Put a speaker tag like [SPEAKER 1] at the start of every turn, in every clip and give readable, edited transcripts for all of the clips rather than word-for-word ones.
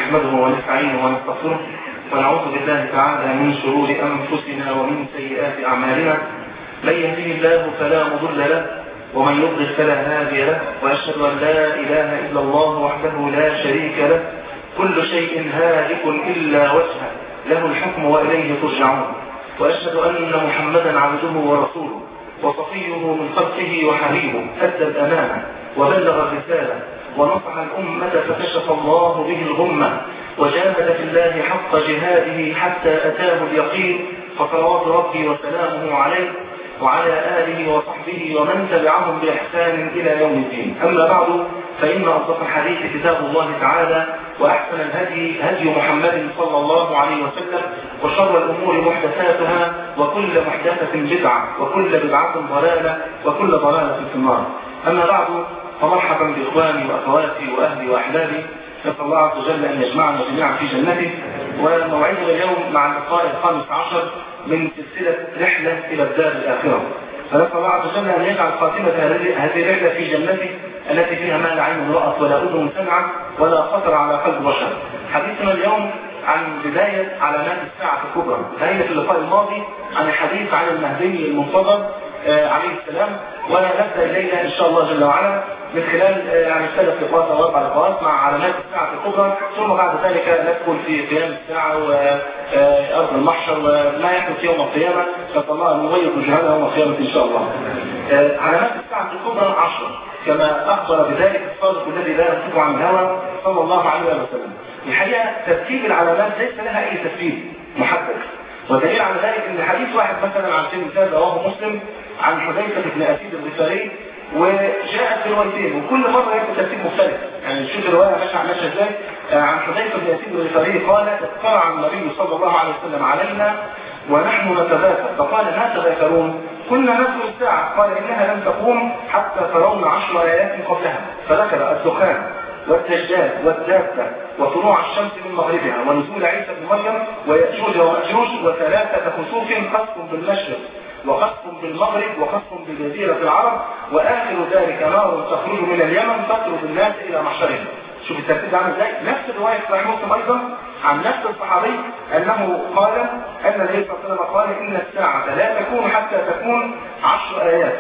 [SPEAKER 1] نحمده ونستعينه ونستغفره ونعوذ بالله تعالى من شرور أنفسنا ومن سيئات أعمالنا. من يهده الله فلا مضل له ومن يضلل فلا هادي له، وأشهد أن لا إله إلا الله وحده لا شريك له، كل شيء هالك إلا وجهه، له الحكم وإليه ترجعون. وأشهد أن محمدا عبده ورسوله وصفيه من خلقه وحبيبه، أدى الأمانة وبلغ الرسالة ونصح الأمة فكشف الله به الغمة، وجاهد في الله حق جهاده حتى أتاه اليقين، فصلوات ربي وسلامه عليه وعلى آله وصحبه ومن تبعهم بإحسان إلى يوم الدين. أما بعد، فإن أصدق الحديث كتاب الله تعالى، وأحسن الهدي هدي محمد صلى الله عليه وسلم، وشر الأمور محدثاتها، وكل محدثة بدعة، وكل بدعة ضلالة، وكل ضلالة في النار. أما بعد، فمرحبا بإخواني وأخواتي وأهلي وأحبابي، نسأل الله عز وجل أن يجمعنا جميعا في جنته. وموعدنا اليوم مع اللقاء 15 من سلسلة رحلة إلى الدار الآخرة، فنسأل الله عز وجل أن يجعل خاتمة هذه الرحلة في جنته التي فيها ما لا عين رأت ولا أذن سمعت ولا خطر على قلب بشر. حديثنا اليوم عن بداية علامات الساعة الكبرى. انتهينا في اللقاء الماضي عن الحديث عن المهدي المنتظر عليه السلام، ونبدأ الليلة إن شاء الله جل وعلا من خلال يعني 3 لقاءات أو 4 لقاءات مع علامات الساعة الكبرى، ثم بعد ذلك ندخل في قيام الساعة وأرض المحشر وما يحدث يوم القيامة، نسأل الله أن يغير وجهنا يوم القيامة إن شاء الله. علامات الساعة الكبرى 10 كما أخبر بذلك الصادق الذي لا ينطق عن الهوى صلى الله عليه وسلم. الحقيقة ترتيب العلامات ليس لها أي ترتيب محدد، ودليل على ذلك ان حديث واحد مثلا عن سيدنا المثال رواه مسلم عن حذيفة بن أسيد الغفاري، وجاءت في روايتين وكل مرة يكون ترتيب مختلف. يعني نشوف الرواية ماشية ازاي. عن حذيفة بن أسيد الغفاري قال: اطلع النبي صلى الله عليه وسلم علينا ونحن نتذاكر، فقال: ما تذاكرون؟ كنا نذكر الساعة. قال: إنها لم تقوم حتى ترون 10 آيات قبلها، فذكر الدخان والدجال والدابة وطلوع الشمس من مغربها ونزول عيسى بن مريم ويأجوج ومأجوج وثلاثة خسوف، خسف بالمشرق وخسف بالمغرب وخسف بجزيرة العرب، وآخر ذلك نار تخرج من اليمن تطرد الناس إلى محشرهم. شوف الترتيب عامل ازاي. نفس الرواية في صحيح مسلم أيضا عن نفس الصحابي أنه قال أن النبي صلى الله عليه وسلم قال: إن الساعة لا تكون حتى تكون 10 آيات،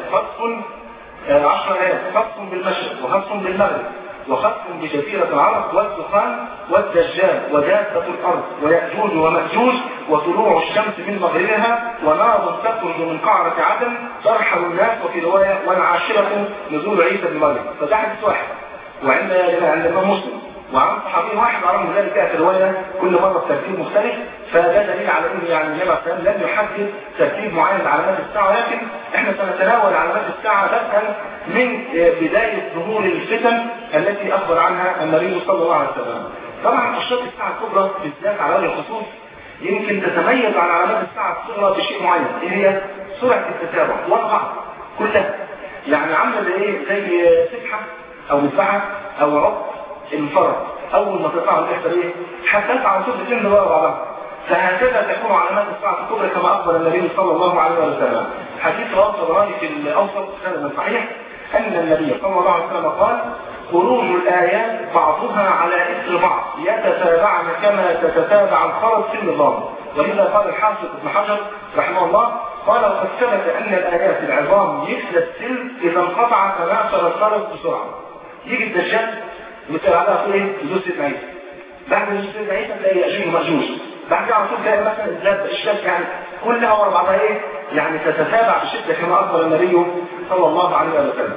[SPEAKER 1] خسف بالمشرق وخسف بالمغرب وخسف بجزيرة العرب والدخان والدجال ودابة الأرض ويأجوج ومأجوج وطلوع الشمس من مغربها ونار تخرج من قعرة عدن ترحل الناس، وفي رواية والعاشرة نزول عيسى بن مريم. فده حديث واحد وعند الإمام مسلم، وعن صحابي واحد رغم ذلك في الرواية كل مرة بترتيب مختلف. فده دليل على ان يعني النبي عليه الصلاه لم يحدد ترتيب معين لعلامات الساعه، ولكن احنا سنتناول علامات الساعه بدءا من بدايه ظهور الفتن التي اخبر عنها النبي صلى الله عليه وسلم. طبعا اشراط الساعه الكبرى بالذات على وجه الخصوص يمكن تتميز عن علامات الساعه الصغرى بشيء معين، ايه هي؟ سرعه التتابع والقطع كلها. يعني عامله زي سبحه او مدفعه او عقد انفرد، اول ما تقطع تحصل ايه؟ حتى على طول بتنزل ورا بعضها. فهكذا تكون علامات الساعة الكبرى كما أخبر النبي صلى الله عليه وسلم. حديث رواه الطبراني في الأوسط سند صحيح أن النبي صلى الله عليه وسلم قال: خروج الآيات بعضها على إثر بعض يتتابعن كما تتتابع الخرز في النظام. ولذا قال الحافظ ابن حجر رحمه الله قال: وقد ثبت أن الآيات العظام مثل السلك إذا انقطع تناثر الخرز بسرعة. يجي الدجال مثل على ايه؟ يدوس سيدنا عيسى. بعد يدوس سيدنا عيسى تلاقي يأجوج ومأجوج. بعد كده على طول تلاقي مثلا الذات الشمس يعني كلها ورا بعضها ايه؟ يعني تتتابع بشدة كما أخبر النبي صلى الله عليه وسلم.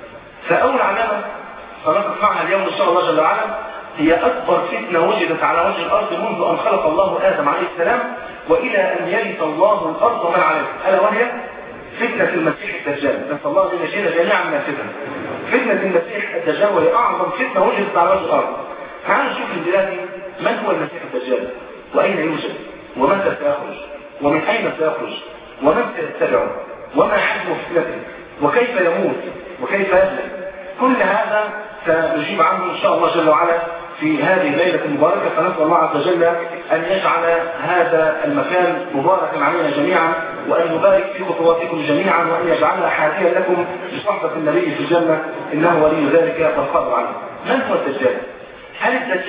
[SPEAKER 1] فأول علامة سنقف معها اليوم إن شاء الله جل وعلا هي أكبر فتنة وجدت على وجه الأرض منذ أن خلق الله آدم عليه السلام وإلى أن يرث الله الأرض ومن عليها، ألا وهي فتنة المسيح الدجال. نسأل الله أن يجعلنا جميعا من الفتن. فتنة المسيح الدجال وهي أعظم فتنة وجدت على وجه الأرض. تعالوا نشوف البلاد من هو المسيح الدجال، وأين يوجد، ومتى سيخرج، ومن أين سيخرج، ومن سيتبعه، وما حجم فتنته، وكيف يموت، وكيف يسلم. كل هذا سنجيب عنه إن شاء الله جل وعلا في هذه الليلة المباركة. فنسأل الله عز وجل أن يجعل هذا المكان مباركا علينا جميعا، وأن يبارك في خطواتكم جميعا، وأن يجعلها حافيا لكم بصحبة النبي في الجنة، إنه ولي ذلك والقادر عليه. من هو الدجال؟ هل الدجال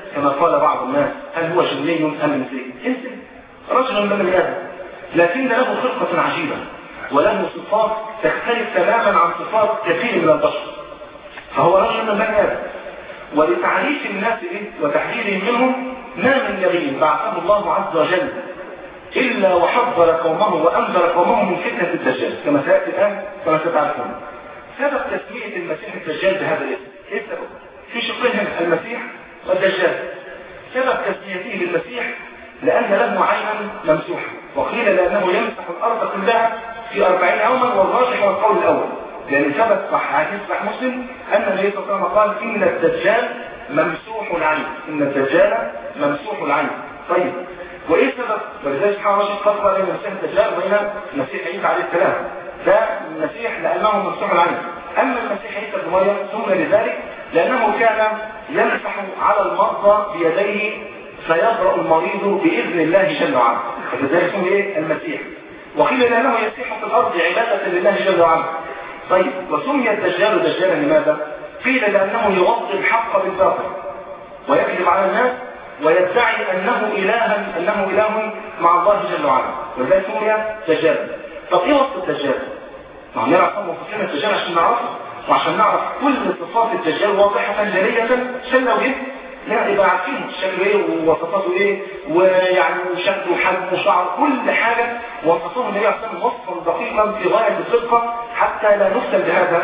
[SPEAKER 1] كما قال بعض الناس هل هو جني أم إنسي؟ إنسي رجل من بني آدم، لكن له خلقة عجيبة وله صفات تختلف تماما عن صفات كثير من البشر، فهو رجل من بني آدم. ولتعريف الناس به وتحذيرهم منهم ما من نبي بعثه الله عز وجل إلا وحذر قومه وأنذر قومه من فتنة الدجال كما سيأتي الآن كما ستعرفون. سبب تسمية المسيح الدجال بهذا الاسم إيه السبب؟ في شقين هنا المسيح والدجال. سبب تسميته بالمسيح لأن له عينا ممسوحة، وقيل لأنه يمسح الأرض كلها في 40 يوما، والراجح والقول الأول، لأن ثبت صح حديث صحيح مسلم أن النبي صلى الله عليه وسلم قال إن الدجال ممسوح العين، إن الدجال ممسوح العين. طيب وإيه السبب؟ ولذلك سبحان الله فرق بين المسيح الدجال وبين المسيح عيسى عليه السلام. ده المسيح لأنه ممسوح العين، أما المسيح عيسى بن مريم سمي لذلك لأنه كان يمسح على المرضى بيديه فيبرأ المريض بإذن الله جل وعلا، فلذلك سمي إيه؟ المسيح. وقيل لأنه يسيح في الأرض عبادة لله جل وعلا. طيب وسمي الدجال دجالا لماذا؟ قيل لأنه يوضي الحق بالباطل ويكذب على الناس ويدعي أنه إله مع الله جل وعلا، ولذلك سمي دجالا. طب إيه وصف الدجال؟ نعرف وصفنا الدجال عشان نعرفه وعشان نعرف كل صفات الدجال واضحة جلية شلة وجد يبقى عارفين شكله ايه ووصفاته ايه ويعني شكله وحجمه وشعره كل حاجة وصفوه النبي عليه الصلاة والسلام وصفا دقيقا في غاية الدقة حتى لا نفتن بهذا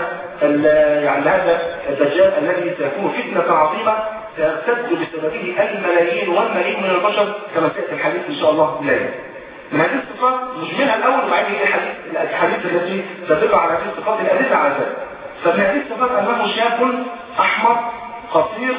[SPEAKER 1] هذا الدجال الذي سيكون فتنة عظيمة ترتد بسببه الملايين والملايين من البشر كما سيأتي الحديث إن شاء الله الليلة. من هذه الصفات نجملها الأول وبعدين الحديث التي تدل على هذه الصفات الأدلة على ذلك. فمن هذه الصفات أنه شاب أحمر قصير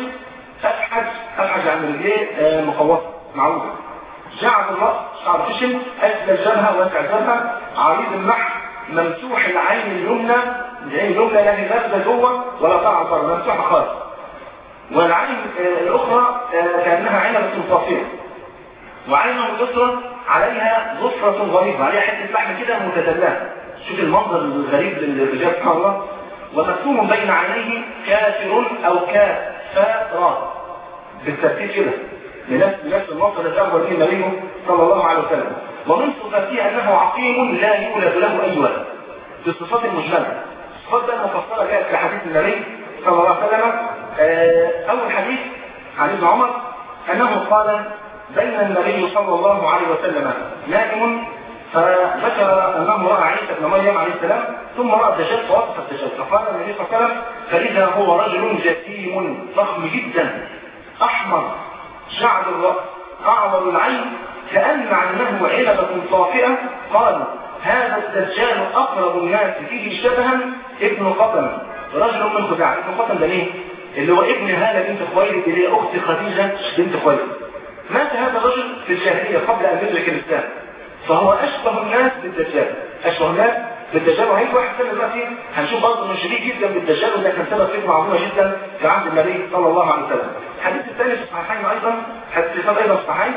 [SPEAKER 1] أفحج عن رجليه مقوسة معروفة، جعد الرأس شعر خشن، أسفل الجبهة واسع الجبهة، عريض اللحم، ممسوح العين اليمنى، العين اليمنى لا هي جوه ولا طالعه بره، ممسوحة خالص. والعين الأخرى كأنها عنبة صافية، وعينه اليسرى عليها ظفرة غليظة، عليها حتة لحم كده متدلاه. شوف المنظر الغريب للرجال سبحان الله. ومكتوب بين عينيه كافر أو كافر بالترتيب كده لنفس المنظر الذي أخبر به النبي صلى الله عليه وسلم. ومن صفاته أنه عقيم لا يولد له أي ولد، بالصفات المجملة. الصفات المفصلة جاءت في حديث النبي صلى الله عليه وسلم. أول حديث عن ابن عمر أنه قال بين النبي صلى الله عليه وسلم نائم فذكر أنه رأى عيسى بن مريم عليه السلام ثم رأى الدجال فوصف الدجال، فقال النبي صلى الله عليه وسلم فإذا هو رجل جسيم ضخم جدا أحمر جعد الرأس أعور العين كأن عينه عنبة صافئة. قال هذا الدجال أقرب الناس فيه شبها ابن قطن رجل من خزاعة. ابن قطن ده مين؟ اللي هو ابن هالة بنت خويلد اللي هي أخت خديجة بنت خويلد. مات هذا الرجل في الجاهلية قبل أن يدرك الإسلام، فهو أشبه الناس بالدجال، أشبه الناس بالدجال. وهيك واحد سنة دلوقتي هنشوف برضه من شديد جدا بالدجال، وده كان سبب فتنة عظيمة جدا في عهد النبي صلى الله عليه وسلم. الحديث الثاني في الصحيحين أيضا، حديث أيضا الصحيحين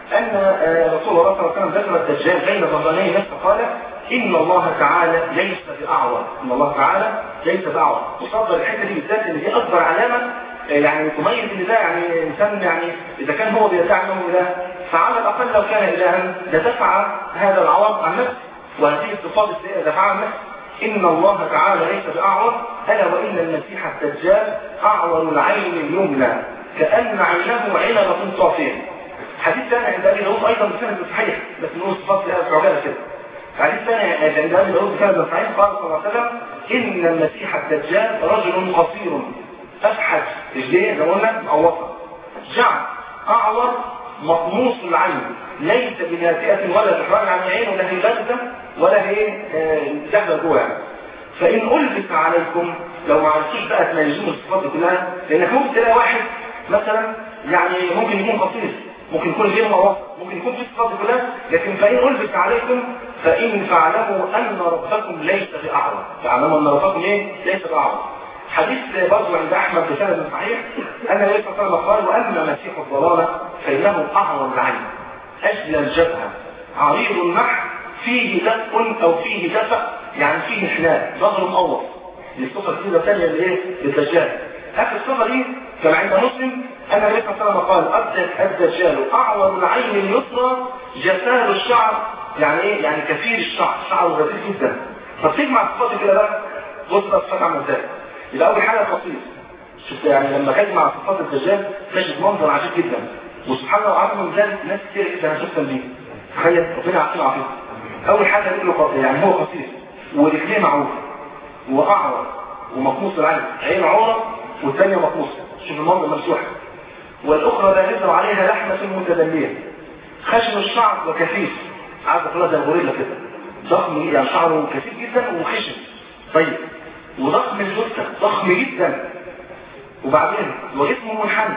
[SPEAKER 1] أن رسول الله صلى الله عليه وسلم ذكر الدجال بين ظهراني الناس فقال إن الله تعالى ليس بأعور، إن الله تعالى ليس بأعور. وصدر الحتة دي بالذات إن دي أكبر علامة يعني تميز ان ده يعني انسان يعني اذا كان هو بيدعي انه اله فعلى الاقل لو كان الها لدفع هذا العوض عن نفسه، وهذه الصفات السيئه دفعها عن نفسه. ان الله تعالى ليس باعور الا وان المسيح الدجال اعور العين اليمنى كان عينه عنبه صافيه. حديث ثاني عند ابي داود ايضا بسند صحيح بس نقول صفات لها عجاله كده. حديث ثاني عند ابي داود بسند صحيح قال صلى الله عليه وسلم ان المسيح الدجال رجل قصير أفحج رجليه زي ما قلنا مقوصة، جعد أعور مطموس العين ليس بناتئة ولا تحرج عن العين ولا هي باردة ولا هي داخله جوه يعني. فإن ألبس عليكم لو ما عرفتوش بقى تنجموا الصفات كلها، لأنك ممكن تلاقي واحد مثلا يعني ممكن يكون قصير ممكن يكون غير مواصل ممكن يكون في الصفات كلها، لكن فإن ألبس عليكم فإن فاعلموا أن ربكم ليس بأعور، فاعلموا أن ربكم ليس بأعور. حديث برضو عند أحمد بسند صحيح أن النبي صلى الله عليه وسلم قال وأما مسيح الضلالة فإنه أعور العين أجل الجبهة عريض النحر فيه دفء أو فيه دفء يعني فيه حناء ظهر مقوص. الصفة الثانية اللي ايه للدجال اخر الصفه دي كما عند مسلم ان النبي صلى الله عليه وسلم قال الدجال اعور العين اليسرى جفال الشعر. يعني ايه؟ يعني كثير الشعر، شعره غزير جدا. فتجمع الصفات كده بقى، بص بقى الصفات عامله ازاي. يبقى اول حاجه قصير. شفت يعني لما تجمع صفات الدجال تجد منظر عجيب جدا، وسبحان الله وعظم من ذلك ناس كتير جدا هتفهم بيه. تخيل ربنا يعطينا عافيه. اول حاجه رجله يعني هو قصير ورجليه معروفه واعور ومقموص العين، عين عوره والثانيه مقموصه، شوف المنظر ممسوحه، والاخرى بارزه وعليها لحمه متدليه، خشن الشعر وكثيف، عايز اقولها زي الغوريلا كده، ضخم يعني شعره كثيف جدا وخشن. طيب وضخم الجثه ضخم جدا، وبعدين وجسمه منحنى.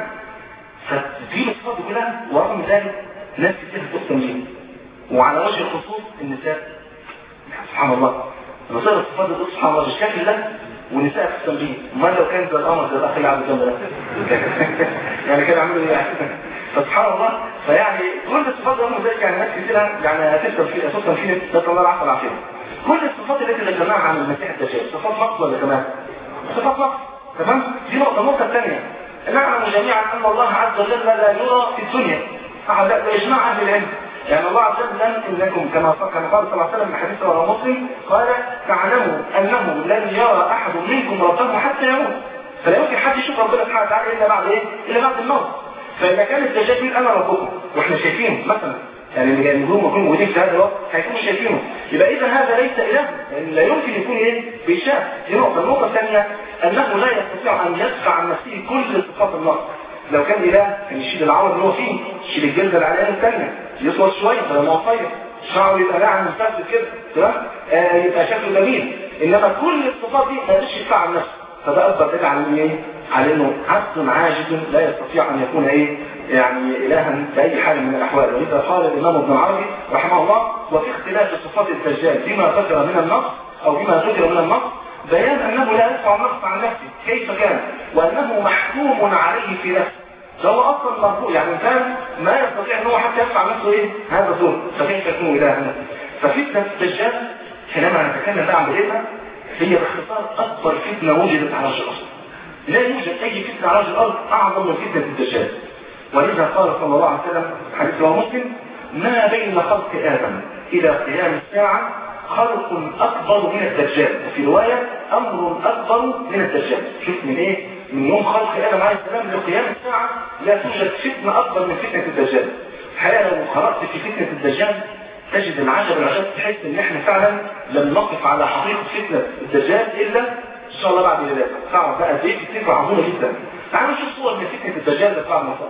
[SPEAKER 1] فتجيب الصفات كلها ورغم ذلك ناس كتير بتفهم بيه. وعلى وجه الخصوص النساء، سبحان الله نصير الصفات دي سبحان الله بالشكل ده والنساء تفهم بيه. امال لو كان زي القمر زي الاخ اللي عامل جنب ده يعني كانوا عاملوا ايه يعني؟ فسبحان الله. فيعني كل الصفات رغم ذلك يعني ناس كتير يعني هتفهم فيه نسال الله العافيه والعافيه. كل الصفات التي ذكرناها عن المسيح الدجال صفات نقص ولا كمان؟ صفات نقص. تمام؟ دي النقطه الثانيه، نعلم جميعا ان الله عز وجل لا يرى في الدنيا. ده اجماع اهل العلم. يعني الله عز وجل انكم كما قال صلى الله عليه وسلم في حديث رواه مسلم قال تعلموا انه لن يرى احد منكم ربه حتى يموت. فلا يمكن حد يشوف ربنا سبحانه وتعالى الا بعد ايه؟ الا بعد الموت. فاذا كان الدجال يقول انا ربكم واحنا شايفينه مثلا، يعني اللي جايين يكونوا موجودين في هذا الوقت هيكونوا شايفينه، يبقى اذا هذا ليس اله، لان لا يمكن يكون ايه؟ بيشاف. دي نقطه. النقطه الثانيه انه لا يستطيع ان يدفع عن نفسه كل صفات النقص. لو كان اله كان يشيل العور اللي هو فيه، يشيل الجلد اللي على الثانيه، يطول شويه فلما قصير شعره يبقى ناعم مفسد كده، تمام؟ يبقى شكله جميل. انما كل الصفات دي ما يقدرش يدفع عن نفسه. فده اكبر دليل على انه ايه؟ على انه عبد عاجز لا يستطيع ان يكون ايه؟ يعني الها باي حال من الاحوال. ولذا قال الامام ابن العربي رحمه الله وفي اختلاف صفات الدجال بما ذكر من النقص او بما ذكر من النقص بيان انه لا يدفع النقص عن نفسه كيف كان، وانه محكوم عليه في نفسه. ده هو اصلا مرفوع، يعني الانسان ما يستطيع ان هو حتى يدفع عن نفسه ايه؟ هذا الدور. فكيف يكون الها؟ ففتنه الدجال حينما نتكلم بقى عن بدايتها هي باختصار اكبر فتنه وجدت على وجه الارض. لا يوجد اي فتنه على وجه الارض اعظم من فتنه الدجال. ولذا قال صلى الله عليه وسلم حديث رواه مسلم ما بين خلق ادم الى قيام الساعه خلق اكبر من الدجال، وفي روايه امر اكبر من الدجال. شوف من ايه؟ من يوم خلق ادم عليه السلام لقيام الساعه لا توجد فتنه اكبر من فتنه الدجال. الحقيقه لو خرجت في فتنه الدجال تجد العجب العجب، تحس ان احنا فعلا لم نقف على حقيقه فتنه الدجال الا ان شاء الله بعد ذلك. صعب بقى دي فتنه عظيمه جدا. تعالوا نشوف صور من فتنه الدجال اللي بعد المصاب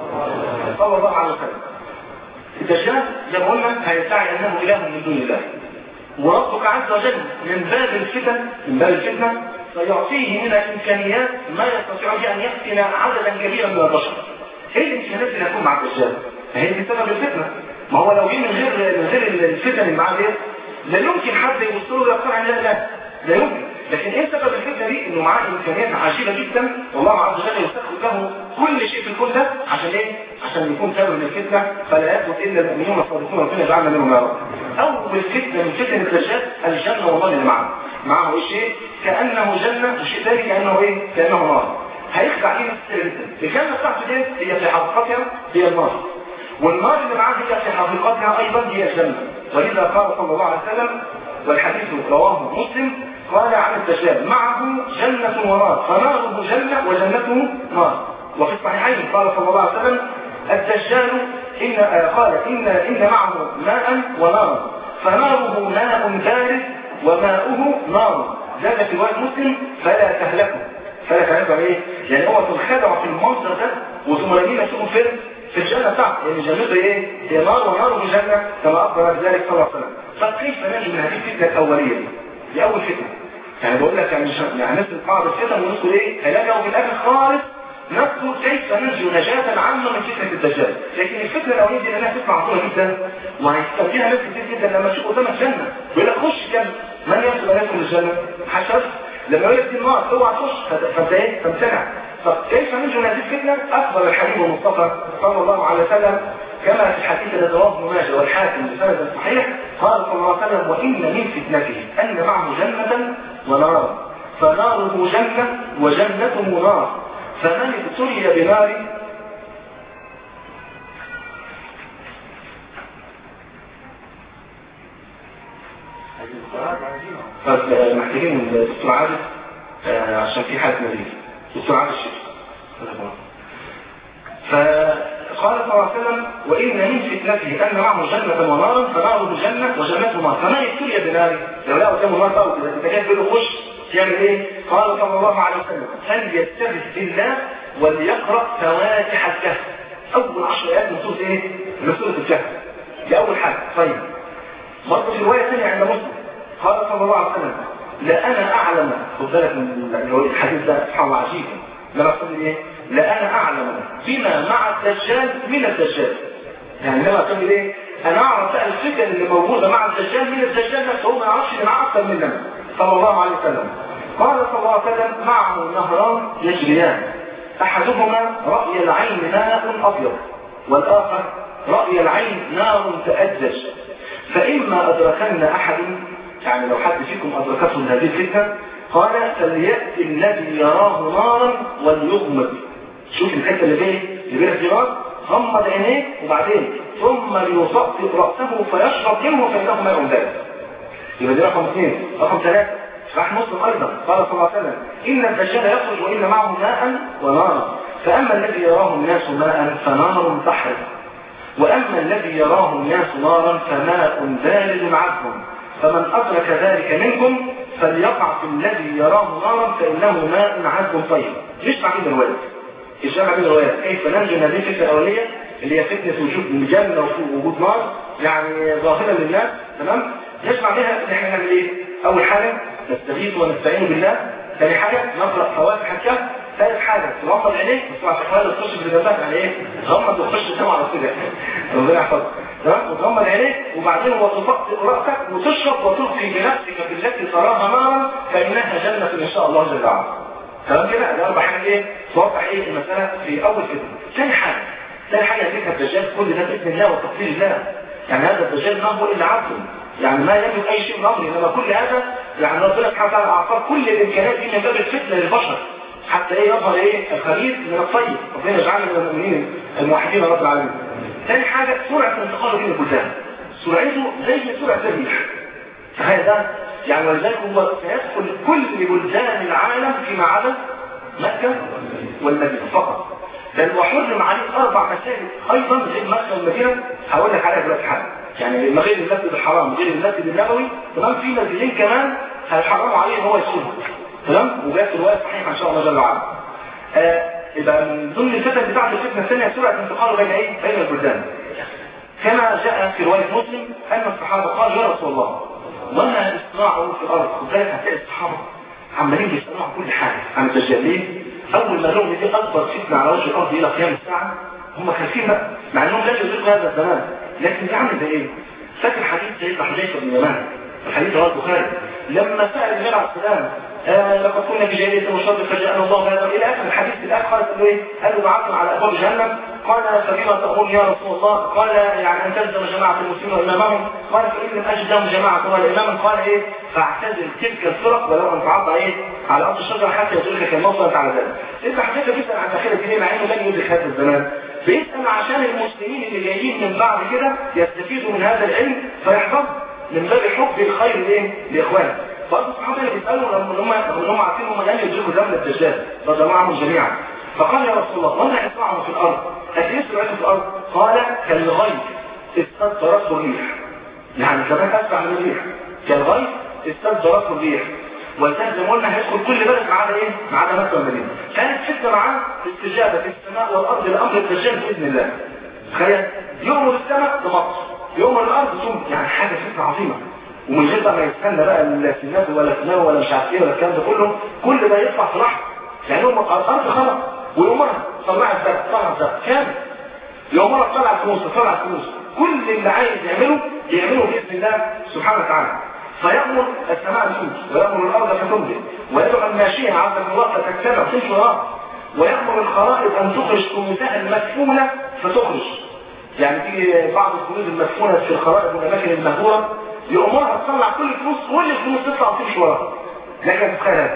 [SPEAKER 1] صلى الله عليه وسلم. الدجال زي ما قلنا هيدعي انه اله من دون الله، وربك عز وجل من باب الفتنه سيعطيه من الامكانيات ما يستطيع به ان يفتن عددا كبيرا من البشر. ايه الامكانيات اللي هتكون مع الدجال؟ فهي دي سبب الفتنه. ما هو لو جه من غير الفتن اللي معاه دي لا يمكن حد يبص له ويقتنع ان لا يمكن. لكن ايه سبب الفتنه دي؟ انه معاه امكانيات عجيبه جدا، والله عز وجل يسخر له كل شيء في الكون ده عشان ايه؟ عشان يكون سبب من الفتنه فلا يثبت الا المؤمنون الصادقون ربنا يجعلنا منهم يا رب. اول فتنه من فتن الدجال الجنه والله اللي معاه ايه شيء كانه جنه وشيء ثاني كانه ايه؟ كانه نار. هيخدع عليه ناس كتير جدا. الجنه بتاعته دي هي في حقيقتها هي النار، والنار اللي معاه هي في حقيقتها ايضا هي الجنه. ولذا قال صلى الله عليه وسلم والحديث رواه مسلم قال عن الدجال معه جنة ونار فناره جنة وجنته نار. وفي الصحيحين قال صلى الله عليه وسلم الدجال إن معه ماء ونار فناره ماء بارد وماؤه نار. زاد في رواية مسلم فلا تهلكوا ايه؟ يعني هو تنخدع في المنظر ده وثم لمين يشوفوا في الجنة بتاعته، يعني جنته ايه؟ هي نار وناره جنة كما أخبر بذلك صلى الله عليه وسلم. فكيف ننجو من هذه الفتنة الأولية؟ دي أول فتنة. يعني بقول لك يعني نسل بعض الفتن ونذكر ايه؟ علاجها وفي الآخر خالص نذكر كيف ننجو نجاة عامة من فتنة الدجال. لكن الفتنة الأولية دي لأنها فتنة عظيمة جدا وهيستوجبها ناس كتير جدا لما تشوف قدامك جنة يقول لك خش الجنة. من يدخل أن يدخل الجنة؟ حشر. لما يقول لك دي النار اوعى تخش فانت ايه؟ تمتنع. طب كيف ننجو من هذه الفتنة؟ أخبر الحبيب المصطفى صلى الله عليه وسلم كما في الحديث الذي رواه ابن ماجه والحاكم بسند صحيح قال صلى الله عليه وسلم وإن من فتنته أن معه جنة ونار فناره جنة وجنته نار، فمن ابتلي بنار محتاجين الدكتور عادل عشان في حالة نزيف. دكتور عادل الشيخ. فقال صلى الله عليه وسلم وإن من فتنته أن معه جنة ونارا فناره جنة وجنته نار، فمن ابتلي بنار لو لا قدامه نار أو كده إذا كان بيده خش يعمل إيه؟ قال صلى الله عليه وسلم فليستغث بالله وليقرأ فواتح الكهف. أول 10 آيات من سورة إيه؟ من سورة الكهف. دي أول حاجة. طيب برضه في رواية ثانية عند مسلم قال صلى الله عليه وسلم لا أنا أعلم، خد بالك من الحديث ده سبحان الله عجيب، لما أقول إيه؟ لا أنا أعلم بما مع الدجال من الدجال. يعني لما أقول إيه؟ أنا أعرف بقى الفتن اللي موجودة مع الدجال من الدجال نفسه، هو ما يعرفش اللي معاه أكثر مننا صلى الله عليه وسلم. قال صلى الله عليه وسلم معه نهران يجريان أحدهما رأي العين ماء أبيض والآخر رأي العين نار تأجج، فإما أدركن أحد، يعني لو حد فيكم أدركته من هذه الفتنة قال فليأتي الذي يراه نارا وليغمض. شوف الحته اللي بين الجراد، غمض عينيه وبعدين ثم ليصفق رأسه فيشرب منه فإنه ماء دافئ. يبقى دي رقم 2. رقم 3 راح مسلم أيضا قال صلى الله عليه وسلم إن الدجال يخرج وإن معه ماء ونارا، فأما الذي يراه الناس ماء فنار تحرق، وأما الذي يراه الناس نارا فماء بارد عذب، فمن أدرك ذلك منكم فليقع في الذي يراه نارا فإنه ماء عذب طيب. مش معنى الرواية الجامعة بين الروايات كيف ننجو من هذه الفتنة الأولية اللي هي فتنة وجود الجنة ووجود نار يعني ظاهرة للناس، تمام؟ يجمع بها ان احنا نعمل ايه؟ أول حاجة نستغيث ونستعين بالله، ثاني حاجة نقرأ فواتح الكهف، ثالث حاجة تغمض عينيك بس مع تحوال تخش في الجنبات يعني ايه؟ غمض وتخش السماء على كده ربنا يحفظك، تمام؟ وتغمض عينيك وبعدين وتفقد رأسك وتشرب وتلقي بنفسك في التي تراها نارا فإنها جنة إن شاء الله جل وعلا. تمام كده؟ ده 4 حاجات ايه؟ توضح ايه المسألة في أول كده. ثاني حاجة ذكر الدجال كل ده بإذن الله وتقدير الله. يعني هذا الدجال ما هو إلا عبد، يعني ما يملك أي شيء من أمره، إنما كل هذا يعني ربنا سبحانه وتعالى أعطاه كل الإمكانات دي من باب الفتنة للبشر حتى ايه يظهر ايه الخبيث من الطيب، ربنا يجعلنا من المؤمنين الموحدين رب العالمين. ثاني حاجة سرعة انتقاله بين البلدان، سرعته زي سرعة الريح، فهذا يعني ولذلك هو سيدخل كل بلدان العالم فيما عدا مكة والمدينة فقط، بل وحرم عليه 4 مساجد ايضا غير مكة والمدينة، هقول لك عليها دلوقتي حاجة يعني غير المسجد الحرام غير المسجد النبوي، تمام؟ في مسجدين كمان هيحرموا عليه ان هو يصوم، تمام؟ وجاءت الرواية صحيحة ان شاء الله جل وعلا. يبقى من ضمن الفتن بتاعت الفتنة الثانية سرعة انتقاله بين ايه؟ بين البلدان. كما جاء في رواية مسلم ان الصحابة قالوا يا رسول الله وما اسرعوا في الارض، وذلك هتلاقي الصحابة عمالين بيسألوا عن كل حاجة عن الدجالين. اول ما لهم دي اكبر فتنة على وجه الارض الى قيام الساعة هم خايفين بقى، مع انهم لا يدركوا هذا الزمان، لكن ده عامل زي ايه؟ فاكر حديث سيدنا حذيفة بن اليمان الحديث رواه البخاري لما سأل النبي عليه السلام لقد كنا في جاهلية وشر فجاءنا الله هذا الى اخر الحديث. في الاخر قال له ايه؟ قال له بعثنا على ابواب جهنم، قال فبما تأمرني يا رسول الله؟ قال يعني ان تلزم جماعة المسلمين وامامهم، قال فان لم اجد لهم جماعة ولا اماما، قال ايه؟ فاعتزل تلك الفرق ولو ان تعض ايه على ارض الشجرة حتى يدركك الموت وانت على ذلك. انت حضرتك بيسأل عن داخل الدين مع انه لن يدرك هذا الزمان، بيسأل عشان المسلمين اللي جايين من بعد كده يستفيدوا من هذا العلم فيحفظ من باب حب الخير ايه لاخوانه. برضه الصحابه اللي بيسالوا لما هم عارفين هم لن يدركوا زمن الدجال رضي الله عنهم جميعا، فقال يا رسول الله وما اسرعهم في الارض؟ قد ايه سرعته في الارض؟ قال كالغيث استدبرته الريح، يعني كمان اسرع من الريح، كالغيث استدبرته الريح. ولذلك زي ما قلنا هيدخل كل بلد ما عدا ايه؟ ما عدا مكه والمدينه. كانت فتنه معاه استجابه السماء والارض لامر الدجال باذن الله. تخيل يؤمر السماء بمطر، يؤمر الارض ثم يعني حاجه فتنه عظيمه، ومن غير بقى ما يستنى بقى السنات ولا سناوي ولا مش عارف ايه ولا الكلام ده كله، كل ده يطلع في لحظه. يعني يوم الارض خلق ويؤمرها طلع الزرع طلع الزرع كامل، يؤمرها طلع الفلوس طلع الفلوس، كل اللي عايز يعمله باذن الله سبحانه وتعالى. فيأمر السماء بسوس ويأمر الارض فتنبت ويدعو الماشيه عبد الله فتكتبع تمشي وراها، ويأمر الخرائط ان تخرج كنوزها المدفونه فتخرج. يعني تيجي بعض الكنوز المدفونه في الخرائط والاماكن المهجوره يأمرها تطلع كل الفلوس تطلع وتمشي وراها. لكن تتخيل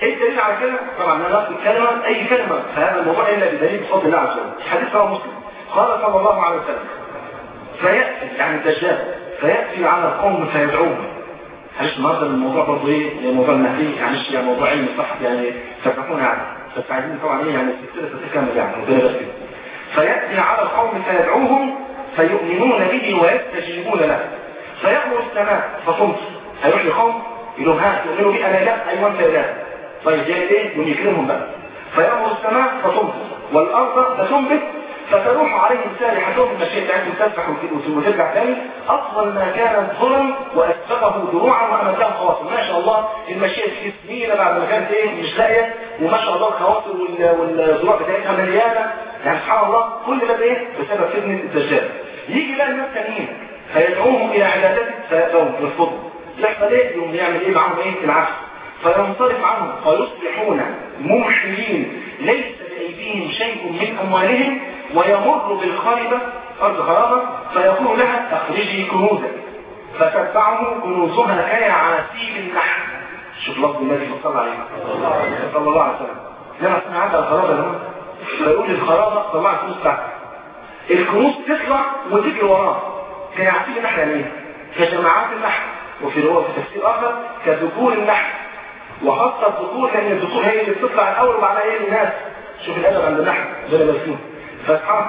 [SPEAKER 1] ايه الدليل على كده؟ طبعا انا نفس الكلمه اي كلمه فهذا الموضوع الا بدليل بفضل الله عز وجل. حديث رواه مسلم قال صلى الله عليه وسلم فياتي يعني الدجال فياتي على القوم فيدعوهم. معلش النهارده الموضوع برضه ايه؟ موضوع المهدي معلش يعني موضوع علمي صح يعني فتكون يعني بس عايزين طبعا ايه يعني السلسله تكمل يعني ربنا يبارك فيكم. فياتي على القوم فيدعوهم فيؤمنون به ويستجيبون له فيأمر السماء فتمطر. هيروح لقوم يقول لهم ها تؤمنوا بي انا اله ايوه انت اله. طيب جاي ايه؟ يقوم يكرمهم بقى. فيأمر السماء فتمطر والارض فتنبت فتروح عليهم سارحتهم المشيه بتاعتهم تسبح وترجع تاني اطول ما كانت ظلم واسبقه دروعا وامدهم خواصر. ما شاء الله المشيه في سنين بعد ما كانت ايه مش لاقيه وما شاء الله الخواصر والذروع بتاعتها مليانه يعني سبحان الله كل ده ايه بسبب فتنه الدجال. يجي بقى الناس تانيين فيدعوهم الى عبادته فيأبون يرفضوا. يحصل ايه؟ يوم يعمل ايه معاهم ايه؟ العكس. فينصرف عنهم فيصبحون ممحلين ليس بأيديهم شيء من أموالهم ويمر بالخربة أرض خرابة فيقول لها أخرجي كنوزك فتتبعه كنوزها كيعاسيب النحل. شوف لفظ النبي صلى الله عليه وسلم لما سمعت الخرابة لما فيقول الخرابة طلعت كنوز تحت الكنوز تطلع وتجري وراه كيعاسيب النحل يعني كجماعات النحل. وفي رواية في تفسير آخر كذكور النحل وخاصة الذكور لأن الذكور هي اللي بتطلع الأول وبعدها ايه الناس. شوف الأدب عند النحل زي ما بسيط فسبحان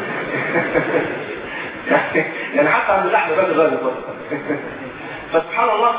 [SPEAKER 1] يعني حتى عند اللحم بقى غالي فسبحان الله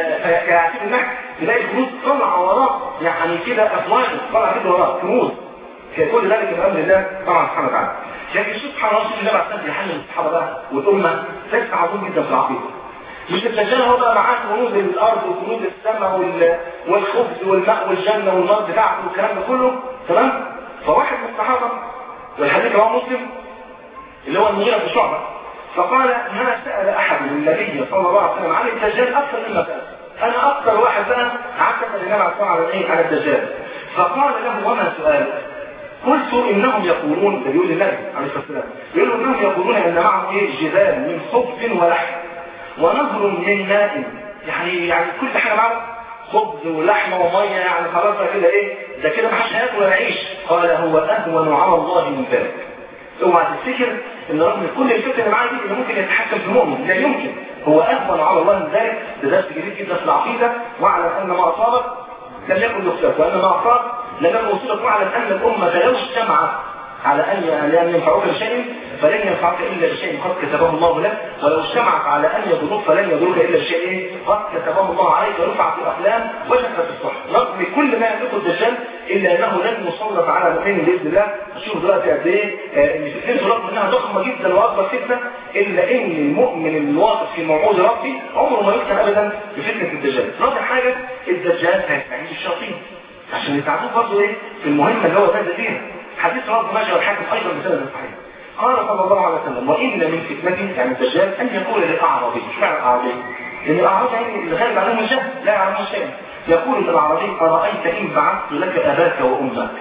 [SPEAKER 1] كيعتبر النحل تلاقي الكنوز طلع وراه يعني كده أفواج طلع كده وراه كنوز كل ذلك من أمر الله طبعا سبحانه وتعالى. لكن سبحان الله النبي عليه الصلاة يحلل الصحابة بقى والأمة ليس عظيم جدا في العقيدة. مش الدجال هو بقى معاه كنوز الارض وكنوز السماء والخبز والماء والجنه والنار بتاعته والكلام ده كله تمام. فواحد من الصحابه والحديث رواه مسلم اللي هو المغيرة بن شعبة فقال ما سأل احد النبي صلى الله عليه وسلم عن الدجال اكثر مما سأل. انا اكثر واحد بقى قعدت اسال النبي عليه ايه عن الدجال. فقال له وما سؤالك؟ قلت انهم يقولون ده بيقول النبي عليه الصلاه والسلام يقولوا انهم يقولون ان معهم ايه جبال من خبز ولحم ونهر من ماء يعني كل حاجه معه خبز ولحمه وميه يعني خلاص كده ايه ده كده ما حدش هياكل ولا يعيش. قال هو اهون على الله من ذلك. اوعى تفتكر ان رغم كل الفكر اللي معاه دي اللي ممكن يتحكم في المؤمن لا يمكن. هو اهون على الله من ذلك. ده درس جديد جدا في العقيده. واعلم ان ما اصابك لم يكن يخلف وان ما اصاب لم يكن يصيبك. واعلم ان الامه لو اجتمعت على أن ينفعوك بشيء فلن ينفعك إلا بشيء قد كتبه الله لك ولو اجتمعت على أن يضروك فلن يضروك إلا بشيء قد كتبه الله عليك ورفع في الأقلام وجفت الصحف. رغم كل ما يملكه الدجال إلا أنه لن يسلط على المؤمن بإذن الله. شوف دلوقتي قد إيه إن فتنته رغم أنها ضخمة جدا وأكبر فتنة إلا إن المؤمن الواقف في موعود ربي عمره ما يفتن أبدا بفتنة الدجال. رابع حاجة الدجال هيستعين بالشياطين عشان يساعدوه برضه إيه في المهمة اللي هو نازل فيها. حديث رواه ابن ماجه والحاكم ايضا بسند صحيح. قال صلى الله عليه وسلم وان من فتنته يعني الدجال ان يقول للاعرابي مش معنى الاعرابي ان الاعرابي يعني اللي غالب عليهم الجهل لا يعلمون شيئا يقول للاعرابي ارايت ان بعثت لك اباك وامك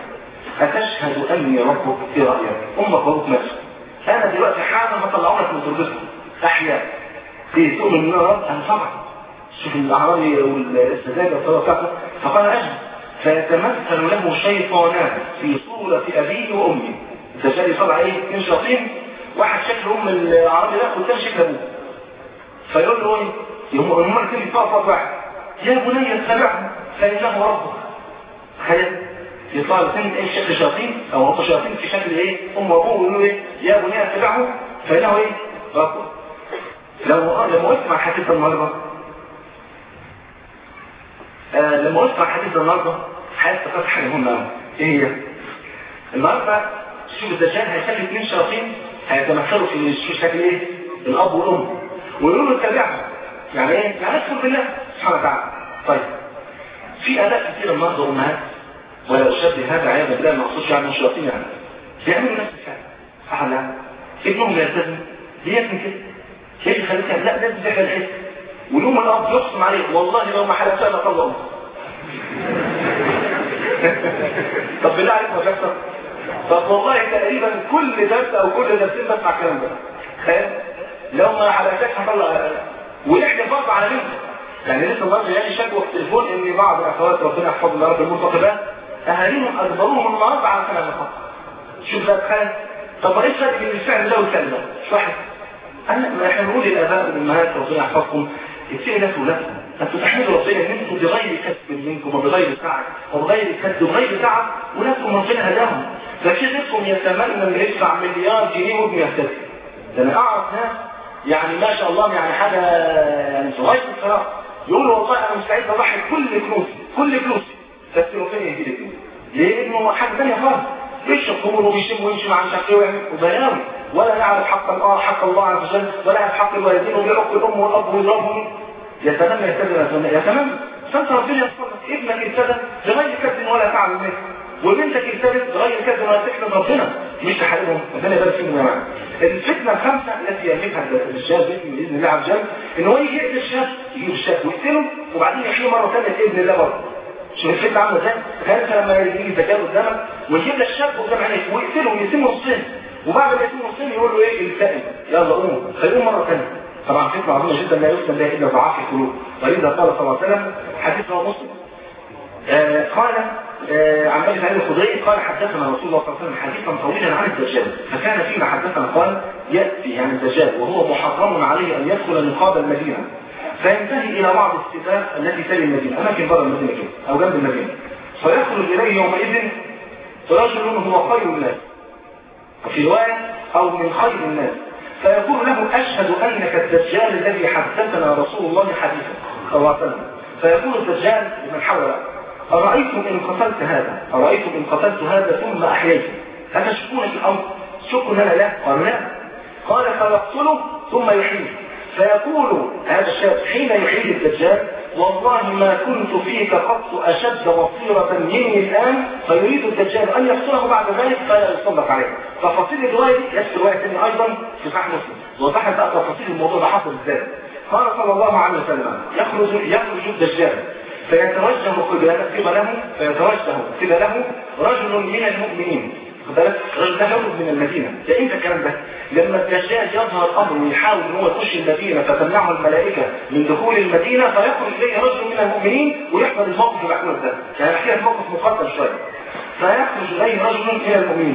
[SPEAKER 1] اتشهد اني ربك في رايك امك وابوك ماشي انا دلوقتي حالا هطلعوا لك من تربتهم احياء في تؤمن ان رب انا طبعا شوف الاعرابي والسذاجه والطريقه بتاعته فقال اجل فيتمثل له شيطانان في صورة أبيه وأمه. الدجال يطلع ايه؟ اثنين شياطين واحد شكل أم العربي ده والثاني شكل أبوه. فيقول له ايه؟ يوم الاثنين يطلعوا واحد يا بني اتبعه فإنه ربك. تخيل يطلع الاثنين ايه شكل شياطين أو هم شياطين في شكل ايه؟ أم وأبوه ويقولوا ايه؟ يا بني اتبعه فإنه ايه؟ ربك. لما قلت مع حديث النهارده لما قلت مع حديث النهارده هيستفاد حاجه مهمه قوي. ايه هي؟ النهارده شوف الدجال هيخلي اثنين شياطين هيتمثلوا في شكل ايه؟ الاب والام ويقولوا له اتبعهم. يعني ايه؟ يعني ادخل بالله سبحانه وتعالى. طيب في اداء كثير النهارده امهات ولا اشبه هذا عياذا بالله ما اقصدش يعني الشياطين يعني بيعملوا نفس الفعل صح ولا لا؟ ابنهم يلتزم ليكن كده ايه اللي خليك لا لازم تحل الحس ويوم الاب يقسم عليك والله لو ما حلفتها لطلقه. طب بالله عليك ما بيحصل؟ طب والله تقريبا كل درس او كل درسين بسمع الكلام ده. تخيل لو ما حلفتهاش هطلق ويحدث برضه على بنته يعني لسه النهارده يعني شكوى في التليفون ان بعض الاخوات ربنا يحفظهم يا رب المرتقبات اهاليهم اجبروهم النهارده على كلام الخط. شوف بقى تخيل. طب ايه الفرق بين الفعل ده والفعل ده؟ مش واحد. احنا بنقول للاباء والامهات ربنا يحفظكم اتقوا الله ولادكم. انتوا تحمدوا ربنا ان انتم بغير كسب منكم وبغير سعي وبغير كسب وبغير تعب ولادكم ربنا هداهم. فكيف غيركم يتمنى ان يدفع مليار جنيه وابنه يهتدي؟ ده انا اعرف ناس يعني ما شاء الله يعني حاجه يعني صغيره الصراحه يقولوا والله انا مستعد اضحي كل فلوسي بس ربنا يهديك. لانه حاجه ثانيه خالص. بيشرب خمر وبيشم ويمشي مع مش عارف ايه ويعمل وبلاوي ولا يعرف حق الله عز وجل ولا يعرف حق الوالدين وبيعق الام والاب ويضربهم. يتمنى يتمنى فانت ربنا يصبر ابنك ابتدى بغير كسب ولا تعب منك وبنتك ابتدت بغير كسب ولا تحلم ربنا مش تحاربهم. ربنا يبارك فيهم يا جماعه. الفتنه الخامسه التي يملكها الشاب باذن الله عز وجل ان هو يجي يقتل الشاب يجيب الشاب ويقتله وبعدين يحييه مره ثانيه باذن الله برضه. شوف الفتنه عامله ازاي؟ تخيل لما يجي زكاه قدامك ويجيب لك شاب قدام عينيك ويقتله ويقسمه نصين وبعد ما يقسمه نصين يقول له ايه التئم يلا قوم فيقوم مره ثانيه. طبعا فتنه عظيمه جدا لا يسلم بها الا ضعاف القلوب. ولذا قال صلى الله عليه وسلم حديث رواه مسلم قال عن ابي سعيد الخدري قال حدثنا رسول الله صلى الله عليه وسلم حديثا طويلا عن الدجال فكان فيما حدثنا قال ياتي يعني الدجال وهو محرم عليه ان يدخل نقاب المدينه فينتهي الى بعض السباق التي تلي المدينه اماكن بره المدينه كده او جنب المدينه فيخرج اليه يومئذ رجل هو خير الناس في روايه او من خير الناس فيقول له اشهد انك الدجال الذي حدثنا رسول الله حديثا صلى الله عليه وسلم. فيقول الدجال لمن حوله أرأيتم إن قتلت هذا ثم أحييته أتشكون في الأمر؟ شكوا لنا لا؟ قال لا. قال فيقتله ثم يحييه فيقول هذا الشاب حين يحيي الدجال والله ما كنت فيك قط أشد بصيرة مني الآن فيريد الدجال أن يقتله بعد ذلك فلا يصدق عليه. تفاصيل الرواية دي نفس رواية ثانية أيضا في صحيح مسلم وضحت بقى تفاصيل الموضوع ده حصل ازاي. قال صلى الله عليه وسلم يخرج الدجال فيتوجه قبله رجل من المؤمنين. رجل ده يخرج من المدينة. ده امتى الكلام ده؟ لما الدجال يظهر امره ويحاول ان هو يخش المدينة فتمنعه الملائكة من دخول المدينة فيخرج اليه رجل من المؤمنين ويحضر الموقف المحمول ده. يعني احكي لك موقف مقدم شوية. فيخرج اليه رجل من المؤمنين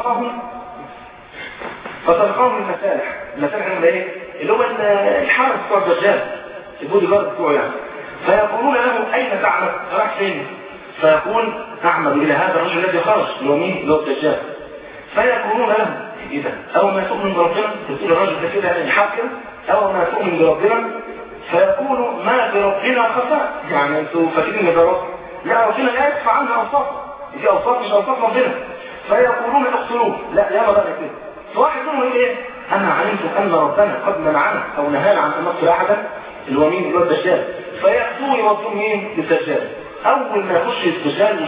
[SPEAKER 1] فتلقاهم المسالح ايه؟ اللي هو الحارس بتوع الدجال البودي جارد بتوعه يعني. فيقولون له اين تعمل؟ راح فين؟ فيقول اعمل الى هذا الرجل الذي خرج اللي هو مين؟ اللي هو الدجال. فيقولون له ايه ده؟ اول ما تؤمن بربنا تقول الرجل ده كده يعني حاكم اول ما تؤمن بربنا فيقول ما بربنا خفاء. يعني انتوا فاكرين ان ده رب؟ لا ربنا لا يدفع عنها اوصاف دي اوصاف مش اوصاف ربنا. فيقولون اقتلوه لا يا بقى كده. فواحد منهم يقول ايه؟ انا علمت ان ربنا قد منعنا او نهانا عن ان نقتل احدا اللي هو مين؟ اللي هو الدجال. فيأتوا يوصلوا مين؟ للدجال. اول ما يخش الدجال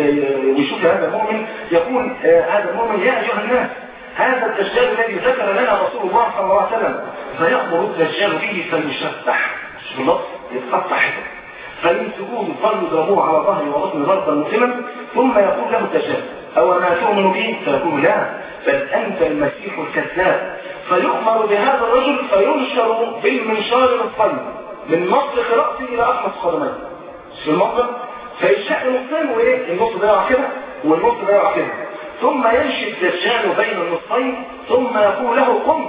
[SPEAKER 1] ويشوف هذا المؤمن يقول هذا المؤمن يا ايها الناس هذا الدجال الذي ذكر لنا رسول الله صلى الله عليه وسلم. فيأمر الدجال به فيشتح باللفظ يتقطع حته فيمسكوه يظلوا يضربوه على ظهره وبطنه ضربا مؤلما ثم يقول له الدجال او ما تؤمن به؟ فيقول لا بل انت المسيح الكذاب. فيؤمر بهذا الرجل فينشر بالمنشار الصلب من مطلق رأسه الى اخمص قدميه في المطلق فيشق نصين وايه النص ده يقع كده والنص ده يقع كده ثم يمشي الدجال بين النصين ثم يقول له قم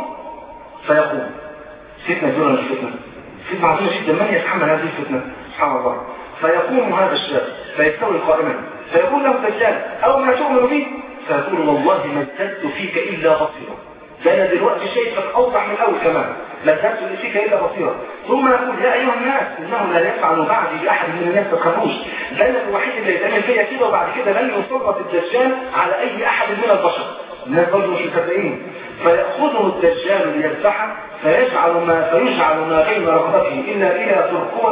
[SPEAKER 1] فيقوم. فتنه دون الفتنه فتنه عظيمه جدا من يتحمل هذه الفتنه سبحان الله. فيقوم هذا الشاب فيستوي قائما فيقول له الدجال او ما تؤمن به؟ فيقول والله ما ازددت فيك الا بصيرا. ده انا دلوقتي شايفك اوضح من الاول كمان لا ازددت فيك الا بصيرا. ثم يقول يا ايها الناس انه لا يفعل بعدي باحد من الناس ما تخافوش ده انا الوحيد اللي يتعمل فيا كده وبعد كده لن يسلط الدجال على اي احد من البشر. الناس برضه مش مصدقين. فيأخذه الدجال ليذبحه فيجعل ما بين رقبته الا الى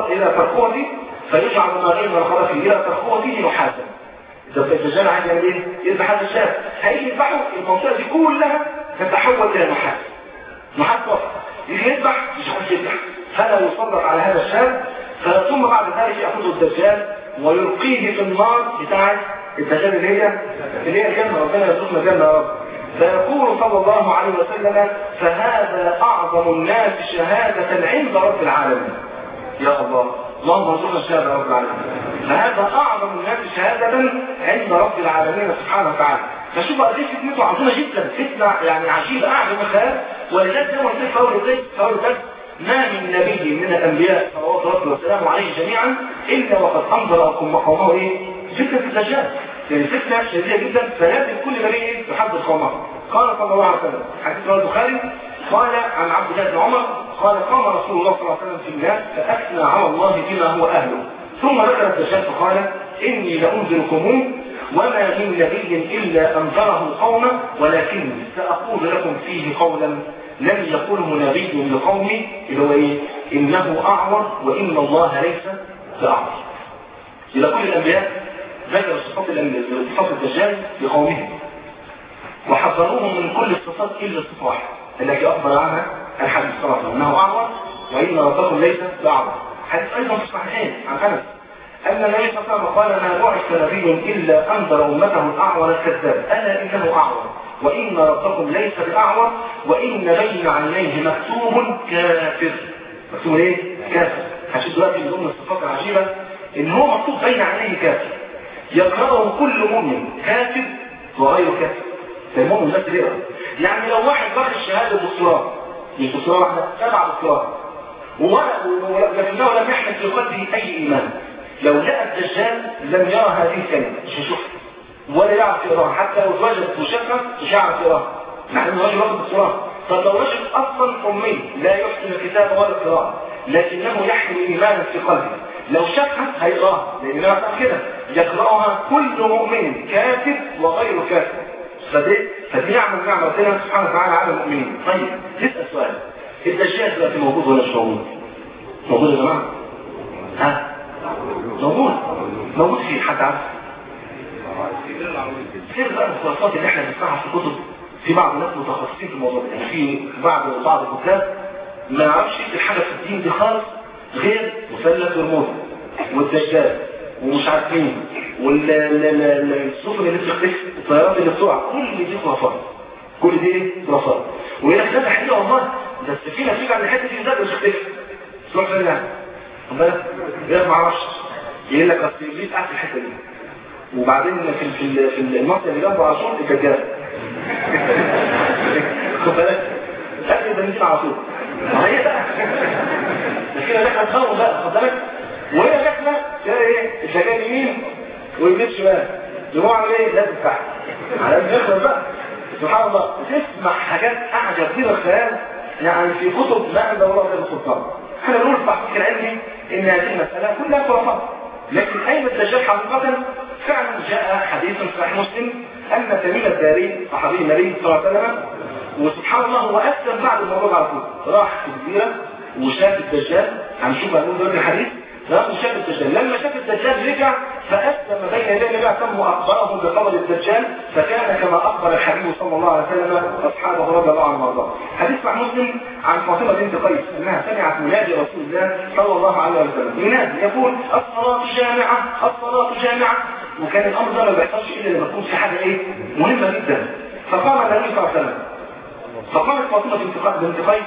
[SPEAKER 1] ترقوته فيجعل ما بين رقبته الى ترقوته نحاسا. الدجال عايز يعمل ايه؟ يذبح هذا الشاب هيجي يذبحه المنطقه دي كلها تتحول الى نحاس فقط. يجي يذبح مش عارف يذبح فلا يسلط على هذا الشاب. ثم بعد ذلك يأخذه الدجال ويلقيه في النار بتاعت الدجال اللي هي الجنة. ربنا يرزقنا الجنة يا رب. فيقول صلى الله عليه وسلم فهذا أعظم الناس شهادة عند رب العالمين. يا الله، اللهم ارزقنا الشهاده يا رب العالمين. فهذا اعظم الناس شهاده عند رب العالمين سبحانه وتعالى. فشوف قد ايه فتنته عظيمه جدا، فتنه يعني عجيبه اعجب الخيال. ولذلك زي ما قلت في اول درس ما من نبي من الانبياء صلوات ربي وسلامه عليه جميعا الا وقد انذر قومه ايه؟ فتنه الدجال. يعني فتنه شديده جدا، فلازم كل نبي يحذر قومه. قال صلى الله عليه وسلم حديث رواه البخاري قال عن عبد الله بن عمر قال قام رسول الله صلى الله عليه وسلم في الناس فاثنى على الله بما هو اهله، ثم ذكر الدجال فقال اني لانذركموه وما من نبي الا انذره قومه ولكني ساقول لكم فيه قولا لم يقله نبي لقومه اللي هو ايه؟ انه اعور وان الله ليس باعور. الى كل الانبياء ذكر صفات الدجال لقومهم وحذروهم من كل الصفات الا الصفه واحده التي اخبر عنها الحديث صلى الله عليه وسلم انه اعور وان ربكم ليس باعور. حديث ايضا في الصحيحين عن انس ان النبي صلى الله عليه وسلم قال ما بعث نبي الا انذر امته الاعور الكذاب الا انه اعور وان ربكم ليس باعور وان بين عينيه مكتوب كافر. مكتوب ايه؟ كافر. هشوف دلوقتي من ضمن الصفات العجيبه ان هو مكتوب بين عينيه كافر يقرأه كل مؤمن كافر وغير كافر. فالمؤمن بس بيقرأ. يعني لو واحد واخد الشهاده دكتوراه مش دكتوراه واحده 7 دكتوراه ولكنه لم يحمل في قلبه اي ايمان، لو لقى الدجال لم يرى هذه الكلمه مش هيشوفها ولا يعرف يقراها، حتى لو اتوجد مشكك مش هيعرف يقراها مع انه راجل واخد دكتوراه. طب لو رجل اصلا امي لا يحسن الكتابه ولا القراءه لكنه يحمل ايمانا في قلبه لو شافها هيقراها لان انا كده يقراها كل مؤمن كافر وغير كافر. فدي نعمه ربنا سبحانه وتعالى على المؤمنين. طيب نسال سؤال، الدجال دلوقتي موجود ولا مش موجود؟ موجود يا جماعه؟ ها؟ موجود فيه حد عارف؟ كيف بقى الخلاصات اللي احنا بنسمعها في الكتب في بعض الناس متخصصين في الموضوع ده، يعني في بعض الكتاب ما يعرفش يكتب حاجه في الدين دي خالص غير مثلث برمودا والدجال ومش عارف مين والسفن اللي بتختفي الطيارات اللي بتقع، كل دي خرافات. كل دي خرافات. ويقول لك ده حقيقه والله بس في نتيجه عن الحته دي ده مش بتختفي. تروح فين يعني؟ خد بالك؟ غير ما اعرفش. يقول لك اصل ابليس قاعد في الحته دي. وبعدين في المنطقه اللي جنبه على طول الدجال. خد بالك؟ اكل البنزين على طول. ما هي بقى. كده احنا نخوف بقى، خد بالك؟ وهي داخله تلاقي ايه؟ الدجال يمين ويمين شمال. يروح على ايه؟ لازم تحت. على الدخل بقى. سبحان الله تسمع حاجات اعجب من الخيال يعني في كتب ما عند الله غير السلطان. احنا بنقول في التحقيق العلمي ان هذه المساله كلها خرافات، لكن اين الدجال حقيقه؟ فعلا جاء حديث في صحيح مسلم ان تميم الداري صحابي النبي صلى الله عليه وسلم وسبحان الله هو اسلم بعد الموضوع على طول، راح في الجزيره وشاف الدجال. هنشوف هنقول دلوقتي الحديث. شاف الدجال، لما شاف الدجال رجع فأسلم بين يديه النبي ثم أخبرهم بخبر الدجال فكان كما أخبر الحبيب صلى الله عليه وسلم أصحابه رضي الله عنهم وارضاهم. حديث مع مسلم عن فاطمة بنت قيس أنها سمعت منادي رسول الله صلى الله عليه وسلم ينادي يقول الصلاة جامعة الصلاة جامعة، وكان الأمر ده ما بيحصلش إلا لما تكون في حاجة إيه مهمة جدا. فقام النبي صلى الله عليه وسلم فقامت فاطمة بنت قيس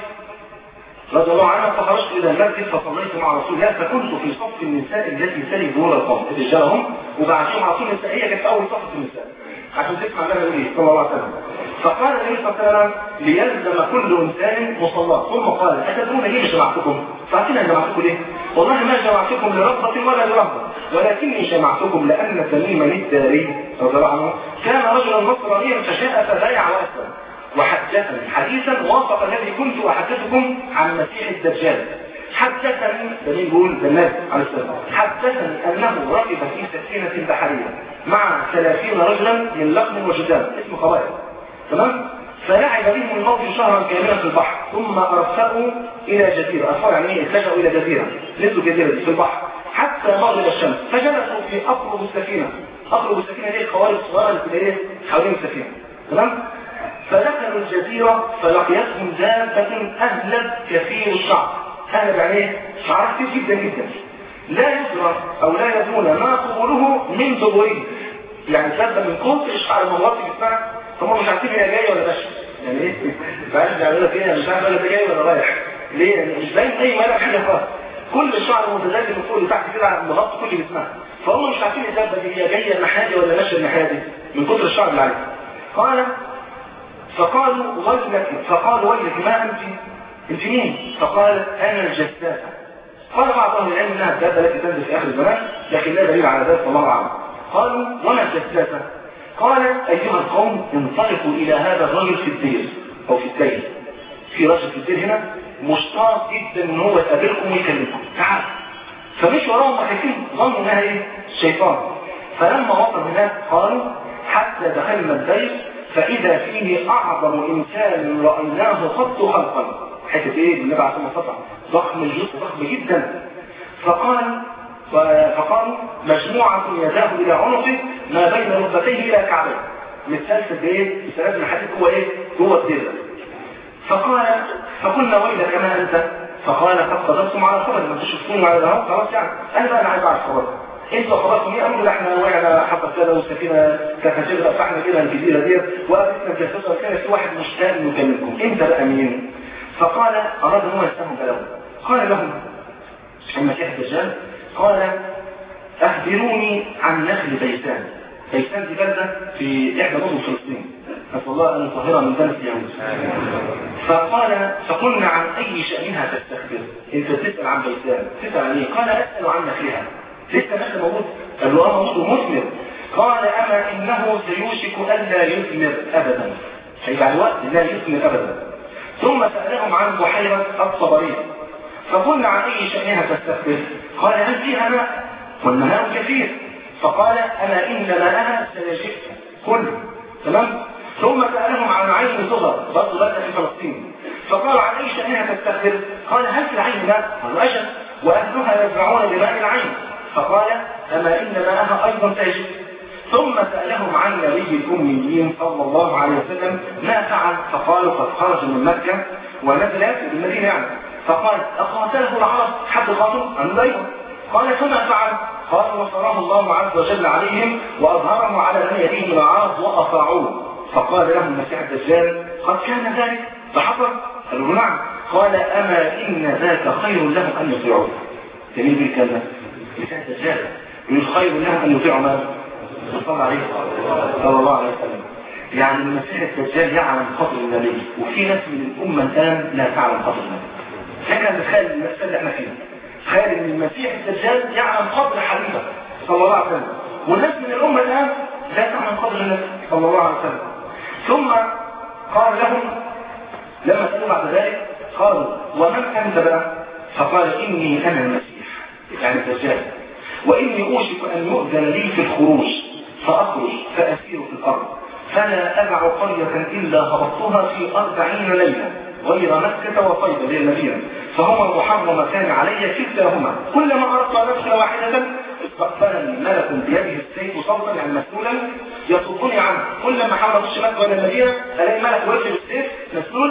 [SPEAKER 1] رضي الله عنها فخرجت الى المسجد فصليت مع رسول الله فكنت في صف النساء التي تلي ظهور القوم رجالهم وبعدهم على طول النساء. هي كانت اول صف النساء عشان تسمع لنا يقول ايه صلى الله عليه وسلم. فقال النبي صلى الله عليه وسلم ليلزم كل انسان مصلاه ثم قال اتدرون ليه جمعتكم؟ فاعطينا جمعتكم ليه؟ والله ما جمعتكم لرغبه ولا لرهبه ولكني جمعتكم لان تميما الداري رضي الله عنه كان رجلا نصرانيا فجاء فبايع واسلم وحدثني حديثا وافق الذي كنت احدثكم عن مسيح الدجال. حدثني دليل يقول بالنبي عليه السلام حدثني انه ركب في سفينه بحريه مع 30 رجلا من لقم وجدام اسم قبائل تمام، فلعب بهم الموت شهرا كاملا في البحر ثم ارسلوا الى جزيره. ارسلوا يعني ايه؟ اتجهوا الى جزيره، نزلوا جزيره في البحر حتى مغرب الشمس فجلسوا في اقرب السفينه. اقرب السفينه دي القوارب الصغيره اللي بتبقى ايه حوالين السفينه تمام. فدخلوا الجزيرة فلقيتهم دابة أهلب كثير الشعر. أهلب يعني ايه؟ شعر كثير جدا جدا لا يدرى أو لا يدرون ما قبوله من دبره، يعني دابة من كتر الشعر المغطي جسمها هم مش عارفين هي جاية ولا ماشية. يعني ايه؟ فعلا بيعملوا لك ايه؟ مش عارف ولا جاي ولا رايح ليه؟ يعني مش باين أي ولا حاجة خالص. كل الشعر متداخل من فوق لتحت كده مغطي كل جسمها، فهم مش عارفين الدابه دي هي جايه نحادي ولا ماشيه النحادي من كتر الشعر اللي عليها. قال فقالوا ويلك ما انت مين؟ فقالت انا الجساسه. قال بعض اهل العلم انها الدابه التي تنزل في اخر الزمان، لكن لا دليل على ذلك والله اعلم. قالوا وما الجساسه؟ قالت ايها القوم انطلقوا الى هذا الرجل في الدير او في الدير، في رجل في الدير هنا مشتاق جدا ان هو يقابلكم ويكلمكم، تعال. فمش وراهم خايفين، ظنوا انها ايه؟ الشيطان. فلما وصل هناك قالوا حتى دخلنا الدير فاذا فيه اعظم انسان رايناه قط خلقا. حته ايه؟ النبي عليه الصلاه والسلام ضخم الجسم، ضخم جدا. فقالوا مجموعه يداه الى عنقه ما بين ركبتيه الى كعبيه، متسلسل بايه؟ بسلاسل الحديد جوه ايه؟ جوه الدير. فقلنا ويلك ما انت؟ فقال قد قدرتم على الخبر، ما تشوفوني على الهواء خلاص يعني انا عايز اعرف خبر. انتوا خبركم ايه؟ قالوا احنا وقعنا حصل كذا والسفينه كانت هتغرق فاحنا كده الجزيره ديت وقابلتنا الجاسوسه وكان في واحد مشتاق يكلمكم، انت بقى مين؟ فقال اراد ان هو يستهم بلوه. قال لهم المسيح الدجال قال اخبروني عن نخل بيسان. بيسان دي بلده في احدى مدن فلسطين، نسال الله ان يطهرها من دنس اليهود. فقلنا عن اي شانها تستخبر؟ انت تسال عن بيسان، تسال عن ايه؟ قال اسال عن نخلها. لسه نخل موجود؟ قال له موجود ومثمر. قال اما انه سيوشك الا يثمر ابدا، هيبقى الوقت لا يثمر ابدا. ثم سالهم عن بحيره الصبريه، فقلنا عن اي شانها تستخبر؟ قال هل فيها ماء؟ والماء كثير. فقال اما ان ماءها سيجف كله، تمام. ثم سالهم عن عين صغر برضه بلده في فلسطين، فقال عن اي شانها تستخبر؟ قال هل في العين ماء؟ قالوا اجل واهلها يزرعون بماء العين. فقال اما ان ماءها ايضا سيجف. ثم سالهم عن نبي الاميين صلى الله عليه وسلم ما فعل؟ فقالوا قد خرج من مكه ونزل في المدينه يعني. فقال اقاتله العرب حد قاتل؟ قالوا ايوه. قال فما فعل؟ قال نصره الله عز وجل عليهم واظهره على من يليه من العرب واطاعوه. فقال لهم المسيح الدجال قد كان ذلك فحصل؟ قالوا نعم. قال اما ان ذاك خير لهم ان يطيعوه. جميل بالكلمه المسيح الدجال يقول خير لهم ان يطيعوا من؟ صلى عليه صلى الله عليه وسلم. يعني المسيح الدجال يعلم قدر النبي، وفي ناس من الامه الان لا تعلم قدر النبي. لكن تخيل المسألة اللي احنا فيها، تخيل ان المسيح الدجال يعلم قدر حبيبه صلى الله عليه وسلم، والناس من الامه الان لا تعلم قدر النبي صلى الله عليه وسلم. ثم قال لهم لما سألوا بعد ذلك قالوا ومن انت بقى؟ فقال اني انا المسيح يعني الدجال، واني اوشك ان يؤذن لي في الخروج فاخرج فاسير في الارض فلا ادع قريه الا هبطتها في 40 ليله غير مكه وطيبه اللي هي المدينه، فهما محرمتان علي كلتاهما، كلما اردت ان ادخل واحده استقبلني ملك بيده السيف صوتا يعني مسلولا يصدني عنه، كلما حاول اخش مكه ولا المدينه الاقي ملك واقف بالسيف مسلول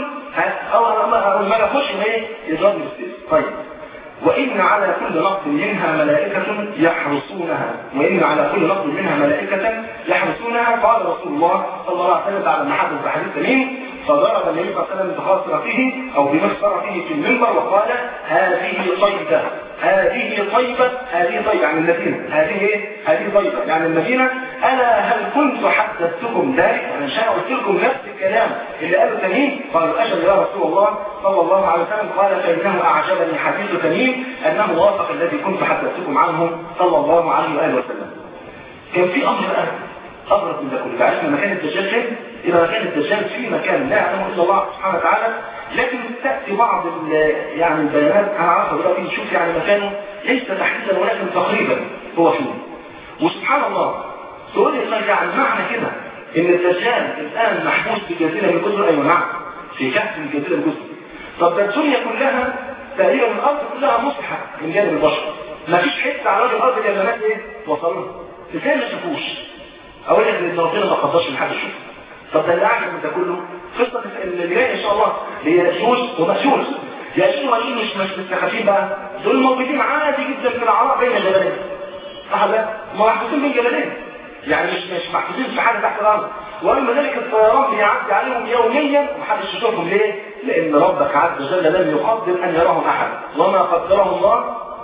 [SPEAKER 1] او الملك اخش ايه يضربني بالسيف. طيب وإن على كل نقط منها ملائكة يحرسونها، وإن على كل نقط منها ملائكة يحرسونها. قال رسول الله صلى الله عليه وسلم بعد ما حدث بحديث تميم فضرب النبي صلى الله عليه وسلم بخاصرته أو بمخصرته في المنبر وقال هذه طيبة هذه طيبة هذه طيبة يعني المدينة، هذه ايه؟ هذه طيبة يعني المدينة. ألا هل كنت حدثتكم ذلك؟ أنا مش قلت لكم نفس الكلام اللي قاله تميم؟ قالوا أجل يا رسول الله صلى الله عليه وسلم. قال فإنه أعجبني حديث تميم أنه وافق الذي كنت حدثتكم عنه صلى الله عليه وآله وسلم. كان في أمر بقى أبرز من ده كله، عرفنا مكان الدجال فين؟ إذا مكان الدجال في مكان لا يعلمه إلا الله سبحانه وتعالى، لكن تأتي بعض يعني البيانات هنعرفها دلوقتي نشوف يعني مكانه ليس تحديدا ولكن تقريبا هو فيه. وسبحان الله تقول لي يعني معنى كده إن الدجال الآن محبوس في جزيرة من الجزر؟ أيوة نعم في كهف من جزيرة الجزر. طب ده الدنيا كلها تقريبا الأرض كلها مصحة من جانب البشر، ما فيش حتة على وجه الأرض اللي الناس ايه وصلوا ازاي ما شافوش؟ أقول لك إن ربنا ما قدرش لحد يشوف. طب ده اللي أعجب من ده كله قصة اللي جاية إن شاء الله هي يأجوج ومأجوج. يأجوج ومأجوج مش مستخفين بقى، دول موجودين عادي جدا في العراء بين الجبلين. صح لا؟ محبوسين بين جبلين، يعني مش محبوسين في حاجة تحت الأرض. وأما ذلك الطيران بيعدي عليهم يوميا ومحدش يشوفهم. ليه؟ لأن ربك عز وجل لم يقدر أن يراهم أحد، وما قدره الله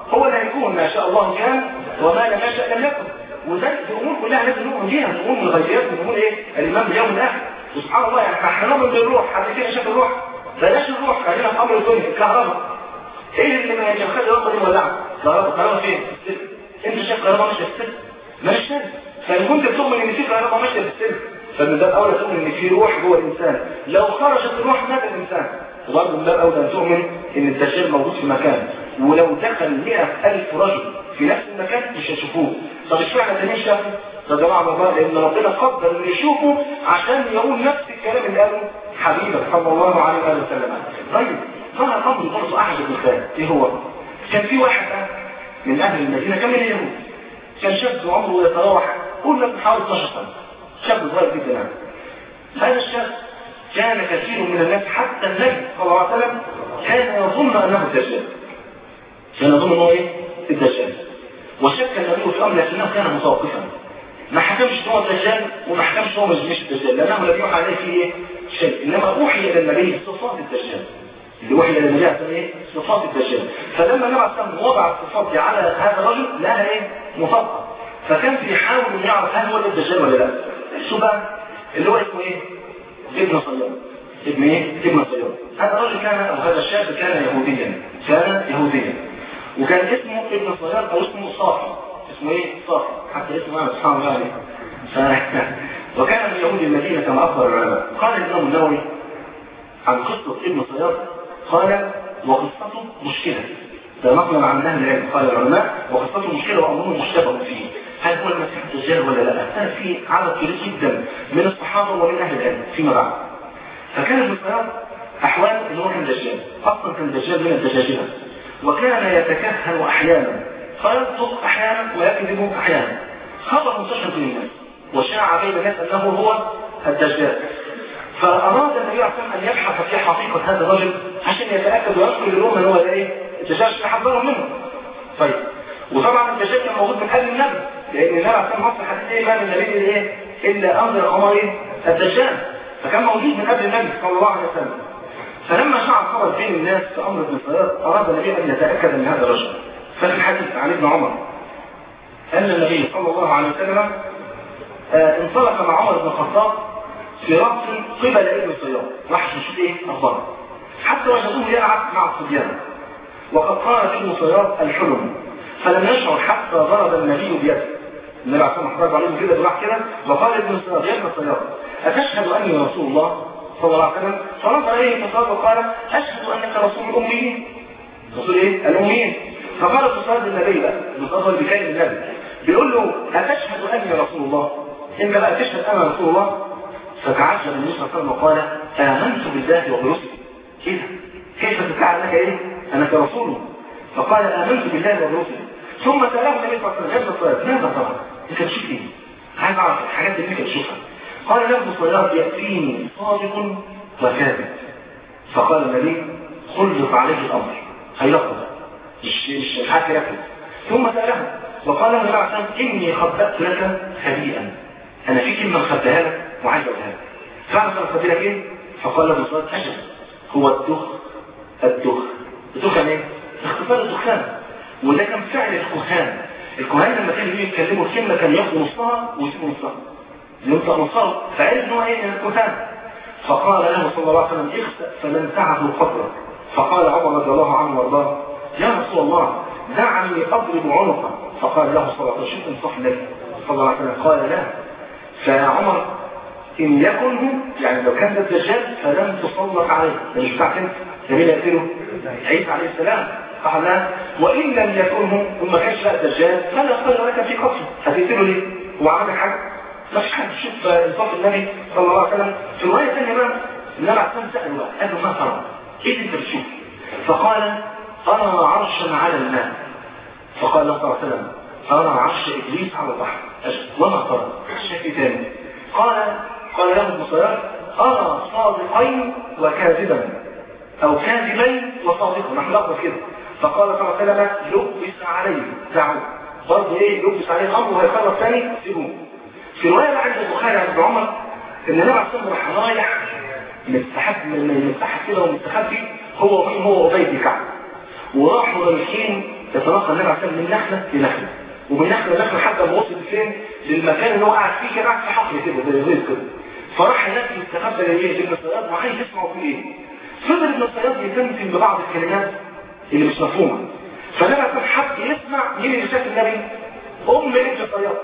[SPEAKER 1] هو اللي هيكون، ما شاء الله كان وما لم يشاء لم يكن. وده الامور كلها لازم نؤمن بيها، الامور من الغيبيات، من امور ايه؟ الايمان باليوم الاخر. وسبحان الله يعني احنا نؤمن بالروح، حد كده شاف الروح؟ بلاش الروح، خلينا في امر الدنيا، الكهرباء. ايه اللي ما يخلي الرقبه دي مولعه؟ الكهرباء فين؟ انت شايف كهرباء ماشيه في السلك؟ مش شايف. فان كنت بتؤمن ان في كهرباء ماشيه في السلك، فمن باب اولى تؤمن ان في روح جوه الانسان، لو خرجت الروح مات الانسان. وبرضه من باب اولى ان تؤمن ان الدجال موجود في مكان، ولو دخل 100,000 رجل في نفس المكان مش هيشوفوه. طب اشمعنى ده مش شافه؟ يا جماعه والله لان ربنا قدر انه يشوفه عشان يقول نفس الكلام اللي قاله حبيبه صلى الله عليه وسلم. طيب ظهر امر برضه احد الدخان. ايه هو؟ كان في واحد من اهل المدينه، كان من اليهود، كان شاب عمره يتراوح قلنا من حوالي 12 سنه، شاب صغير جدا يعني. هذا الشاب كان كثير من الناس حتى النبي صلى الله عليه وسلم كان يظن انه الدجال، كان يظن انه ايه؟ الدجال. وشك النبي في امر لكنه كان متوقفا، ما حكمش ان هو الدجال وما حكمش ان هو مش الدجال، لانه لم يوحى عليه فيه ايه؟ شيء، انما اوحي الى النبي صفات الدجال. اللي وحي الى النبي عليه ايه؟ صفات الدجال. فلما النبي عليه الصلاه وضع الصفات دي على هذا الرجل لها ايه؟ مطابقه. فكان بيحاول انه يعرف هل هو الدجال ولا لا. شو بقى؟ اللي هو اسمه ايه؟ ابن صياد. ابن ايه؟ ابن صياد. هذا الرجل كان، او هذا الشاب كان يهوديا، كان يهوديا، وكان اسمه ابن صياد او اسمه صافي. اسمه ايه؟ صافي، حتى اسمه انا سبحان الله عليه. وكان من يهود المدينه كما اخبر العلماء. قال الامام النووي عن قصه ابن صياد، قال وقصته مشكله. ده نقلا عن اهل العلم. قال العلماء وقصته مشكله وامره مشتبه فيه، هل هو المسيح الدجال ولا لا؟ كان في عدد كبير جدا من الصحابه ومن اهل العلم فيما بعد. فكان ابن صياد احوال ان هو كان دجال، اصلا كان دجال من الدجاجله، وكان يتكهن احيانا فيصدق احيانا ويكذب احيانا. خبر منتشر بين الناس وشاع بين الناس انه هو الدجال. فاراد النبي عليه الصلاه والسلام ان يبحث في حقيقه هذا الرجل عشان يتاكد ويذكر لهم ان هو ايه؟ الدجال عشان يحذرهم منه. طيب وطبعا الدجال كان موجود من قبل النبي، لان النبي عليه الصلاه والسلام حديث ايه؟ ما من نبي ايه الا انذر عمر ايه؟ الدجال. فكان موجود من قبل النبي صلى الله عليه وسلم. فلما شاع الخبر بين الناس في امر ابن صياد اراد النبي ان يتاكد من هذا الرجل. ففي الحديث عن ابن عمر ان النبي صلى الله عليه وسلم انطلق مع عمر بن الخطاب في رأس قبل ابن صياد، راح نشوف ايه اخباره، حتى وجدوه يلعب مع الصبيان. وقد قال ابن صياد الحلم، فلم يشعر حتى ضرب النبي بيده. النبي عليه الصلاه والسلام عليه كده براح كده، وقال ابن صياد يا ابن صياد اتشهد اني رسول الله صلى الله عليه وسلم؟ فرد اليه ابن صياد وقال اشهد انك رسول الاميين. رسول ايه؟ الاميين. فقال ابن صياد للنبي بقى، ابن صياد اللي بيكلم النبي بيقول له اتشهد اني رسول الله؟ انت بقى تشهد انا رسول الله؟ فتعجب النبي صلى الله عليه وسلم وقال امنت بالله وبرسله. كده كيف تدعي انك ايه؟ انك رسوله؟ فقال امنت بالله وبرسله. ثم ساله النبي صلى الله عليه وسلم صياد ماذا طبعا؟ انت بتشوف ايه؟ عايز اعرف الحاجات اللي انت بتشوفها. قال له ابن صياد ياتيني صادق وكاذب. فقال النبي خلف عليه الامر، هيلخبط مش عارف يركز. ثم ساله وقال له النبي عليه الصلاه والسلام اني خبأت لك خبيئا، انا في كلمه مخبيها لك وعايز اقولها لك. تعرف انا مخبي لك ايه؟ فقال له ابن صياد اجل هو الدخن ايه؟ اختصار الدخان. وده كان فعل الكهان. الكهان لما كانوا يتكلموا الكلمه كان ياخدوا نصها ويسيبوا نصها، ينطق نصها، فعرف ان هو ايه؟ من الكهان. فقال له صلى الله عليه وسلم اخسأ فمنتعه قبره. فقال عمر رضي الله عنه وارضاه يا رسول الله دعني اضرب عنقه. فقال له صلى الله عليه وسلم شوف انصاف النبي صلى الله عليه وسلم. قال لا. فعمر ان يكن يعني لو كان الدجال فلم تسلط عليه، مش بتاعك انت جميل يقتله عيسى عليه السلام قال لا. وان لم يكنه وما كانش بقى الدجال فلا خير لك في قتله، هتقتله ليه؟ هو عمل حاجه؟ ما فيش حد. شوف انصاف النبي صلى الله عليه وسلم. في روايه ثانيه بقى النبي عليه الصلاه والسلام ساله قال له ما ترى؟ ايه اللي انت بتشوف؟ فقال ارى عرشا على الماء. فقال له صلى الله عليه وسلم ارى عرش ابليس على البحر. وما ترى؟ شايف ايه ثاني؟ قال له ابن صياد ارى صادقين وكاذبا او كاذبين وصادقا، نحن لقب كده. فقال صلى الله عليه وسلم لبس عليه دعوه، برضه ايه؟ لبس عليه الامر وهيخلص ثاني سيبوه. في روايه عند البخاري عن ابن عمر ان النبي عليه الصلاه والسلام راح رايح مستحب كده ومستخبي هو ومين؟ هو ابي بن كعب. وراحوا رايحين يتنقل النبي عليه من نخله لنخله، ومن نخله لنخله حتى ما وصل فين؟ للمكان اللي هو قاعد فيه كده، قاعد في حقل كده زي الغيط كده. فراح هناك يستخبى جايه ابن الصياد وعايز يسمعوا فيه ايه. فضل ابن الصياد يتمتم ببعض الكلمات اللي مش مفهومه. فالنبي حب يسمع مين اللي شاف النبي؟ ابن الصياد،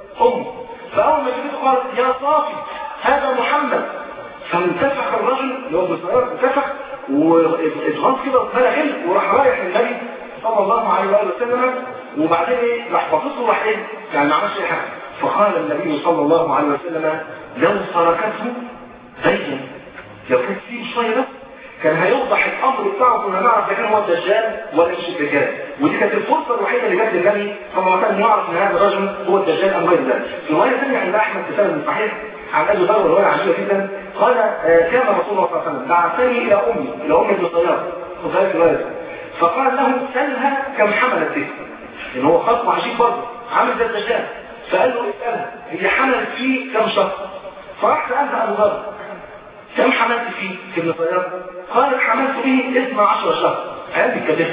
[SPEAKER 1] فاول ما شافته قالت يا صافي هذا محمد. فانتفخ الرجل اللي هو ابن الصياد، انتفخ واتغاظ كده واتملى غل، وراح رايح للنبي صلى الله عليه وسلم. وبعدين ايه؟ راح باصص له، راح ايه؟ يعني ما عملش اي حاجه. فقال النبي صلى الله عليه وسلم لو تركته بين، لو كان فيه شويه بس كان هيوضح الامر بتاعه، كنا نعرف كان هو الدجال ولا مش الدجال. ودي كانت الفرصه الوحيده اللي جت للنبي صلى الله عليه وسلم يعرف ان هذا الرجل هو الدجال ام غير ذلك. في روايه ثانيه عند احمد في سند صحيح عن ابي ذر روايه عجيبه جدا، قال كان رسول الله صلى الله عليه وسلم بعثني الى ام ابن صياد، وذلك روايه، فقال له سلها كم حملت به، ان هو خصم عجيب برضه عامل زي الدجال. فقال له اسالها هي حملت فيه كم شهر. فراح سالت ابو ذر كم حملت فيه في ابن صياد؟ قال حملت به 12 شهر. هذه الكذبه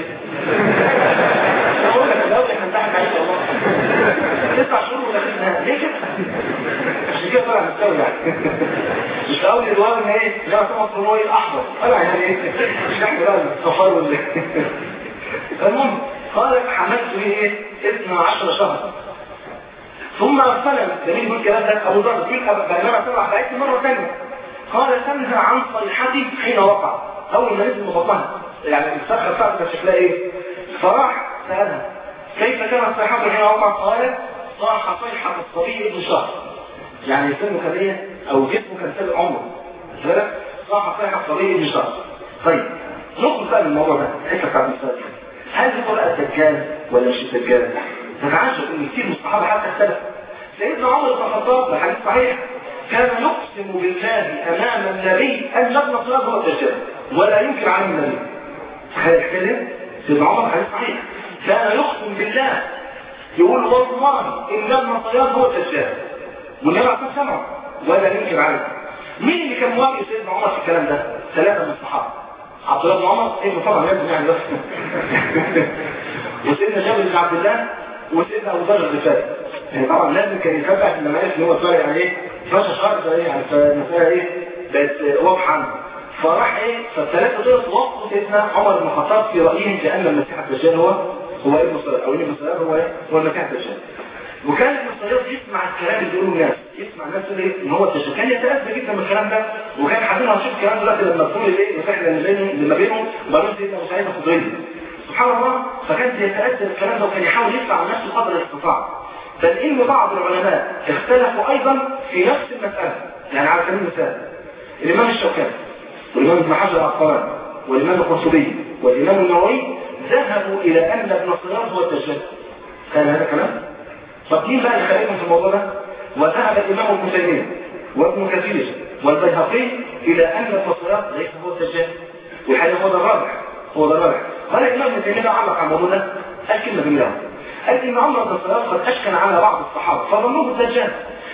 [SPEAKER 1] اقول لك الاول احنا بنضحك عليك والله 9 شهور ودخلنا ليه كده؟ عشان كده طلع مستوي يعني مش اول الواو ان ايه لا تقص الواو الاحمر طلع يعني ايه مش احنا بقى الصفار ولا المهم قال حملت به ايه 12 شهر. ثم ارسل دليل يقول الكلام ده ابو ذر يقول بينما طلع بعتني مره ثانيه قال تنهى عن صيحتي حين وقع، اول ما نزل مبطنها يعني الصخره بتاعتها شكلها ايه. فراح سالها كيف كانت صيحته حين وقع؟ قالت صاح صيحه الصبي ابن شهر، يعني سنه كان ايه او جسمه كان سابق عمره، صاح صيحه الصبي ابن شهر. طيب نخرج بقى من الموضوع ده الحته بتاعت المثال، هل هو بقى الدجال ولا مش الدجال؟ تتعجب ان كتير من الصحابه حتى اختلف. سيدنا عمر بن الخطاب الحديث صحيح كان يقسم بالله امام النبي ان ابن صياد هو الدجال ولا ينكر عليه النبي. تخيل كده سيدنا عمر الحديث صحيح كان يقسم بالله يقول والله ان ابن صياد هو الدجال والنبي عليه الصلاه ولا ينكر عليه. مين اللي كان موافق سيدنا عمر في الكلام ده؟ 3 من الصحابه، عبد الله بن عمر ابن طبعا لازم يعني بس وسيدنا جابر بن عبد الله وسيدنا ابو ذر الغفاري. يعني طبعا لازم كان يتابع لما عرف ان هو طالع يعني ايه 12 شهر ده يعني فالمساله ايه بقت واضحه عنه. فراح ايه فالثلاثه دول وافقوا سيدنا عمر بن الخطاب في رايهم بان المسيح الدجال هو ابن صياد او ابن صياد هو المسيح الدجال. وكان ابن صياد يسمع الكلام اللي بيقوله الناس، يسمع الناس تقول ايه ان هو الدجال، كان يتاذى جدا من الكلام ده. وكان حابين نشوف الكلام دلوقتي لما تقول الايه الرحله اللي ما بينهم وبعدين سيدنا ابو سعيد الخدري سبحان الله. فكان يتاذى الكلام ده وكان يحاول يدفع عن نفسه قدر الاستطاع. بل ان بعض العلماء اختلفوا ايضا في نفس المساله. يعني على سبيل المثال الامام الشوكاني والامام ابن حجر العسقلاني والامام القرطبي والامام النووي ذهبوا الى ان ابن صياد هو الدجال. كان هذا كلام؟ طب مين بقى اللي خالفهم في الموضوع ده؟ وذهب الامام ابن تيميه وابن كثير والبيهقي الى ان ابن صياد ليس هو الدجال، والحقيقه هو ده الراجح. قال الامام ابن تيميه علق على الموضوع ده قال كلمه جميله، قال ان عمر بن الخطاب قد اشكل على بعض الصحابه فظنوه الدجال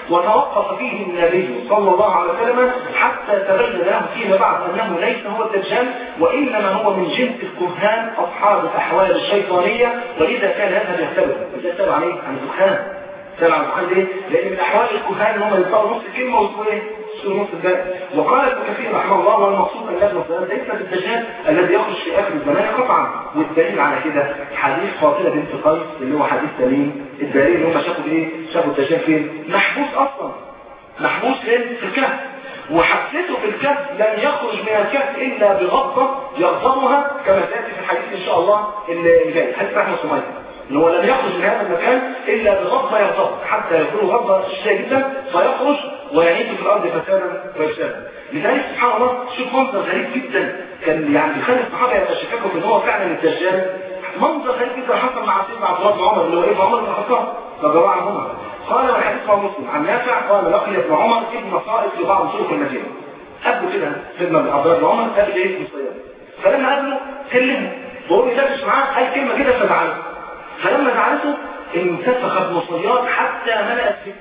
[SPEAKER 1] وتوقف فيه النبي صلى الله عليه وسلم حتى تبين له فيما بعد انه ليس هو الدجال وانما هو من جنس الكهان اصحاب الاحوال الشيطانيه، ولذا كان هذا يحتوي عليه عن الدخان. سأل عن الدخان ليه؟ لان من احوال الكهان هم يلقوا نص كلمه ويقولوا ايه؟ نص الباقي. وقال ابن كثير رحمه الله والمقصود ان ابن صياد ليس بالدجال الذي يخرج في اخر الزمان قطعا. والدليل على كده حديث فاطمه بنت قيس اللي هو حديث سليم الدليل ان هم شافوا ايه؟ شافوا الدجال فين؟ محبوس اصلا، محبوس فين؟ في الكهف. وحبسته في الكهف لن يخرج من الكهف الا بغضه يغضبها كما تاتي في الحديث ان شاء الله اللي جاي حديث احمد سميه ان هو لن يخرج من هذا المكان الا بغضه يغضب حتى يكون غضه شديده جدا فيخرج ويعيش في الارض فسادا وافسادا. لذلك سبحان الله شوف منظر غريب جدا كان يعني بيخلي الصحابه يتشككوا في ان هو فعلا الدجال. منظر غريب جدا حصل مع سيدنا عبد الله بن عمر اللي هو ابن عمر بن الخطاب رضي الله عنهما. قال والحديث رواه مسلم عن نافع قال لقي ابن عمر ابن صائد في بعض سوق المدينه. قابله كده سيدنا عبد الله بن عمر قابل ايه ابن صياد. فلما قابله كلمه وهو يدردش معاه قال كلمه كده فزعله. فلما زعلته انتفخ ابن صياد حتى ملأ السكه.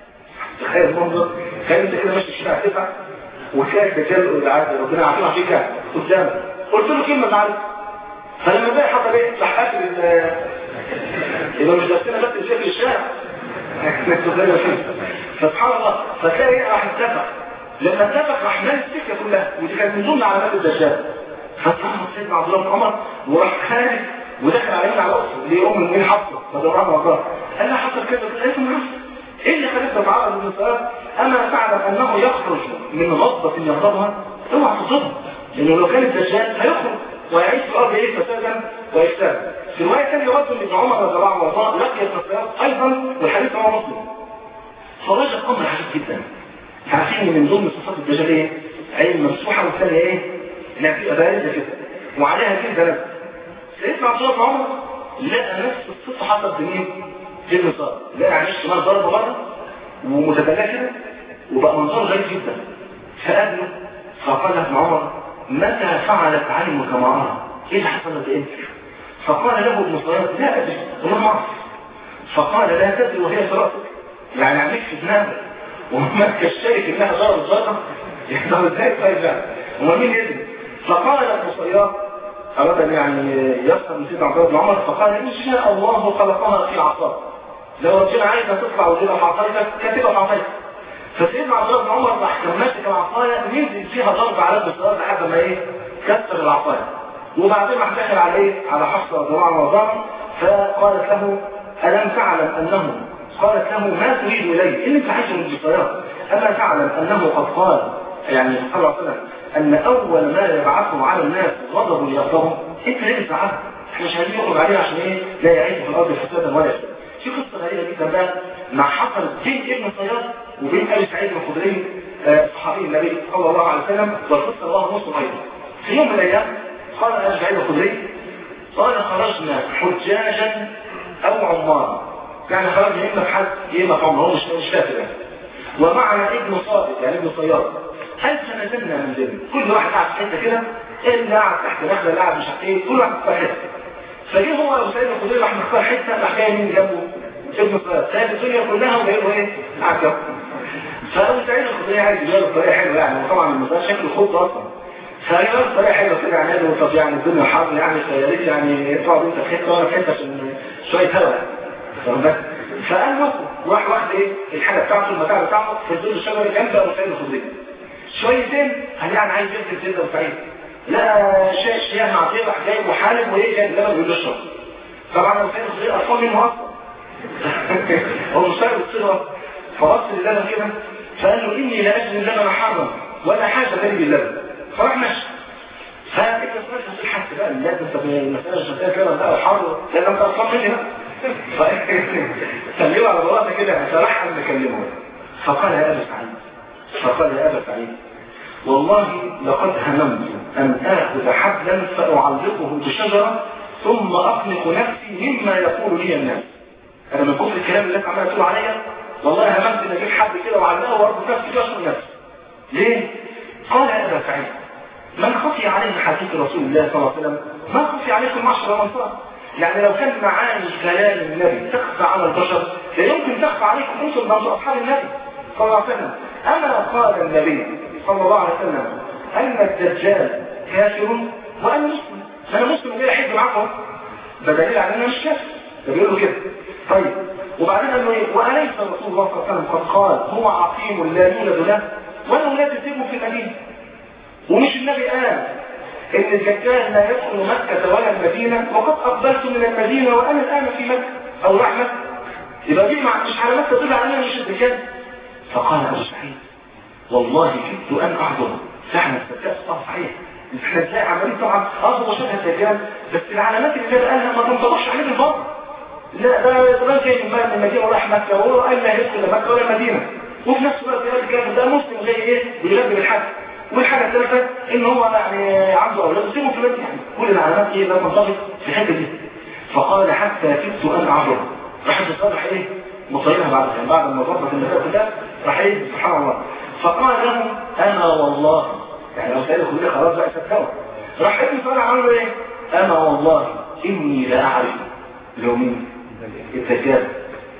[SPEAKER 1] تخيل المنظر كان انت كده ماشي في الشارع 9 وكان الدجال عادي ربنا يعافينا فيك قدامك قلت له كلمه زعلت. فلما بقى حصل ايه؟ راح قافل يبقى مش درسنا بس الشيء في الشارع. سبحان الله. فتلاقي ايه راح اتفق، لما اتفق راح نال السكه كلها، ودي كانت من ضمن علامات الدجال. فاستحمد سيدنا عبد الله بن عمر وراح خارج ودخل علينا على اخته اللي هي ام المؤمنين حفصه رضي الله عنها، قال لها حصل كذا كذا، قالت له ايه اللي خليك تتعرض للسؤال؟ اما تعلم انه يخرج من غضبه يغضبها؟ اوعى تصدق، لانه لو كان الدجال هيخرج ويعيش في الارض ايه فسادا وافسادا. في روايه ثانيه يود ان ابن عمر رضي الله عنه لقي الصياد ايضا، والحديث رواه مسلم. فراجع امر عجيب جدا. عارفين من ضمن صفات الدجال ايه؟ عين مفتوحه والثانيه ايه؟ انها بتبقى بارده كده وعليها كده بلد. سيدنا عبد الله بن عمر لقى نفس الصفه حصلت بمين؟ في المصاب، لقى عينيه الشمال ضربه بره ومتبلاه كده وبقى منظره غريب جدا. فقابله فقال له ابن عمر متى فعلت عينك ما ارى؟ ايه اللي حصل لك انت؟ فقال له ابن صياد لا ادري ولا ما اعرف. فقال لا تدري وهي في راسك، يعني عليك في دماغك وما كشايف انها ضربت ضربه، يقدر ازاي ترجع؟ وما مين يدري؟ فقال ابن صياد اراد ان يعني يفهم من سيدنا عبد الله بن عمر، فقال ان شاء الله خلقها في عصا، لو ربنا عايزها تطلع وتبقى في عصايتك كانت في عصايتك. فسيدنا عبد الله بن عمر راح ماسك العصايه نزل فيها ضرب على ابن صياد لحد ما ايه؟ كسر العصايه. وبعدين راح داخل على ايه؟ على حفصه رضي الله عنها فقالت له الم تعلم انه، قالت له ما تريد اليه؟ ان انت عايز من الصياد، اما تعلم انه قد قال يعني صلى الله عليه وسلم ان اول ما يبعثه على الناس غضب يغضبه. انت ليه بتزعل؟ احنا مش عايزين نخرج عليه عشان ايه؟ لا يعيش في الارض فسادا ولا يفسد. في قصه غريبه جدا بقى مع حصل بين ابن صياد وبين ابي سعيد الخدري صحابي النبي صلى الله عليه وسلم، والقصه رواه مسلم ايضا. في يوم من الايام قال ابي سعيد الخدري قال خرجنا حجاجا او عمارا، يعني خرجنا اما في حج اما في عمره، هو مش فاكر يعني. ومعنا ابن صادق يعني ابن صياد. هل سنزلنا من ذلك؟ كل واحد قاعد في حته كده، اللي قاعد تحت نخله، اللي قاعد مش عارف ايه، كل واحد في حته. فجه هو ابو سعيد الخدري راح مختار حته، راح جاي من جنبه ابن صياد، سايب الدنيا كلها وجايب له ايه؟ قاعد جنبه. فابو سعيد الخدري عايز يجيب له طريقه حلوه يعني، وطبعا المصياد شكله خط اصلا. فجاب له طريقه حلوه كده يعني، قال له طب يعني الدنيا حر يعني يا ريت يعني تقعد انت في حته وانا في حته عشان شويه هواء. فقال له راح واخد ايه؟ الحاجه بتاعته المتاع بتاعه في ظل الشجره جنب ابو سعيد الخدري. شويتين قال يعني عايز يركب زبده وسعيد، لا شيء مع طيب راح جايب وحالب وايه جايب لبن ويقول له اشرب. طبعا ابو سعيد الخدري اطفال منه اصلا هو مش عارف الصغر، فبص للبن كده فقال له اني لا اجد اللبن حرا ولا حاجه غير باللبن. فراح ماشي. فانت سمعت الحس بقى لا انت المساله مش مساله لبن بقى وحر، لا انت اطفال مني بقى. سلموا على بلاطه كده فراح قال نكلمه. فقال يا ابا سعيد، فقال يا ابا سعيد والله لقد هممت ان اخذ حبلا فاعلقه بشجره ثم اخلق نفسي مما يقول لي الناس. انا من كفر الكلام اللي انت عمال تقول عليا والله هممت ان اجيب حد كده واعلقه واربط نفسي كده اشرب نفسي. ليه؟ قال يا ابا سعيد من خفي عليه حديث رسول الله صلى الله عليه وسلم ما خفي عليكم معشر الانصار. يعني لو كان معاني كلام النبي تخفى على البشر لا يمكن تخفى عليكم انتم بعض اصحاب النبي صلى الله عليه وسلم. اما قال النبي صلى الله عليه وسلم ان الدجال كافر وانا مسلم، انا مسلم وجاي احج معاكم، ده دليل على ان انا مش كافر، ده بيقول له كده. طيب وبعدين قال له ايه؟ واليس رسول الله صلى الله عليه وسلم قد قال هو عقيم لا يولد له ولا ولاد تسيبه في المدينه؟ ومش النبي قال ان الدجال لا يدخل مكة ولا المدينة وقد اقبلت من المدينة وانا الان في مكة او راح مكة؟ يبقى دي مش علامات تدل على انه مش الدجال. فقال ابو سعيد والله كدت ان احضر. فاحنا استفدت صحيح احنا ازاي عمالين طبعا اصبر شبه الدجال، بس العلامات اللي النبي قالها ما تنطبقش عليه بالبطن. لا ده جاي من المدينة وراح مكة وهو قال لا يدخل مكة ولا المدينة، وفي نفس الوقت الراجل ده مسلم جاي ايه بيلبي بالحج. والحاجة الثالثة ان هو يعني عنده اولاد وسيبه في البيت، يعني كل العلامات ايه لا تنطبق في الحته دي. فقال حتى كدت ان اعبر. راح الصالح ايه مصيرها بعد ما ضبط المسائل كده راح ايه سبحان الله. فقال له انا والله يعني لو سأله كلها خلاص بقى ستكون. راح ابن صالح عمل له ايه؟ انا والله اني لا اعرف لو مين الدجال،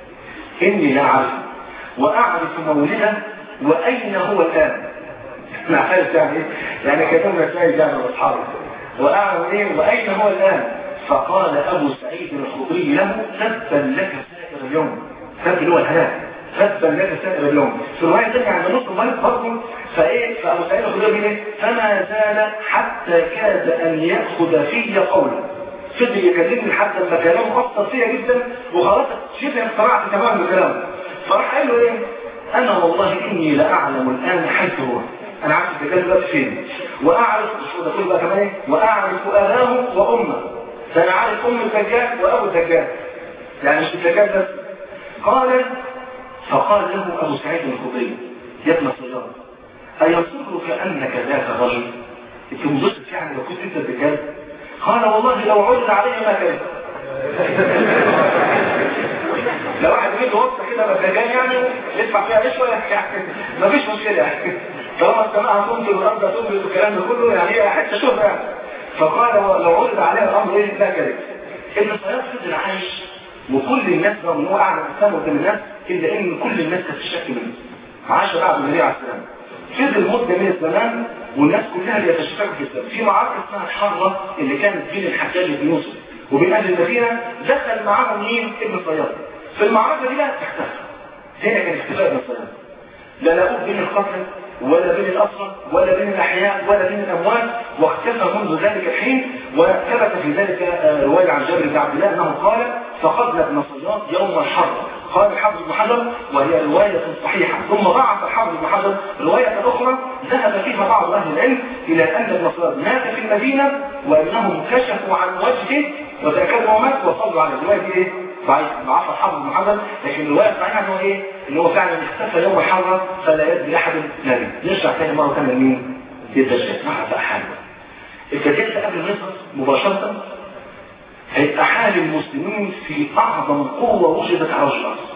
[SPEAKER 1] اني لا اعرف واعرف مولده واين هو الان. احنا عارف يعني ايه؟ يعني كتبنا شويه يعني واصحابي واعلم ايه واين هو الان.
[SPEAKER 2] فقال أبو سعيد الخدري له تبا لك سائر اليوم. تبا اللي هو الهلاك، تبا لك سائر اليوم. في الرواية الثانية عند نص الملك برضه فأبو سعيد الخدري بيه فما زال حتى كاد أن يأخذ في قوله. فضل يكلمني حتى لما كلامه أثر فيا جدا وخلاص شبه اقتنعت تماما بكلامه. فراح قال له ايه؟ انا والله اني لاعلم الان حيث هو. انا عارف الدجال ده فين، واعرف ده كله بقى كمان ايه؟ واعرف اباه وامه. فانا عارف ام الدجال وابو الدجال، يعني مش الدجال بس. فقال له ابو سعيد الخدري يا ابن الصياد ايصرك انك ذاك الرجل؟ انت مبسط يعني لو كنت انت الدجال؟ قال والله لو عرض علي ما كان. لو واحد يجي وسط كده بالدجال يعني يدفع فيها شويه يعني مفيش مشكله يعني. طالما السماء تنزل والارض تنزل والكلام ده كله يعني هي حته شهره يعني. فقال لو عرض عليه الامر ايه لا كذب. ابن الصياد فضل عايش وكل الناس رغم ان هو اعلى انسان قدام الناس الا ان كل الناس كانت تشك منه. عاش بعد النبي عليه السلام. فضل مده من الزمان والناس كلها بيتشككوا في الاسلام. في معركه اسمها الحره اللي كانت بين الحجاج بن يوسف وبين اهل المدينه، دخل معاهم مين؟ ابن الصياد. في المعركه دي لا اختفى. هنا كان اختفاء ابن الصياد. لا لقوه بين القتل ولا بين الاسرى ولا بين الاحياء ولا بين الاموات، واختفى منذ ذلك الحين. وثبت في ذلك روايه عن جابر بن عبد الله انه قال فقدنا ابن الصياد يوم الحرب. قال الحافظ بن حجر وهي روايه صحيحه. ثم ضعف الحافظ بن حجر روايه اخرى ذهب فيها بعض اهل العلم الى ان ابن الصياد مات في المدينه وانهم كشفوا عن وجهه وتاكدوا مات وصلوا على الروايه دي ايه؟ ضعف الحافظ بن حجر. لكن الروايه الصحيحه انه ايه؟ ان هو فعلا اختفى يوم الحرب فلا يدري احد نبي. نرجع ثاني مره ثانيه لمين؟ للدجال. نعرف بقى حاجه. الدجال ده قبل مصر مباشره هيبقى حال المسلمين في اعظم قوه وجدت على وجه الارض.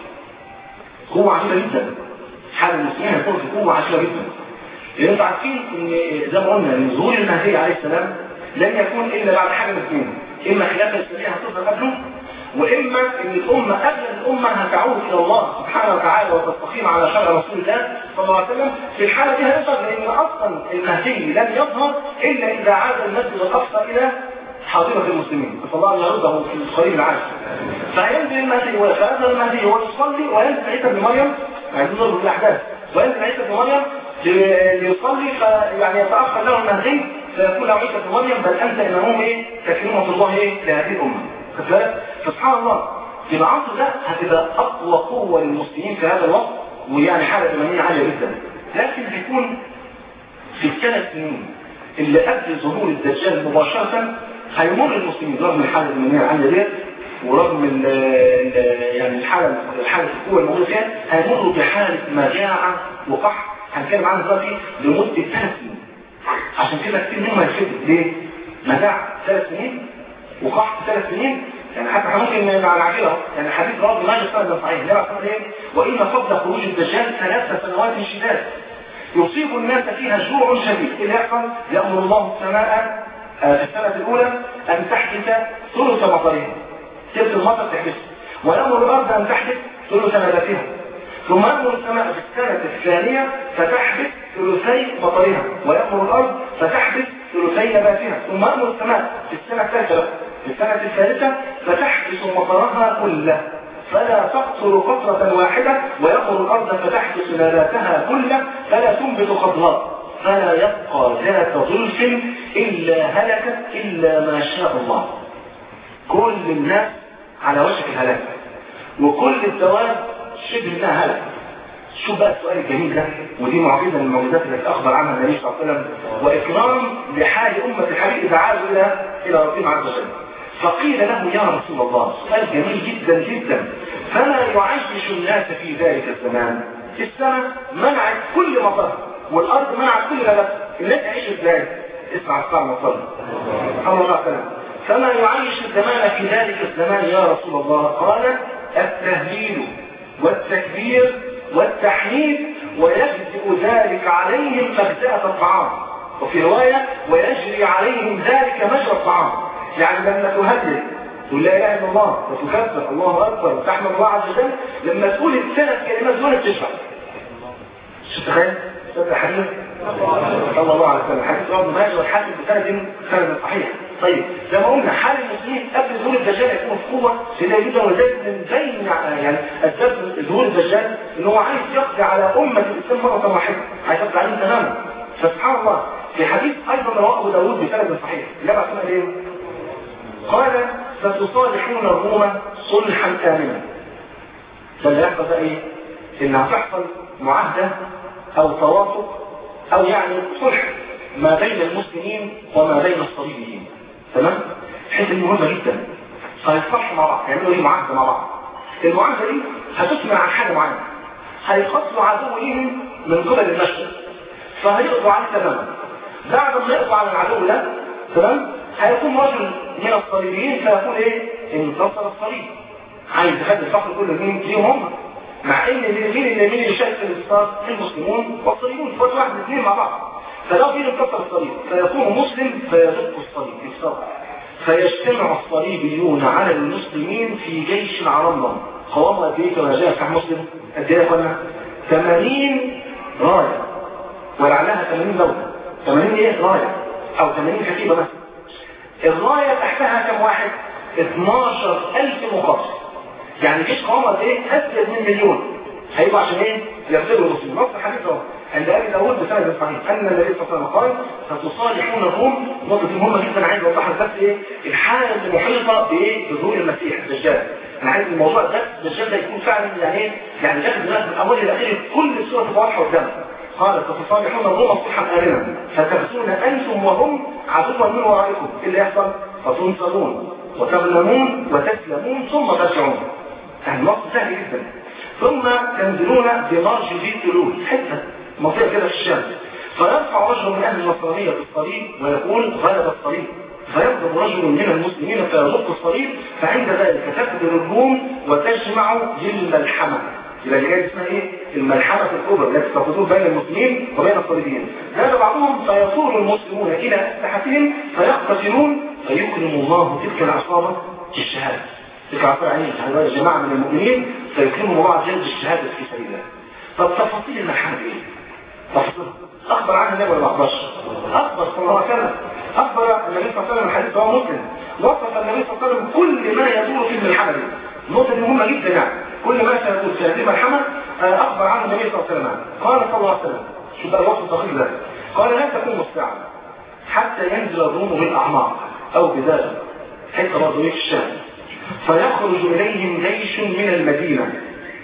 [SPEAKER 2] قوه عجيبه جدا. حال المسلمين هيكون في قوه عجيبه جدا. لان انتوا عارفين ان زي ما قلنا ان ظهور المهدي عليه السلام لن يكون الا بعد حاجه من اثنين. اما خلافه اسلاميه هتظهر قبله، واما ان الامه قبل الامه هتعود الى الله سبحانه وتعالى وتستقيم على شرع رسول الله صلى الله عليه وسلم. في الحاله دي هيظهر لان اصلا المهدي لن يظهر الا اذا عاد المسجد الاقصى الى حاضرة المسلمين. نسأل الله أن يرده في القريب العاجل. فينزل المهدي فيظهر المهدي ويصلي وينزل عيسى بن مريم يعني نظر بالاحداث وينزل عيسى بن مريم ليصلي فيعني يتاخر له المهدي فيقول له عيسى بن مريم بل انت امامهم ايه؟ تكريمه الله ايه؟ لهذه الامه. خد بالك؟ فسبحان الله في العصر ده هتبقى اقوى قوه للمسلمين في هذا الوقت ويعني حاله ايمانيه عاليه جدا. لكن هيكون في الثلاث سنين اللي قبل ظهور الدجال مباشره هيمر المسلمين رغم الحاله الايمانيه العاليه ديت ورغم يعني الحاله القوه الموجوده فيها هيمروا بحاله مجاعه وقحط هنتكلم عنها دلوقتي لمده 3 سنين. عشان كده كتير منهم هيتفتوا ليه؟ مجاعه 3 سنين وقحط 3 سنين. يعني حتى احنا ممكن نعجلها يعني حديث رواه لا يستند صحيح. ليه بقى ايه؟ وان قبل خروج الدجال 3 سنوات شداد يصيب الناس فيها جوع شديد. ايه اللي يحصل؟ يامر الله السماء في السنه الاولى ان تحدث ثلث مطرها، ثلث المطر تحدث، ويامر الارض ان تحدث ثلث نباتها، ثم يامر السماء في السنه الثانيه فتحدث ثلثي مطرها، ويامر الارض فتحدث ثلثي نباتها، ثم يامر السماء في السنه الثالثه في السنه الثالثه فتحدث مطرها كله فلا تقصر قطرة واحدة، ويأمر الأرض فتحدث نباتها كله فلا تنبت خضراء فلا يبقى ذات ظلف إلا هلكت إلا ما شاء الله. كل الناس على وشك الهلاك وكل الدواب شبه انها هلك. شوف بقى السؤال الجميل ده ودي معجزة من المعجزات التي أخبر عنها النبي صلى الله عليه وسلم وإكرام لحال أمة الحبيب إذا عادوا إلى ربهم عز وجل. فقيل له يا رسول الله سؤال جميل جدا جدا فما يعيش الناس في ذلك الزمان؟ السماء منعت كل مطر والارض منعت كل نبات، الناس تعيش ازاي؟ اسمع الصعب مطر صلى الله عليه وسلم. فما يعيش الزمان في ذلك الزمان يا رسول الله؟ قال التهليل والتكبير والتحميد ويجزئ ذلك عليهم مجزئة الطعام، وفي رواية ويجري عليهم ذلك مجرى الطعام. يعني لما تهلل تقول لا اله الا الله وتكبر الله اكبر وتحمد الله عز وجل لما تقول الثلاث كلمات دول تشفع. شو تخيل؟ صدق حديث صلى الله عليه وسلم حديث رواه ابن ماجه والحاكم بسند صحيح طيب زي ما قلنا حال المسلمين قبل ظهور الدجال هيكونوا في قوه شديده جدا، وذلك من بين يعني اسباب ظهور الدجال ان هو عايز يقضي على امه الاسلام مره واحده، عايز يقضي عليهم تماما. فسبحان الله في حديث ايضا رواه ابو داوود بسند صحيح، النبي عليه الصلاه والسلام قال ستصالحون الروم صلحا امنا. فاللي يحصل ده ايه؟ ان هتحصل معاهده او توافق او يعني صلح ما بين المسلمين وما بين الصليبيين. تمام؟ حته مهمه جدا. هيصلحوا مع بعض، يعملوا ايه؟ معاهده مع بعض. المعاهده دي هتثمر عن حاجه معينه. هيقتلوا عدو ليهم من قبل المشرق، فهيقضوا عليه تماما. بعد ما يقضوا على العدو ده تمام؟ هيكون رجل من الصليبيين فيقول ايه؟ انتصر الصليب. عايز يخلي الفخر كله مين؟ ليهم هم. مع ان مين اللي شايف الانتصار؟ المسلمون والصليبيون، فوت واحد الاثنين مع بعض. فلو فيه انتصر الصليب فيكون مسلم فيدق الصليب يكسره، فيجتمع الصليبيون على المسلمين في جيش عرمضة. قوامه قد ايه كما جاء في مسلم؟ قد ايه يا اخوانا؟ 80 رايه، ولعلها 80 دوله. 80 ايه رايه او 80 كتيبه مثلا. الرايه تحتها كم واحد؟ 12,000 مقاتل. يعني جيش قوامه قد ايه؟ ازيد من مليون. هيبقوا عشان ايه؟ يغزلوا المسلمين. نص الحديث اهو عند ابي داوود بسند صحيح ان النبي صلى الله عليه وسلم قال ستصالحون الروم. النقطه دي مهمه جدا، عايز اوضحها بس ايه؟ الحاله المحيطه بايه؟ بظهور المسيح الدجال. انا عايز الموضوع ده الدجال ده يكون فعلا يعني ايه؟ يعني داخل دماغك من اوله لاخره كل الصور تبقى واضحه قدامك. قال ستصالحون الروم صلحا امنا فتغزون انتم وهم عدوا من ورائكم. ايه اللي يحصل؟ فتنصرون وتغنمون وتسلمون ثم ترجعون. النص سهل جدا. ثم تنزلون بمرج ذي تلول، حته منطقه كده في الشام، فيرفع رجل من اهل النصرانيه بالصليب ويقول غلب الصليب، فيضرب رجل من المسلمين فيرد الصليب، فعند ذلك تقدر الروم وتجمع للملحمه. يبقى اللي جاي اسمها ايه؟ الملحمه الكبرى التي ستدور بين المسلمين وبين الصليبيين. ذهب بعضهم فيصور المسلمون الى اسلحتهم فيقتتلون فيكرم الله تلك العصابه بالشهاده. تلك العصابه يعني جماعه من المؤمنين فيكرموا الله جل بالشهاده في سبيل الله. طب تفاصيل الملحمه ايه؟ تفاصيل اخبر عنها النبي ولا ما اخبرش؟ اخبر صلى الله عليه وسلم. اخبر النبي صلى الله عليه وسلم الحديث رواه مسلم، وصف النبي صلى الله عليه وسلم كل ما يدور في الملحمه دي. النقطه دي مهمه جدا يعني. كل ما سيدور في هذه الملحمه اخبر عنه النبي صلى الله عليه وسلم. قال صلى الله عليه وسلم، شو بقى الوصف الدقيق ده؟ قال لا تكون الساعه حتى ينزل الروم بالاعماق او بذلك حته برضه في الشام، فيخرج اليهم جيش من المدينه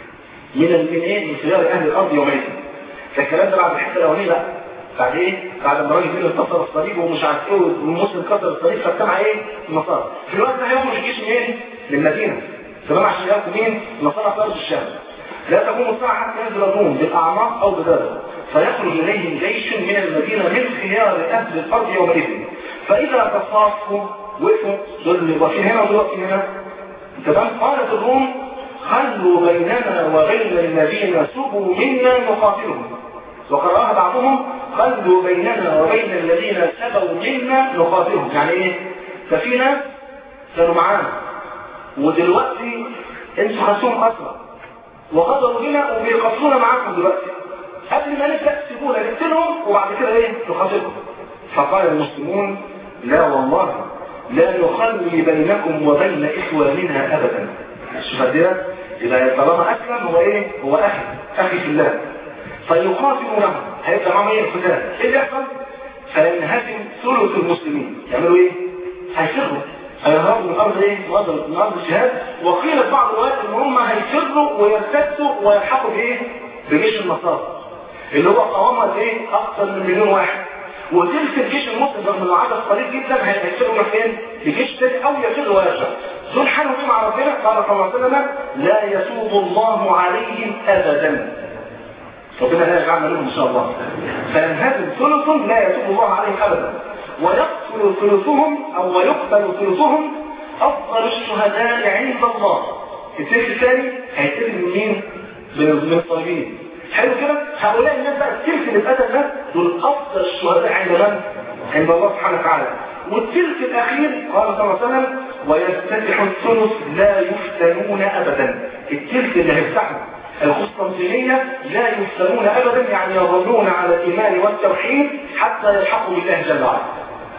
[SPEAKER 2] من خيار اهل الارض يومئذ. الكلام ده بعد الحته الاولانيه بقى. بعد ايه؟ بعد ما الراجل منه انتصر الصليب ومش عارف ايه والمسلم كسر الصليب فاجتمع ايه؟ النصارى. في الوقت ده هيخرج جيش منين؟ من المدينه. تمام عشان ياخدوا مين؟ النصارى في ارض الشام. لا تقوم الساعه حتى ينزل الروم بالاعماق او بذلك، فيخرج اليهم جيش من المدينه من خيار اهل الارض يومئذ، فاذا تصافوا وقفوا دول واقفين هنا ودول واقفين هنا. تمام؟ قالت الروم خلوا بيننا وبين الذين سبوا منا نقاتلهم. وقرأها بعضهم خلوا بيننا وبين الذين سبوا منا نقاتلهم. يعني ايه؟ ففي ناس كانوا معانا ودلوقتي انتوا خدتوهم اسرى وغدروا بنا وبيقتلونا معاكم دلوقتي. قبل ما نبدا تسيبونا نقتلهم وبعد كده ايه؟ نقاتلهم. فقال المسلمون لا والله لا نخلي بينكم وبين اخواننا ابدا. شوف كده يبقى طالما اسلم هو ايه؟ هو اخي في الله. فيقاتلوا لهم. هيبقى معهم ايه القتال؟ ايه اللي يحصل؟ فينهزم ثلث المسلمين. يعملوا ايه؟ هيفروا، هيهربوا من الارض ايه؟ من ارض الجهاد. وقيل في بعض الوقت ان هم هيفروا ويرتدوا ويلحقوا بايه؟ بجيش النصارى اللي هو قوامه ايه؟ اكثر من مليون واحد. وتلك الجيش المسلم رغم انه عدد قليل جدا هيفروا يروح فين؟ لجيش ثاني او يفر ويرجع. دول حالهم ايه مع ربنا؟ قال صلى الله عليه وسلم لا يتوب الله عليهم ابدا. ربنا لا يجعلنا منهم ان شاء الله. فينهزم ثلث لا يتوب الله عليهم ابدا، ويقتل ثلثهم او ويقتل ثلثهم افضل الشهداء عند الله. الثلث الثاني هيتقتل من مين؟ من الصليبيين. حلو كده؟ هؤلاء الناس بقى الثلث اللي اتقتل ده دول افضل الشهداء عند من؟ عند الله سبحانه وتعالى. والثلث الاخير قال صلى الله عليه وسلم ويفتتح الثلث لا يفتنون ابدا. الثلث اللي هيفتحوا القسطنطينية لا يفتنون ابدا، يعني يظلون على الايمان والتوحيد حتى يلحقوا بالله جل وعلا.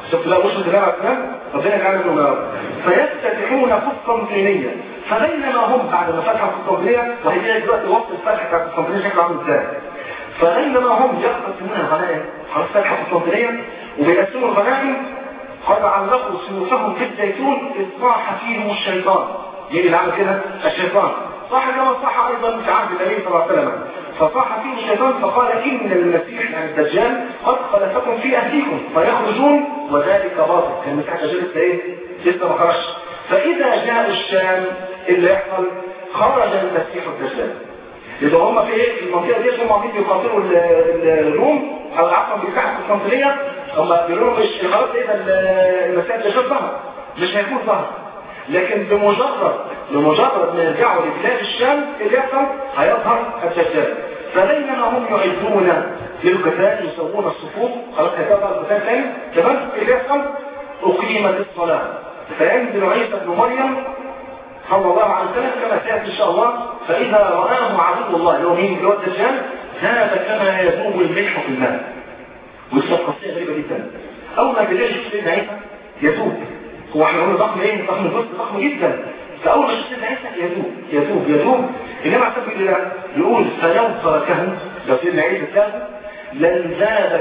[SPEAKER 2] شفت بقى وش النبي عليه السلام ربنا يجعل لهم يا رب. فيفتتحون قسطنطينية، فبينما هم بعد ما فتحوا قسطنطينية، وهي دلوقتي وقت الفتح بتاع قسطنطينية شكله عامل ازاي، فبينما هم يقسمون الغنائم، خلاص فتحوا قسطنطينية وبيقسموا الغنائم، قد علقوا سيوفهم في الزيتون إذ صاح فيهم الشيطان. مين اللي عمل كده؟ الشيطان. صاح كما صاح ايضا في عهد النبي صلى الله عليه وسلم، فصاح فيه الشيطان فقال ان المسيح يعني الدجال قد خلفكم في اهليكم فيخرجون وذلك باطل. كان المسيح الدجال لسه ايه؟ لسه ما خرجش. فاذا جاء الشام اللي يحصل خرج المسيح الدجال. يبقى هم في ايه؟ في المنطقه دي هم عايزين يقاتلوا الروم او عفوا بيفتحوا القسطنطينيه، هم بيقولوا مش خلاص ايه ده المسيح الدجال ظهر، مش هيكون ظهر. لكن بمجرد ما يرجعوا لبلاد الشام اللي يحصل هيظهر الدجال. فبينما هم يعدون للقتال يسوون الصفوف، خلاص هيظهر القتال ثاني تمام، اللي يحصل اقيمت الصلاه، فينزل عيسى ابن مريم صلى الله عليه وسلم كما سياتي ان شاء الله، فاذا رآه عدو الله اللي هو مين؟ اللي هو الدجال، ذهب كما يذوب الملح في الماء. ودي قصه غريبه جدا. اول ما الدجال يشوف سيدنا عيسى يذوب، هو احنا قلنا ضخم ايه؟ ضخم الجسم ضخم جدا. فاول ما شفت عيسى يذوب انما على سبيل الله يقول فلو تركه لو سيدنا عيسى سابه لن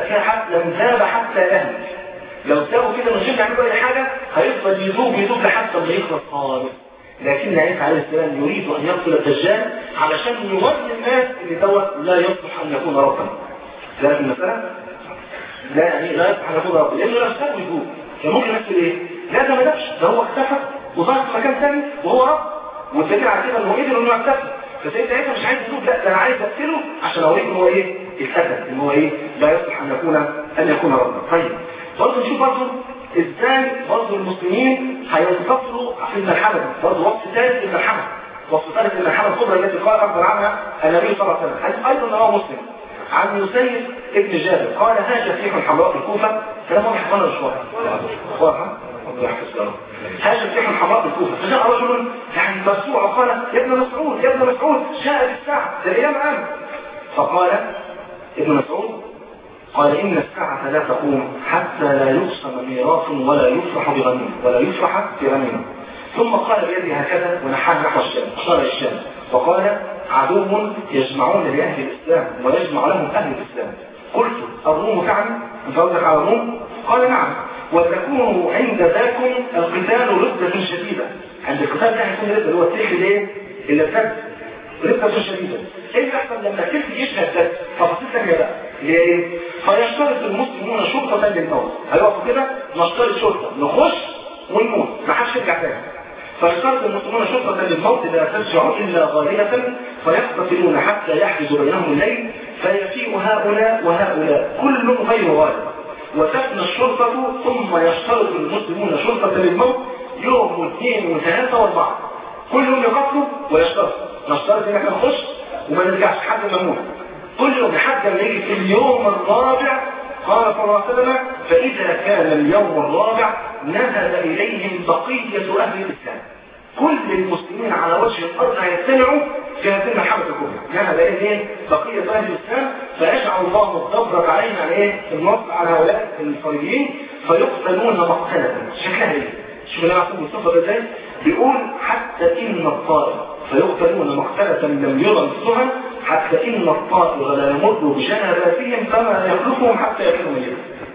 [SPEAKER 2] ذاب حتى يهلك. لو سابه كده من غير ما يعملوا اي حاجه هيفضل يذوب لحتى ما يخلص خالص. لكن عيسى عليه السلام يريد ان يقتل الدجال علشان يوري الناس ان دوت لا يصلح ان يكون ربا. ده المساله لا يعني لا يصلح ان يكون ربا، لانه لو سابه يذوب كان ممكن يحصل ايه؟ لا ده ما دفش، ده هو اختفى وظهر في مكان ثاني وهو رب، والدليل على كده انه قدر انه يختفي. فسيدنا عيسى مش عايز يذوب، لا ده انا عايز اقتله عشان اوريك ان هو ايه؟ اتقتل، ان هو ايه؟ لا يصلح ان يكون ربا. طيب برضه نشوف برضه ازاي برضه المسلمين هينتصروا في الملحمه دي، برضه وصف ثالث للملحمه، وصف ثالث للملحمه الكبرى التي قال اخبر عنها النبي صلى الله عليه وسلم. حديث ايضا رواه مسلم عن يسيد ابن جابر قال هاج ريح حمراء في الكوفه، كلام واضح ولا مش واضح؟ هاج ريح حمراء في الكوفه، فجاء رجل يعني مرسوع وقال يا ابن مسعود جاء بالساعه ده الايام الان. فقال ابن مسعود قال إن الساعة لا تقوم حتى لا يقسم ميراث ولا يفرح بغنيمة. ثم قال بيده هكذا ونحاه نحو الشام، أشار الشام وقال عدو يجمعون لأهل الإسلام ويجمع لهم أهل الإسلام. قلت الروم تعني؟ أنت قصدك على الروم؟ قال نعم، وتكون عند ذاكم القتال ردة شديدة. عند القتال ده هيكون ردة اللي هو السيف اللي ارتد ردة شديدة. ايه اللي يحصل لما السيف يشهد ده؟ تفاصيل ثانية بقى ليه؟ فيشترط المسلمون شرطة للموت، هيقفوا كده نشترط شرطة نخش ونموت ما حدش يرجع تاني. فيشترط المسلمون شرطة للموت لا ترجع إلا غالبة، فيقتتلون حتى يحجز بينهم الليل فيفيء هؤلاء وهؤلاء كل غير غالب، وتفنى الشرطة. ثم يشترط المسلمون شرطة للموت يوم واثنين وثلاثة واربعة، كلهم يقتلوا ويشترط نشترط ان احنا نخش وما نرجعش حد ما نموت كل يوم لحد ما يجي في اليوم الرابع. قال صلى الله عليه وسلم فإذا كان اليوم الرابع نزل إليهم بقية أهل الإسلام، كل المسلمين على وجه الأرض هيجتمعوا في هذه المحبة الكبرى، نزل إليهم بقية أهل الإسلام فيجعل الله الضبرة علينا على إيه؟ النصر على هؤلاء الصليبيين فيقتلون مقتلة. شكلها إيه؟ شوف اللي عصام مصطفى ازاي بيقول حتى إن الطائر فيقتلون مقتلة لم يرى مثلها، حتى إن الطائر لا يمر بجنباتهم فما يخلفهم حتى يكونوا ميتا.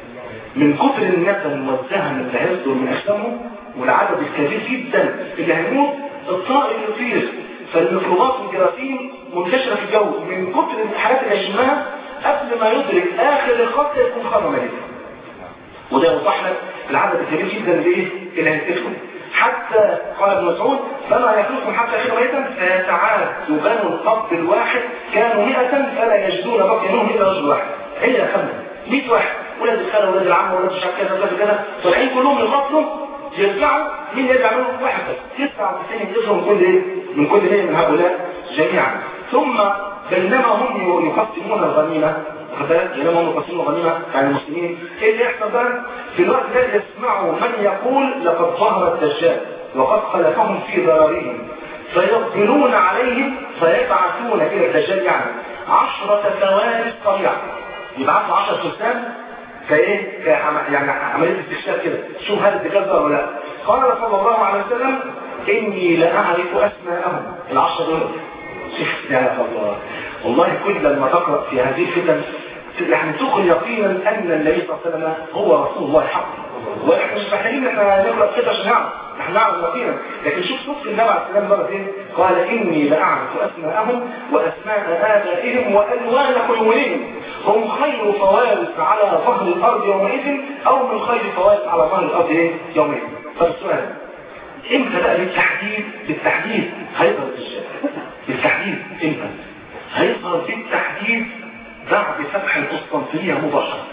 [SPEAKER 2] من كثر النتن والزهن اللي هيصدر من أجسامهم والعدد الكبير جدا اللي هيموت، الطائر يطير، فالميكروبات والجراثيم منتشرة في الجو من كثر الحاجات اللي هيشمها قبل ما يدرك آخر الخط يكون خرم ميتا. وده يوضح لك العدد الكبير جدا اللي هينتشروا. حتى قال ابن مسعود فما يخلقهم حتى يخلقوا ميتا فيتعاد بنو القبض الواحد كانوا 100 فلا يجدون بقي منهم الا رجل واحد. هي خمسة 100 واحد، ولاد الخاله ولاد العم ولاد الشعب كذا طالعين كلهم يقاتلوا يرجعوا مين يرجع منهم؟ واحد بس. 99 يجوا من كل 100 من هؤلاء جميعا. ثم بينما هم يقسمون الغنيمه بينما هم يقسمون الغنيمه يعني المسلمين، ايه اللي يحصل بقى؟ في الوقت ده يسمعوا من يقول لقد ظهر الدجال وقد خلفهم في ضررهم فيقبلون عليهم فيبعثون الى الدجال يعني 10 فوارس طبيعه، يبعثوا 10 فرسان فايه يعني عمليه استكشاف كده، شوف هل الدجال ده ولا لا. قال صلى الله عليه وسلم اني لاعرف اسماءهم العشره دول. شوف يا الله، والله كل لما تقرا في هذه الفتن يعني تقل يقينا ان النبي صلى الله عليه وسلم هو رسول الله حقا. واحنا مش محتاجين ان احنا نقرا كده عشان نعرف، احنا نعرف يقينا. لكن شوف صدق النبي عليه السلام مرتين، قال اني لاعرف اسماءهم واسماء ابائهم والوان حلولهم، هم خير فوارس على ظهر الارض يومئذ او من خير فوارس على ظهر الارض يومئذ. طب السؤال امتى بقى بالتحديد هيظهر الدجال؟ بالتحديد امتى؟ هيظهر بالتحديد بعد فتح القسطنطينية مباشرة.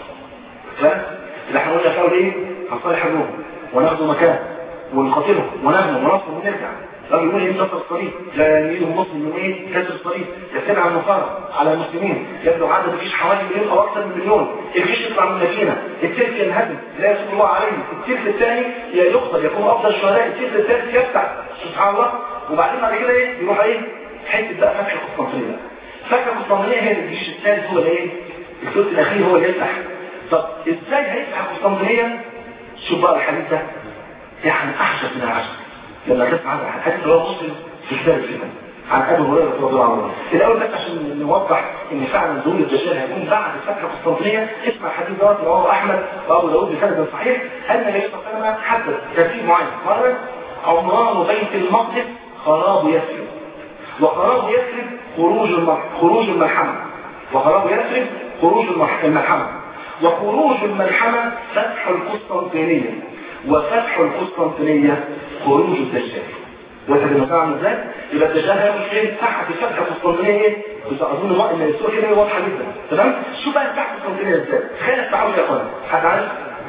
[SPEAKER 2] اللي احنا قلنا فاول ايه؟ هنصالح الروم وناخذ مكان ونقاتلهم ونهزم ونصر ونرجع. قالوا يقول ينتصر الصليب، لا يريد المسلم من ايه؟ كسر الصليب، يتبع النصارى على المسلمين، يبدو عدد الجيش حوالي مليون او اكثر من مليون، الجيش يطلع من المدينه، التلك ينهزم لا يسلم الله عليه، التلك الثاني يقتل يكون افضل الشهداء، التلك الثالث يفتح سبحان الله، وبعدين بعد كده ايه؟ يروح ايه؟ حته بقى فتح القسطنطينيه. فتح القسطنطينيه هي الجيش الثالث هو الايه؟ الجزء الاخير هو اللي يفتح. طب ازاي هيفتح القسطنطينيه؟ شوف بقى الحديث ده يعني احسن من العشر. لما تسمع هذا الحديث رواه مسلم في كتاب الفتن عن ابي هريره رضي الله عنه. الاول بس عشان نوضح ان فعلا ظهور الدجال هيكون بعد فتح القسطنطينيه، اسمع الحديث ده رواه احمد وابو داود بسند صحيح ان النبي صلى الله عليه وسلم حدد ترتيب معين، قال عمران بيت المقدس خراب يثرب، وخراب يثرب خروج الملحمه، وخراب يثرب خروج الملحمه، وخروج الملحمه فتح القسطنطينيه، وفتح القسطنطينية خروج الدجال. وانت بنفعل ازاي؟ يبقى الدجال هيعمل فين؟ تحت فتح القسطنطينية. بس اظن وقت ان السؤال كده واضحه جدا، تمام؟ شو بقى تحت القسطنطينية ازاي؟ تخيل التعامل يا اخوان، حد عارف؟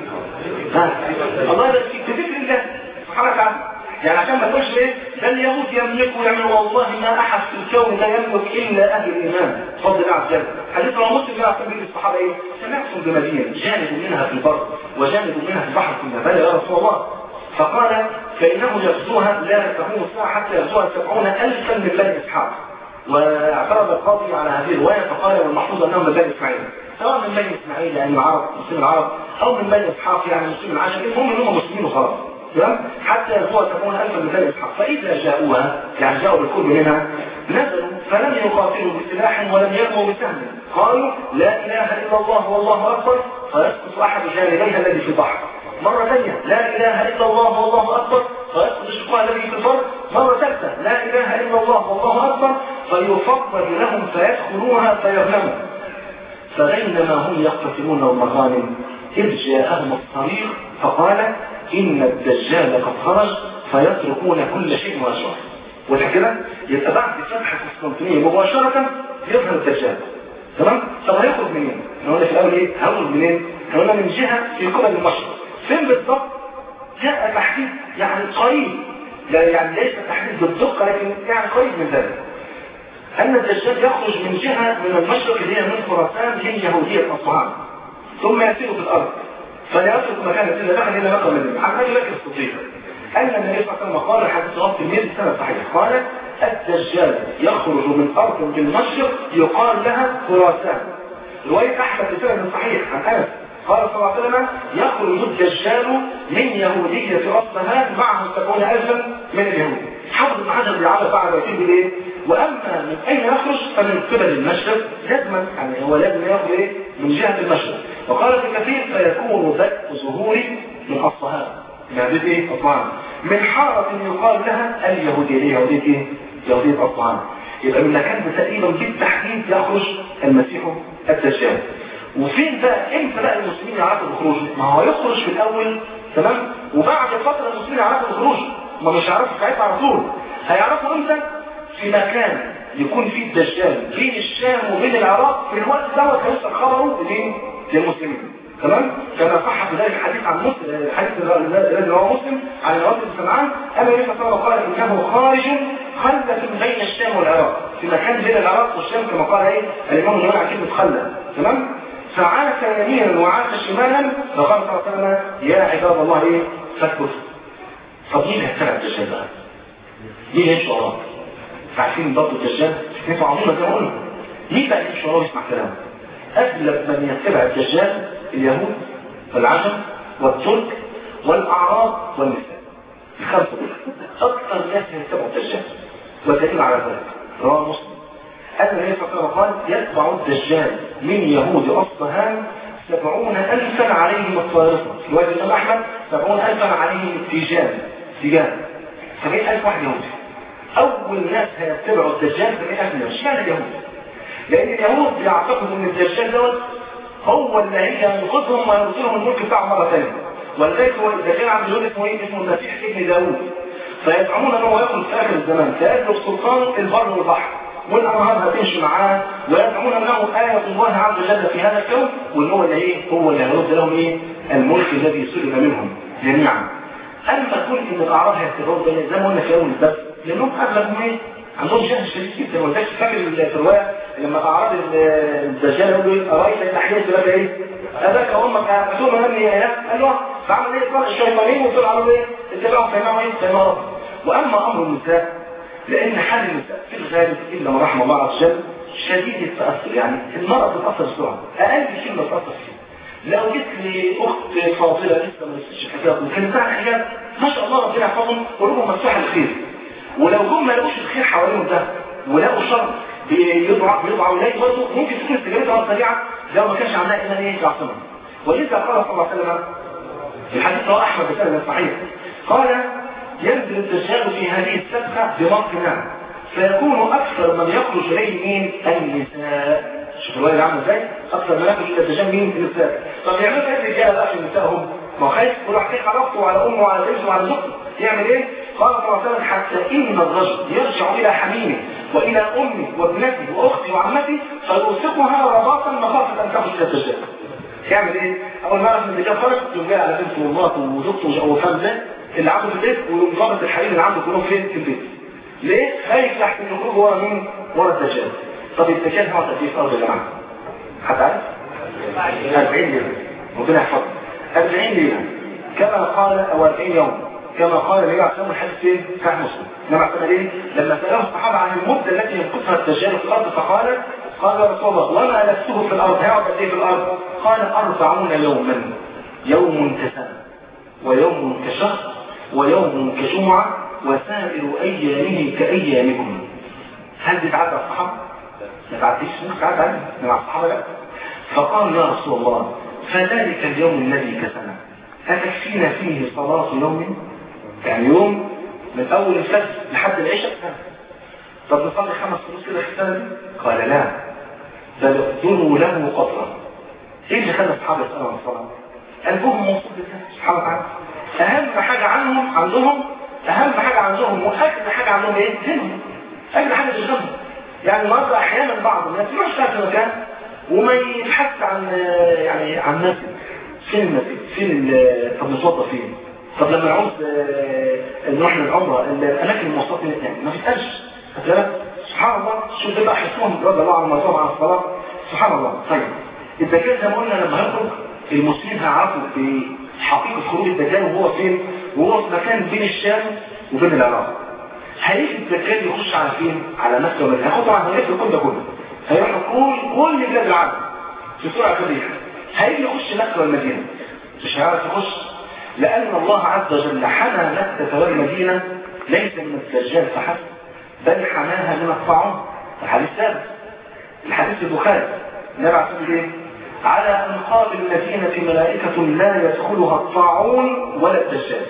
[SPEAKER 2] الله يبارك فيك، بذكر الله سبحانه وتعالى. يعني عشان ما تقولش ايه؟ ده اليهود يملكوا يعملوا، والله ما احد في الكون لا يملك الا اهل الايمان، فضل الله عز وجل. حديث رواه مسلم يا سيدي الصحابه ايه؟ سمعتم بمدينه جانب منها في البر وجانب منها في البحر في المبالغ يا رسول الله. فقال فانه يغزوها لا تقوم الساعه حتى يغزوها 70,000 من بني اسحاق. واعترض القاضي على هذه الروايه فقال والمحفوظ انهم من بني اسماعيل، سواء من بني اسماعيل يعني العرب مسلمين العرب او من بني اسحاق يعني مسلمين العشر، المهم انهم مسلمين وخلاص. حتى يغزوها 70,000 من بني اسحاق. فاذا جاءوها يعني جاءوا بالكل منها نزلوا فلم يقاتلوا بسلاح ولم يرموا بسهم، قالوا لا اله الا الله والله اكبر فيسقط احد جانبيها الذي في البحر. مرة ثانية لا اله الا الله والله اكبر فيسقط الشقاء الذي في البر. مرة ثالثة لا اله الا الله والله اكبر فيفضل لهم فيدخلوها فيغنموا. فبينما هم يقتتلون المغانم اذ جاءهم الصريخ فقال ان الدجال قد خرج فيتركون كل شيء ويشرب. وكده يبقى بعد فتح القسطنطينية مباشرة يظهر الدجال. تمام؟ طب هيخرج منين؟ احنا قلنا في الاول ايه؟ هيخرج منين؟ احنا قلنا من جهة في قبل المشرق. فين بالضبط؟ جاء تحديد يعني قريب، لا يعني ليس تحديد بالدقة لكن يعني قريب من ذلك. ان الدجال يخرج من جهة من المشرق اللي هي من خراسان من يهودية اصفهان، ثم يسير في الارض فيترك مكان الدجال دخل الى مكة المدينة. عن ابي بكر الصديق أن النبي صلى الله عليه وسلم قال حديث رواه الترمذي بسند صحيح، قال الدجال يخرج من أرض بالمشرق يقال لها خراسان. رواية أحمد بسند صحيح عن أنس قال صلى الله عليه وسلم يخرج الدجال من يهودية أصفهان معه 70,000 من اليهود. حافظ ابن حجر بيعرف بعد ويتم بالايه؟ واما من اين يخرج فمن قبل المشرق لازما، يعني هو لازم يخرج ايه؟ من جهة المشرق. وقال ابن كثير فيكون بدء ظهوري من أصفهان، يهودية ايه؟ أصفهان، من حارة يقال لها اليهودية. يهودية ايه؟ يهودية أصفهان. يبقى من مكان تقريبا بالتحديد يخرج المسيح الدجال. وفين بقى امتى بقى المسلمين يعرفوا بخروجه؟ ما هو يخرج في الاول تمام، وبعد فتره المسلمين يعرفوا بخروجه، ما مش هيعرفوا ساعتها على طول. هيعرفوا امتى؟ في مكان يكون فيه الدجال بين الشام وبين العراق، في الوقت دوت هيوصل خبره للمسلمين. تمام؟ كما صح في ذلك الحديث عن مسلم، الحديث الذي رواه مسلم عن النبي صلى الله عليه وسلم ان النبي صلى الله عليه وسلم قال انه خارج خلة بين الشام والعراق، في مكان بين العراق والشام كما قال ايه الامام النووي عن كلمه خلة. تمام؟ فعاش يمينا وعاش شمالا، فقال صلى الله عليه وسلم يا عباد الله ايه؟ فكوا. طب مين هيتبع الدجال بقى؟ مين يمشي وراه؟ عارفين ضبط الدجال؟ انتوا عظيمه زي ما قلنا. مين بقى يمشي وراه ويسمع كلامه؟ اغلب من يتبع الدجال اليهود والعجم والترك والأعراب والنساء. الخمسة دول أكثر ناس يتبعوا الدجال، والدليل على ذلك رواه مسلم أن النبي صلى الله عليه وسلم قال يتبع الدجال من يهود أصفهان 70,000 عليهم الطائرة. في رواية الإمام أحمد 70,000 عليهم التيجان 70,000 واحد يهودي. أول ناس هيتبعوا الدجال 70,000 يهودي. اشمعنى اليهود؟ لأن اليهود يعتقدوا أن الدجال دوت هو اللي هيجي ينقذهم ويرسلهم الملك بتاعهم مرة ثانية. ولذلك هو الدجال عند اليهود اسمه ايه؟ اسمه المسيح ابن داوود. فيزعمون أنه يدخل في آخر الزمان فيبلغ سلطان البر والبحر والأنهار هتمشي معاه، ويزعمون أنه آية الله عز وجل في هذا الكون، وإن هو اللي ايه؟ هو اللي هيرد لهم ايه؟ الملك الذي سلب منهم جميعا. أما كل إن الأعراب هيتبعوا زي ما قلنا في أول الباب، لأنهم أغلبهم ايه؟ عندهم جهل شديد جدا. ولذلك فاكر في الرواية لما أعراب الدجال يقولوا ايه؟ أرأيت إن أحييت لك ايه؟ أباك وأمك أتوما مني يا إله؟ قال له فعمل ايه؟ طلع الشيطانين وطلع على ايه؟ اتبعوا فإنهم ايه؟ فإنهم رب. وأما أمر النساء لأن حال النساء في الغالب إلا ما رحم الله عز وجل شديد التأثر، يعني المرأة بتتأثر بسرعة، أقل كلمة بتتأثر فيها. لو جيت لي أخت فاضلة لسه ما لسش الحجاب وكانت بتاع الحجاب ما شاء الله ربنا يحفظهم قلوبهم مفتوحة للخير، ولو هم ما لقوش الخير حواليهم ده ولقوا شر بيضعوا إليه برضه ممكن تكون استجابتها سريعة لو ما كانش عندها إيمان إيه يعصمها. ولذا قال صلى الله عليه وسلم في الحديث رواه أحمد بسند صحيح قال ينزل الدجال في هذه السبخة بمرض نعم فيكون أكثر من يخرج إليه مين؟ النساء. شوف الوالد عامل ازاي؟ أكثر من يخرج إلى الدجال مين؟ النساء. طب يعملوا ايه الرجال بقى في نسائهم؟ ما خايف كل واحد على أخته وعلى أمه وعلى بنته وعلى زوجته. يعمل ايه؟ قال صلى الله عليه وسلم حتى إن الرجل يرجع إلى حميمه وإلى أمه وابنته وأخته وعمته فيوثقها رباطا مخافة أن تخرج إلى الدجال. يعمل ايه؟ أول ما يعرف إن الدجال خرج يقوم جاي على بنته ومراته وزوجته وفهم ده اللي عنده في البيت ومضابط الحريم اللي عنده كلهم فين؟ في البيت. ليه؟ خايف تحت الخروج ورا مين؟ ورا الدجال. طب الدجال هو قد ايه في الارض يا جماعه؟ حد عارف؟ 40 ليله. ربنا يحفظه. 40 ليله كما قال او 40 يوم كما قال النبي عليه الصلاه والسلام الحديث فين؟ صحيح مسلم. النبي عليه الصلاه والسلام لما ساله الصحابه عن المده التي يمكثها الدجال في الارض فقال يا رسول الله وما لبثه في الارض هيقعد قد ايه في الارض؟ قال 40 يوما يوم كسنه ويوم كشهر ويوم كجمعة وسائر أيامه كأيامكم. هل دي تعدى الصحابة؟ ما تعديش ممكن تعدى عليهم مع الصحابة لا. فقال يا رسول الله فذلك اليوم الذي كسنا أتكفينا فيه صلاة يوم؟ يعني يوم من أول الفجر لحد العشاء سنة. طب نصلي 5 فلوس كده في السنة دي؟ قال لا بل اقدروا له قدرا. ايه اللي خلى الصحابة يسألوا عن الصلاة؟ قلبهم موصول بالله سبحانه وتعالى. أهم حاجة عندهم أهم حاجة عندهم وأجل حاجة عندهم إيه؟ دينهم. أجل حاجة تشغلهم. يعني النهارده أحيانا بعض الناس يروح يشتغل في مكان وما يبحث عن يعني عن ناس فين طب نتوضى فين؟ طب لما نعوز نروح للعمرة الأماكن المواصلات يعني ما بيسألش. سبحان الله شوف ده بقى حسهم رضي الله عن الموضوع عن الصلاة. سبحان الله. طيب الدجال زي ما قلنا لما يخرج المسلمين هيعرفوا حقيقة خروج الدجال وهو فين؟ وهو في مكان بين الشام وبين العراق. هيجي الدجال يخش على فين؟ على مكة ومدينة. هياخد طبعا هيلف الكون ده كله. هيروح كل بلاد العالم في سرعة كبيرة. هيجي يخش مكة والمدينة. مش هيعرف يخش لأن الله عز وجل حمى مكة والمدينة ليس من الدجال فحسب بل حماها من الطاعون. الحديث ثابت. الحديث البخاري النبي عليه الصلاة والسلام على أنقاض المدينة ملائكة لا يدخلها الطاعون ولا الدجال.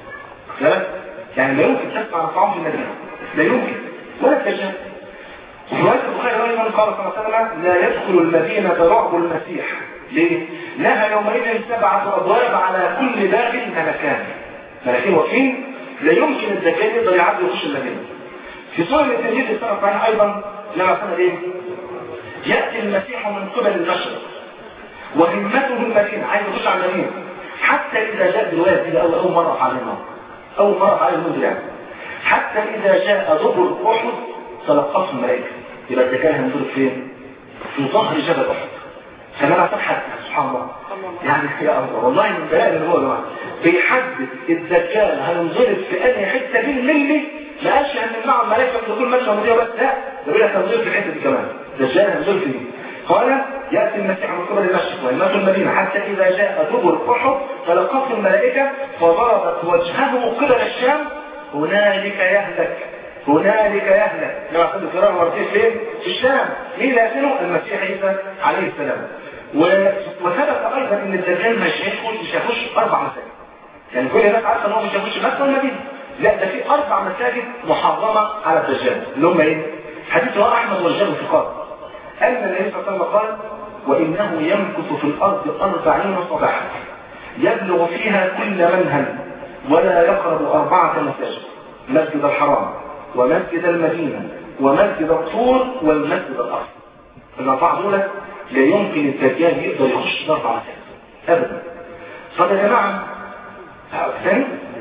[SPEAKER 2] يعني لا يمكن تسمع الطاعون في المدينة لا يمكن ولا الدجال. وفي رواية البخاري أيضا قال صلى الله عليه وسلم لا يدخل المدينة رعب المسيح. ليه؟ لها يومئذ 7 أبواب على كل باب ملكين واقفين لا يمكن الدجال يقدر يعدي ويخش المدينة. في سورة التنزيل في السنة الثانية أيضا لما سنة إيه؟ يأتي المسيح من قبل المشرق وهمته المدينة عايز يخش على المدينة حتى إذا جاء بالواد دي أول مرة علينا أول مرة على المدينة يعني. حتى إذا جاء ضبر أحد تلقصه الملائكة يبقى الدجال هنزل فين؟ في ظهر جبل أحد. فما تبحث سبحان الله يعني يا الله والله من بلاد اللي هو ده بيحدد الدجال هينزل في أي حتة بالملي ما قالش ان المعنى الملائكة في كل مشهد مدينة بس لا ده بيقول لك هنزل في الحتة دي كمان الدجال هينزل فيه. قال يأتي المسيح من قبل المشرق ويمات المدينة حتى إذا جاء دبر أحد فلقته الملائكة فضربت وجهه قبل الشام هنالك يهلك هنالك يهلك. لما أخذ القرار مرتين فين؟ في الشام. مين اللي يأتيه؟ المسيح عيسى عليه السلام. وثبت أيضا أن الدجال مش هيخش 4 مساجد. يعني كل الناس عارفة أنه مش هيخش مكة والمدينة. لا، ده في 4 مساجد محرمة على الدجال اللي هم إيه؟ حديث رواه أحمد والرجال الثقات أن النبي صلى الله عليه وسلم قال: وإنه يمكث في الأرض 40 صباحا يبلغ فيها كل منهل ولا يقرب 4 مساجد: مسجد الحرام ومسجد المدينة ومسجد الطور والمسجد الأقصى. ال4 دول لا يمكن الدجال يقدر يخش 4 مساجد أبدا. طب يا جماعة ثاني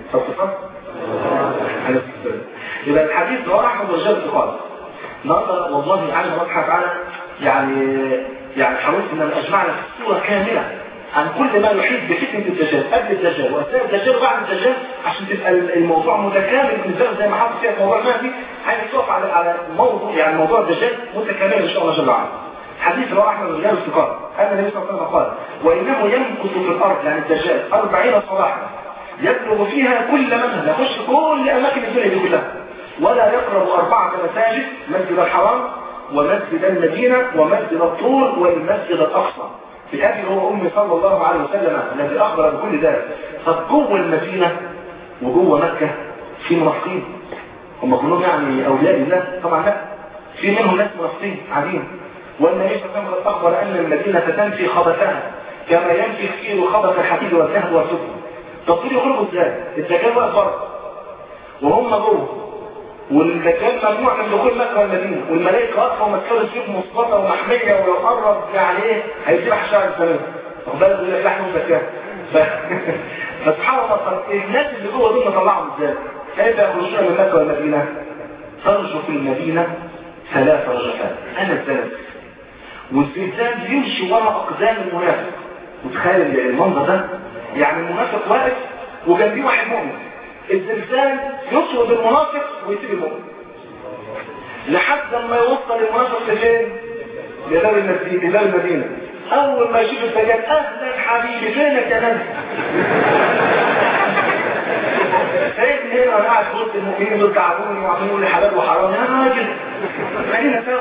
[SPEAKER 2] يبقى الحديث رواه أحمد والرجال الثقات. النهارده والله عالم الله سبحانه وتعالى يعني حاولت ان اجمع لك صوره كامله عن كل ما يحيط بفتنه الدجال قبل الدجال واثناء الدجال وبعد الدجال عشان تبقى الموضوع متكامل بالنسبه لك زي ما حاطط فيها الموضوع المهدي. عايز تقف على موضوع يعني موضوع الدجال متكامل ان شاء الله جل وعلا. حديث رواه احمد والرجال الثقات ان النبي صلى الله عليه وسلم قال: وانه يمكث في الارض يعني الدجال 40 صباحا يبلغ فيها كل منهل يخش كل اماكن الدنيا دي كلها ولا يقرب 4 مساجد: مسجد الحرام ومسجد المدينة ومسجد الطور والمسجد الأقصى. بأبي هو أمي صلى الله عليه وسلم الذي أخبر بكل ذلك. طب جوه المدينة وجوه مكة في منافقين هم كلهم يعني أولياء الله؟ طبعا لا، في منهم ناس منافقين عاديين. والنبي صلى الله عليه وسلم أخبر أن المدينة تنفي خبثها كما ينفي الخيل خبث الحديد والذهب والفضة. طب دول يخرجوا ازاي؟ الدجال واقف بره وهم جوه والدجال ممنوع من دخول مكة والمدينة والملائكة واقفة ومسكرة سيف مصبطة ومحمية ولو قرب يعني ايه هيسيبح شعر السلام. واخد بالك يقول لك لحم وزكاة. فسبحان الله الناس اللي جوه دول نطلعهم ازاي؟ كيف يخرجون من مكة والمدينة؟ ترجو في المدينة 3 رجفات. أنا الثلاث والزلزال يمشي وراء أقدام المنافق. وتخيل المنظر ده يعني المنافق واقف وجنبيه واحد مؤمن. الزلزال يطرد المنافق ويسيب المؤمن لحد ما يوصل المنافق لفين؟ لباب المدينة. أول ما يشوف الدجال: أهلا حبيبي فينك يا نبي؟ سيدني هنا أنا قاعد في وسط المؤمنين دول تعبوني وعملوا لي حلال وحرام يا راجل خلينا سوا.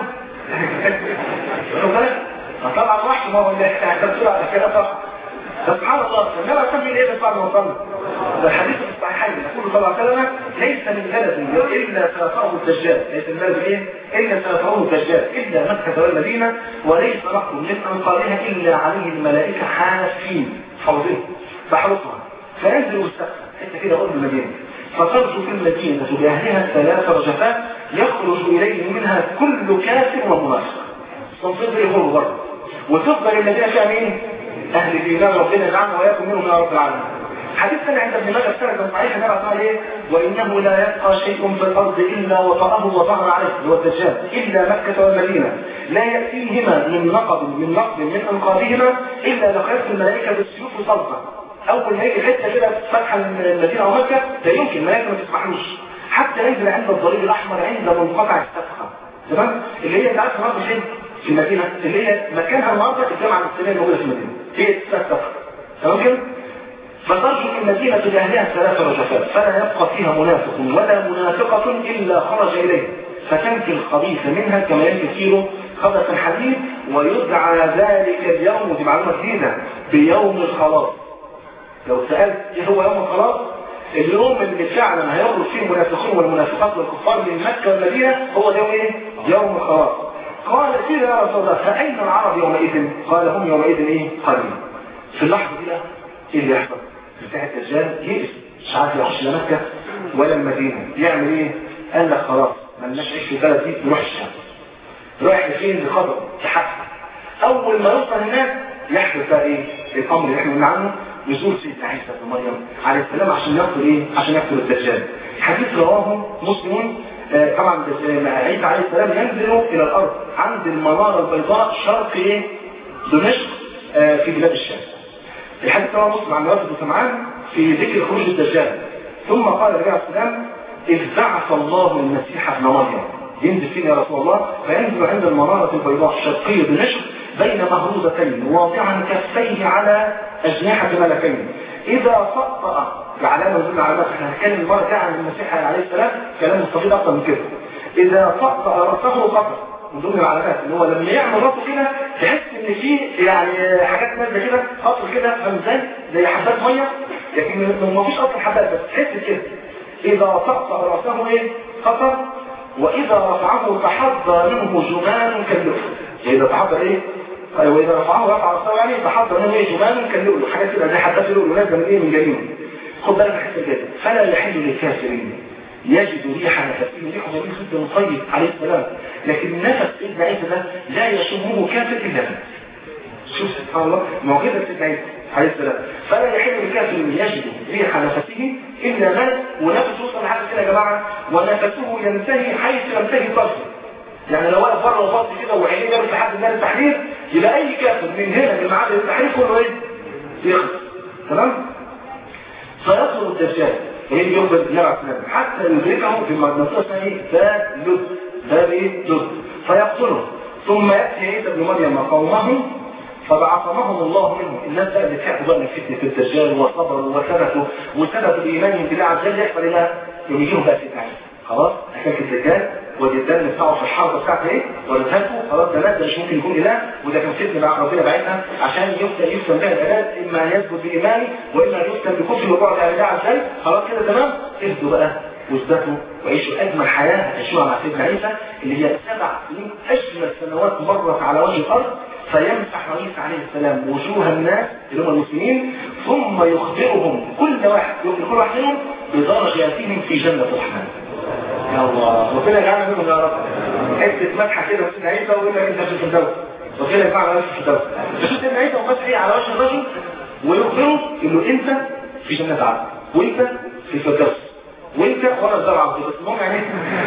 [SPEAKER 2] واخد بالك؟ طبعا وحش ما هو اللي هتبصوا على كده طبعا. سبحان الله. انما اسمي ايه بعد ما وصلنا؟ ده الحديث الصحيحين يقول صلى الله عليه وسلم: ليس من بلد الا سيطره الدجال. ليس من بلد ايه؟ الا سيطره الدجال الا مكه والمدينه وليس نقل من انقاذها الا عليه الملائكه حافين حوضين فحرصها فينزل السقف حتى كده قرب المدينه فترجو في المدينه باهلها 3 رجفات يخرج اليه منها كل كافر ومنافق. تنفضل يخرج بره وتفضل المدينه فيها مين؟ أهل الإيمان ربنا يجعلنا وياكم منهم يا رب العالمين. حديث ثاني عند ابن ماجه السند صحيح النبي قال ايه؟ وإنه لا يبقى شيء في الأرض إلا وطأه وظهر عليه اللي هو الدجال إلا مكة والمدينة لا يأتيهما من نقب من أنقاضهما إلا دخلت الملائكة بالسيوف وصلصة. أول ما يجي حتة كده فتح المدينة أو مكة لا يمكن الملائكة ما تسمحلوش حتى ينزل عند الضريب الأحمر عند منقطع الصفحة. تمام؟ اللي هي انت عارف النهارده فين؟ في المدينة اللي هي مكانها النهارده الجامعة الإسلامية الموجودة في المدينة. هي الصفحة. تمام كده؟ فترجو المدينة بأهلها 3 رجفات فلا يبقى فيها منافق ولا منافقة إلا خرج إليه فتنفي الخبيث منها كما ينفي كيلو خبث الحديد ويدعى ذلك اليوم ودي معلومة جديدة بيوم الخلاص. لو سألت ايه هو يوم الخلاص؟ اليوم اللي فعلا هيخرج فيه المنافقون والمنافقات والكفار من مكة والمدينة هو ده ايه؟ يوم الخلاص. قال كده يا رسول الله فأين العرب يومئذ؟ قال هم يومئذ ايه؟ قليل. في اللحظة دي ايه اللي يحصل؟ بتاع الدجال يئس مش عارف يخش لا مكة ولا المدينة يعمل ايه؟ قال لك خلاص مالناش عيش في البلد دي نروح الشام. رايح لفين؟ لخطر تحكم. اول ما يوصل هناك يحدث بقى ايه؟ الامر اللي احنا قلنا عنه نزول سيدنا عيسى بن مريم عليه السلام عشان يقتل ايه؟ عشان يقتل الدجال. حديث رواه مسلم. طبعا عيسى عليه السلام ينزل الى الارض عند المنارة البيضاء شرق ايه؟ دمشق في بلاد الشام. الحديث رواه مسلم عن وفد سمعان في ذكر خروج الدجال. ثم قال النبي عليه السلام إذ بعث الله المسيح ابن مريم ينزل فين يا رسول الله؟ فينزل عند المنارة البيضاء الشرقية دمشق بين مهروزتين واضعا كفيه على أجنحة ملكين إذا طأطأ بعلامة من العلامات. احنا هنتكلم المرة دي عن المسيح عليه السلام كلام مستفيد أكتر من كده. إذا طأطأ رأسه خطر من ضمن العلامات ان هو لما يعمل راسه كده تحس ان في يعني حاجات نازله كده خطر كده فمزان زي حبات ميه، لكن ما فيش اصلا حبات بس تحس كده. اذا طأطأ راسه ايه خطر، واذا رفعه تحضر منه جمان كاللؤلؤ. اذا تحضر ايه واذا رفعه رفع راسه يعني تحضر منه ايه جمان كاللؤلؤ، حاجات كده زي حبات اللؤلؤ نازله من ايه من جنينه. خد بالك الحته دي. فلا يحل للكافرين يجد ريح نفسه، ريحه جميل جدا طيب عليه السلام، لكن نفس سيدنا عيسى ده لا يشمه كافر الا به. شوف سبحان الله معجزه سيدنا عيسى عليه السلام. فلا يحل للكافر يجد ريح نفسه الا مات، ونفسه وصل لحد كده يا جماعه، ونفسه ينتهي حيث ينتهي طرفه. يعني لو واقف بره وفاضي كده وعينيه جابت لحد نار التحرير، يبقى اي كافر من هنا من معاد التحرير كله ايه؟ يخلص. تمام؟ فيطلب الدجال ويجي يقبل بالله عليه السلام حتى يدركه في منطقه اسمها ايه؟ باب لد فيقتله. ثم ياتي عيسى ابن مريم قومه فبعصمهم الله منه. الناس بقى اللي تعبوا بقى من فتنه الدجال وصبروا وثبتوا بايمانهم بالله عز وجل يحصل لها يجيهم بقى سيدنا عيسى. خلاص حكايه الدجال والدم بتاعه في الحرب بتاعته ايه؟ ولذلك خلاص ده مش ممكن يكون اله، وده كان فتنه بقى ربنا بعتها عشان يفتن بها العباد، اما ان يثبت بايمانه واما ان يفتن بكفر وبعد عن الله عز وجل. خلاص كده تمام؟ اهدوا بقى واثبتوا وعيشوا اجمل حياه هتعيشوها مع سيدنا عيسى اللي هي 7 سنين اجمل سنوات مرت على وجه الارض. فيمسح عيسى عليه السلام وجوه الناس اللي هم المسلمين، ثم يخبرهم كل واحد منهم بدرجاتهم في جنه الرحمن. يا الله ربنا يجعلنا منهم يا رب. حته مدحه كده سيدنا عيسى ويقول لك انت في الفردوس، ربنا يجعلنا في الفردوس. فشوف سيدنا عيسى ومسح على وجه الرجل ويخبره انه انت في جنه عدن وانت في الفردوس وانت وانا الزرع عبد. بس المهم يعني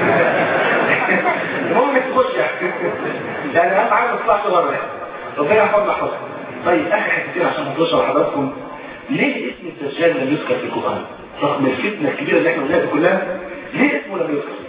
[SPEAKER 2] المهم انك تخش يعني اهم حاجه ما تطلعش بره. ربنا يحفظنا حفظنا. طيب اخر حتتين عشان ما نطولش على حضراتكم. ليه اسم الدجال لم يذكر في القران رغم الفتنه الكبيره اللي احنا قلناها دي كلها؟ ليه اسمه لم يذكر؟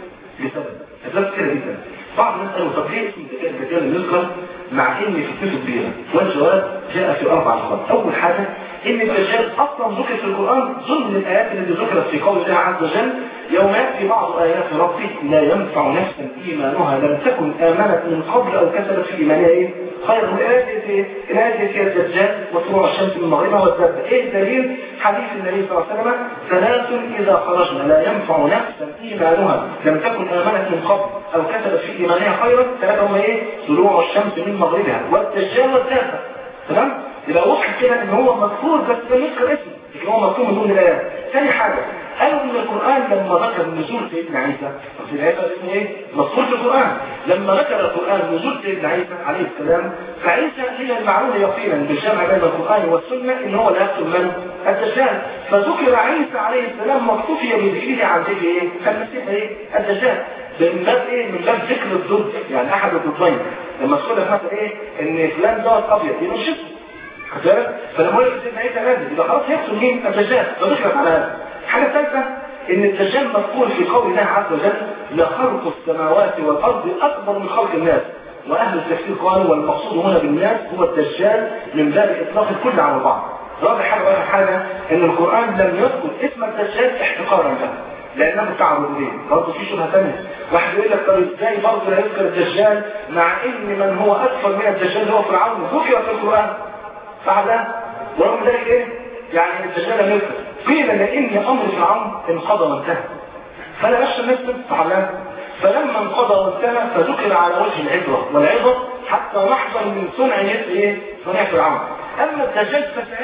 [SPEAKER 2] لسبب كتير جدا. بعض الناس قالوا طب ليه اسم الدجال لم يذكر مع ان فتنته كبيره؟ والجواب جاء في 4 نقاط. اول حاجه ان الدجال اصلا ذكر في القران ضمن الايات التي ذكرت في قول الله عز وجل يوم ياتي بعض ايات ربك لا ينفع نفسا ايمانها لم تكن امنت من قبل او كسبت في ايمانها ايه؟ خير. الايه هي الدجال وطلوع الشمس من مغربها والدابه. ايه الدليل؟ حديث النبي صلى الله عليه وسلم 3 اذا خرجنا لا ينفع نفسا ايمانها لم تكن امنت من قبل او كسبت في ايمانها خيرا. 3 هم ايه؟ طلوع الشمس من مغربها والدجال والدابه. تمام؟ يبقى واضح كده ان هو مذكور بس لم يذكر اسمه، لكن هو مذكور من ضمن الايات. ثاني حاجه قالوا ان القران لما ذكر نزول سيدنا عيسى، سيدنا عيسى اسمه ايه؟ مذكور في القران. لما ذكر القران نزول سيدنا عيسى عليه السلام، فعيسى هي المعلومه يقينا بالجمع بين القران والسنه ان هو لا يقتل من الدجال. فذكر عيسى عليه السلام مكتفي بذكره عن ذكر ايه؟ المسيح ايه؟ الدجال. من باب ايه؟ من باب ذكر الضد، يعني احد الضدين. لما تقول لك مثلا ايه؟ ان فلان ده ابيض يبقى مش اسمه. فلما يقول سيدنا عيسى نازل يبقى خلاص يقتل مين؟ الدجال. فذكرت على هذا. الحاجه الثالثه ان الدجال مذكور في قول الله عز وجل لخلق السماوات والارض اكبر من خلق الناس. واهل التفسير قالوا والمقصود هنا بالناس هو الدجال من باب اطلاق الكل على بعض. رابع حاجه ان القران لم يذكر اسم الدجال احتقارا له لانه بتاع الربوبيه. برضه في شبهه ثانيه، واحد يقول لك طب ازاي برضه لا يذكر الدجال مع ان من هو اكثر من الدجال هو فرعون ذكر في القران. فعلا ورغم ذلك ايه؟ يعني الدجال لم يذكر. قيل لان امر فرعون انقضى وانتهى فلا بأس الناس تتعلم. فلما انقضى وانتهى فذكر على وجه العبره، والعبره حتى نحذر من صنع يد ايه؟ صنع فرعون. اما الدجال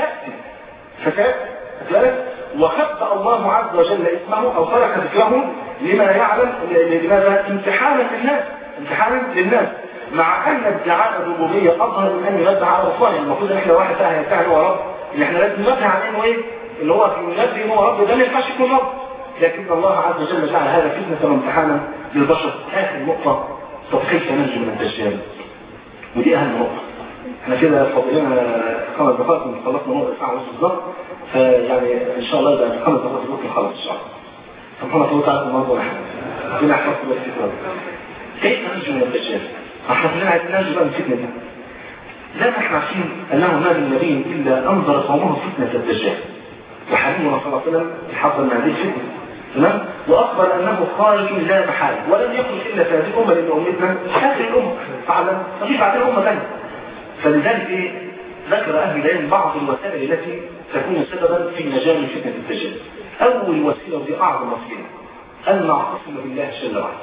[SPEAKER 2] فسياتي وخبأ الله عز وجل اسمه او ترك ذكره لما يعلم لماذا؟ امتحانا للناس مع ان ادعاء الربوبيه اظهر من ان ينبه على رسوله. المفروض ان احنا واحد يدعي هو رب، اللي احنا لازم ننبه على انه ايه؟ اللي هو في ينبه ان هو رب، ده ما ينفعش يكون رب. لكن الله عز وجل جعل هذا فتنه وامتحانا للبشر. اخر نقطه، طب كيف ننجو من الدجال؟ ودي اهم نقطه. احنا كده فاضل لنا 5 دقائق خلصنا نقطه ساعه ونص بالظبط، فيعني ان شاء الله يبقى 5 دقائق ممكن نخلص ان شاء الله. سبحان الله تعالى الموضوع ده ربنا يحفظكم بالكتاب. كيف ننجو من الدجال؟ احنا كلنا عايزين ننجو بقى من الفتنه دي. زي ما احنا عارفين انه ما من نبي الا انذر قومه فتنه الدجال، وحبيبنا صلى الله عليه وسلم حذر من هذه الفتنه، تمام؟ واخبر انه خارج لا محاله، ولم يخرج الا في هذه الامه، لان امتنا اخر الامه فعلا مفيش بعدين امه ثانيه. فلذلك ايه؟ ذكر اهل العلم بعض الوسائل التي تكون سببا في نجاه من فتنه الدجال. اول وسيله ودي اعظم وسيله ان نعتصم بالله جل وعلا.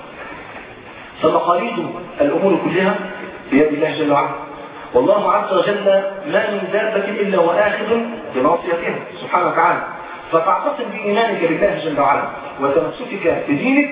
[SPEAKER 2] فمقاليد الامور كلها بيد الله جل وعلا، والله عز وجل ما من دابه الا واخذ بناصيتها سبحانه وتعالى. فتعتصم بإيمانك بالله جل وعلا وتمسكك بدينك،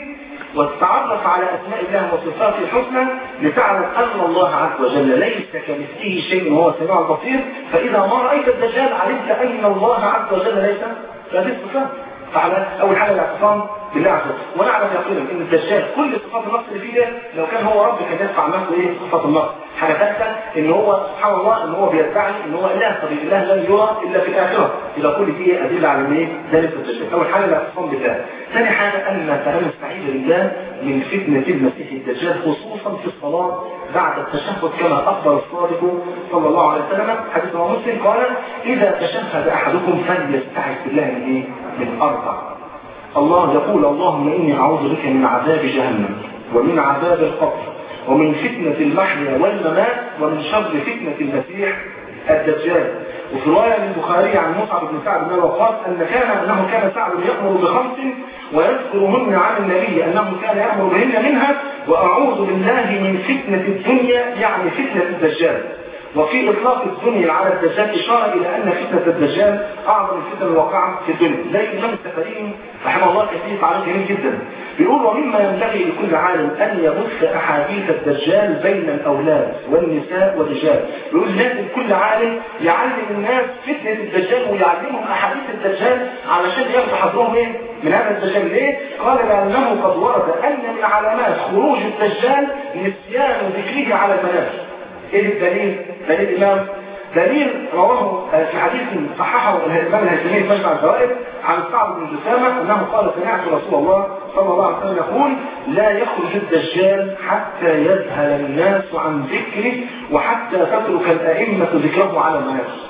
[SPEAKER 2] وتتعرف على أسماء الله وصفاته الحسنى، لتعلم أن الله عز وجل ليس كمثله شيء وهو السميع البصير. فإذا ما رأيت الدجال علمت أن الله عز وجل ليس كهذه الصفات. فعلى أول حاجة الاعتصام بالله عز وجل، ونعلم يقينا أن الدجال كل صفات النقص اللي فيه ده لو كان هو رب كان يدفع نفسه ايه صفات النقص. حاجة ثالثة ان هو سبحان الله ان هو بيدعي ان هو اله، طب الاله لن يرى الا في الاخره. اذا كل دي ادله على ايه؟ ذلك الدجال. اول حاجه الاعتصام بالله. ثاني حاجه ان نستعيذ بالله من فتنه المسيح الدجال، خصوصا في الصلاه بعد التشهد، كما اخبر الصادق صلى الله عليه وسلم حديث مسلم قال: اذا تشهد احدكم فليستعذ بالله من ايه؟ من اربع. الله يقول: اللهم اني اعوذ بك من عذاب جهنم ومن عذاب القبر ومن فتنة المحيا والممات ومن شر فتنة المسيح الدجال. وفي رواية من البخاري عن مصعب بن سعد بن وقاص أنه كان سعد يأمر بخمس ويذكرهن عن النبي أنه كان يأمر بهن منها: وأعوذ بالله من فتنة الدنيا، يعني فتنة الدجال. وفي إطلاق الدنيا على الدجال إشارة إلى أن فتنة الدجال أعظم الفتن الواقعة في الدنيا. زي الإمام السفري رحمه الله كثير تعليق جميل جدا، بيقول: ومما ينبغي لكل عالم أن يبث أحاديث الدجال بين الأولاد والنساء والرجال. بيقول لازم كل عالم يعلم الناس فتنة الدجال ويعلمهم أحاديث الدجال علشان ياخدوا حظهم إيه من هذا الدجال. ليه؟ قال: لأنه قد ورد أن من علامات خروج الدجال نسيان ذكره على المنام. ايه الدليل؟ دليل الامام دليل رواه في حديث صححه الامام الهيثمي في مجمع الفوائد عن سعد بن جثامه انه قال: سمعت رسول الله صلى الله عليه وسلم يقول: لا يخرج الدجال حتى يذهل الناس عن ذكره وحتى تترك الائمه ذكره على الناس.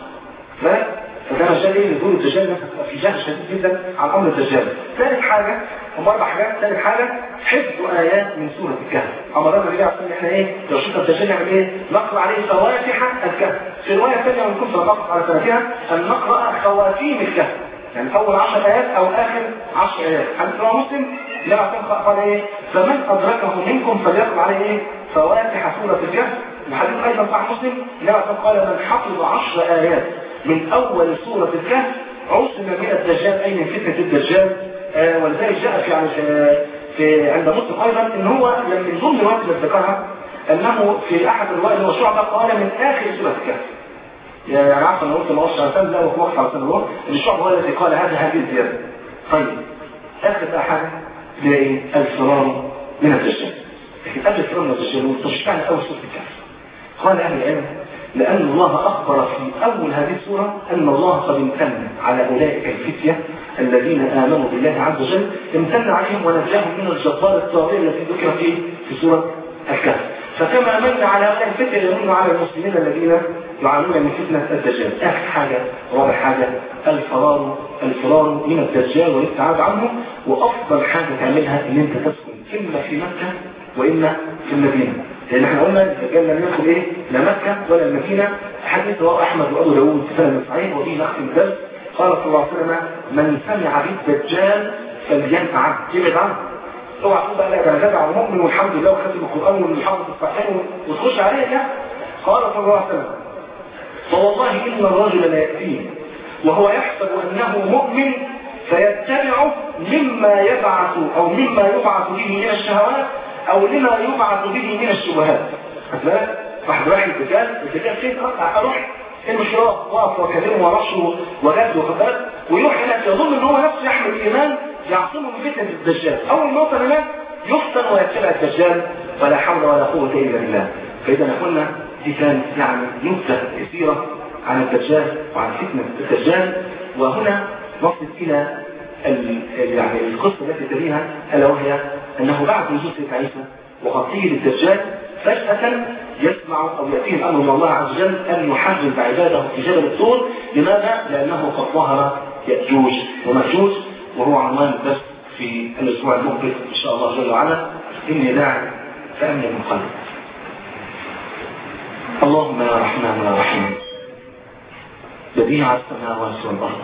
[SPEAKER 2] فده مجال ايه نزول الدجال؟ نفسه في جهل شديد جدا عن امر الدجال. ثالث حاجه، هم اربع حاجات. ثالث حاجه حفظ ايات من سوره الكهف. امرنا بيه عشان احنا ايه لو شفنا الدجال نعمل ايه؟ نقرا عليه فواتح الكهف. في الروايه الثانيه من كتب نقرا على فواتحها ان نقرا خواتيم الكهف، يعني اول 10 ايات او اخر 10 ايات. حديث رواه مسلم لما قال ايه؟ فمن ادركه منكم فليقرا عليه ايه؟ فواتح سوره الكهف. وحديث ايضا صحيح مسلم لما قال: من حفظ 10 ايات من اول سورة الكهف عصم من الدجال، اي من فتنة الدجال. ولذلك جاء في عند مسلم ايضا ان هو من ضمن الوقت اللي ذكرها انه في احد الروايات اللي هو شعبة قال: من اخر سورة الكهف. يعني عارفه انا قلت ما وصلش على سنه، لا هو وقت على سنه، ان الشعبة هو الذي قال هذه الزيادة. طيب اخر بقى حاجة اللي هي ايه؟ الفرار من الدجال. لكن قبل الفرار من الدجال وتشفعنا اول سورة الكهف. قال اهل العلم: لأن الله أخبر في أول هذه السورة أن الله قد امتن على أولئك الفتية الذين آمنوا بالله عز وجل، امتن عليهم ونجاهم من الجبار الطاغية التي ذكر في سورة الكهف. فكما من على هؤلاء الفتية يمن على المسلمين الذين يعانون من فتنة الدجال. آخر حاجة رابع حاجة الفرار من الدجال والابتعاد عنه. وأفضل حاجة تعملها أن أنت تسكن إما في مكة وإما في المدينة، لأن احنا قلنا الدجال لم يدخل ايه لا مكة ولا المدينة. حديث رواه أحمد وأبو داوود في سنة صحيح وفيه نختم الدرس. قال صلى الله عليه وسلم: من سمع بالدجال فلينفع ابعد عنه. اوعى تقول بقى لا ده انا تابع المؤمن والحمد لله وختم القرآن والحافظ الصحيح وتخش عليه. لا، قال صلى الله عليه وسلم: فوالله إن الرجل لا يأتيه وهو يحسب أنه مؤمن فيتبع مما يبعث أو مما يبعث به من الشهوات أو لما يبعث به من الشبهات. أتلاقي واحد رايح الدجال فين؟ أروح المشراق واقف وكلمه ورشه وجد وخبات ويروح هناك يظن ان هو نفسه يحمل الايمان يعصمه من فتنه الدجال. اول ما يوصل هناك يفتن ويتبع الدجال ولا حول ولا قوه الا بالله. فاذا قلنا دي كانت يعني نكته كثيره عن الدجال وعن فتنه الدجال. وهنا وصلت الى يعني القصه التي تليها، الا وهي انه بعد نزول سيدنا عيسى وقد قيل الدجال فجاه يسمع أو يأتيه الأمر من الله عز وجل أن يحرز عباده في جبل الطور. لماذا؟ لأنه قد ظهر يأجوج ومأجوج، وهو عنوان الدرس في الأسبوع المقبل إن شاء الله جل وعلا. إني داعي فأمن من قلبي. اللهم يا رحمن يا رحيم بديع السماوات والأرض،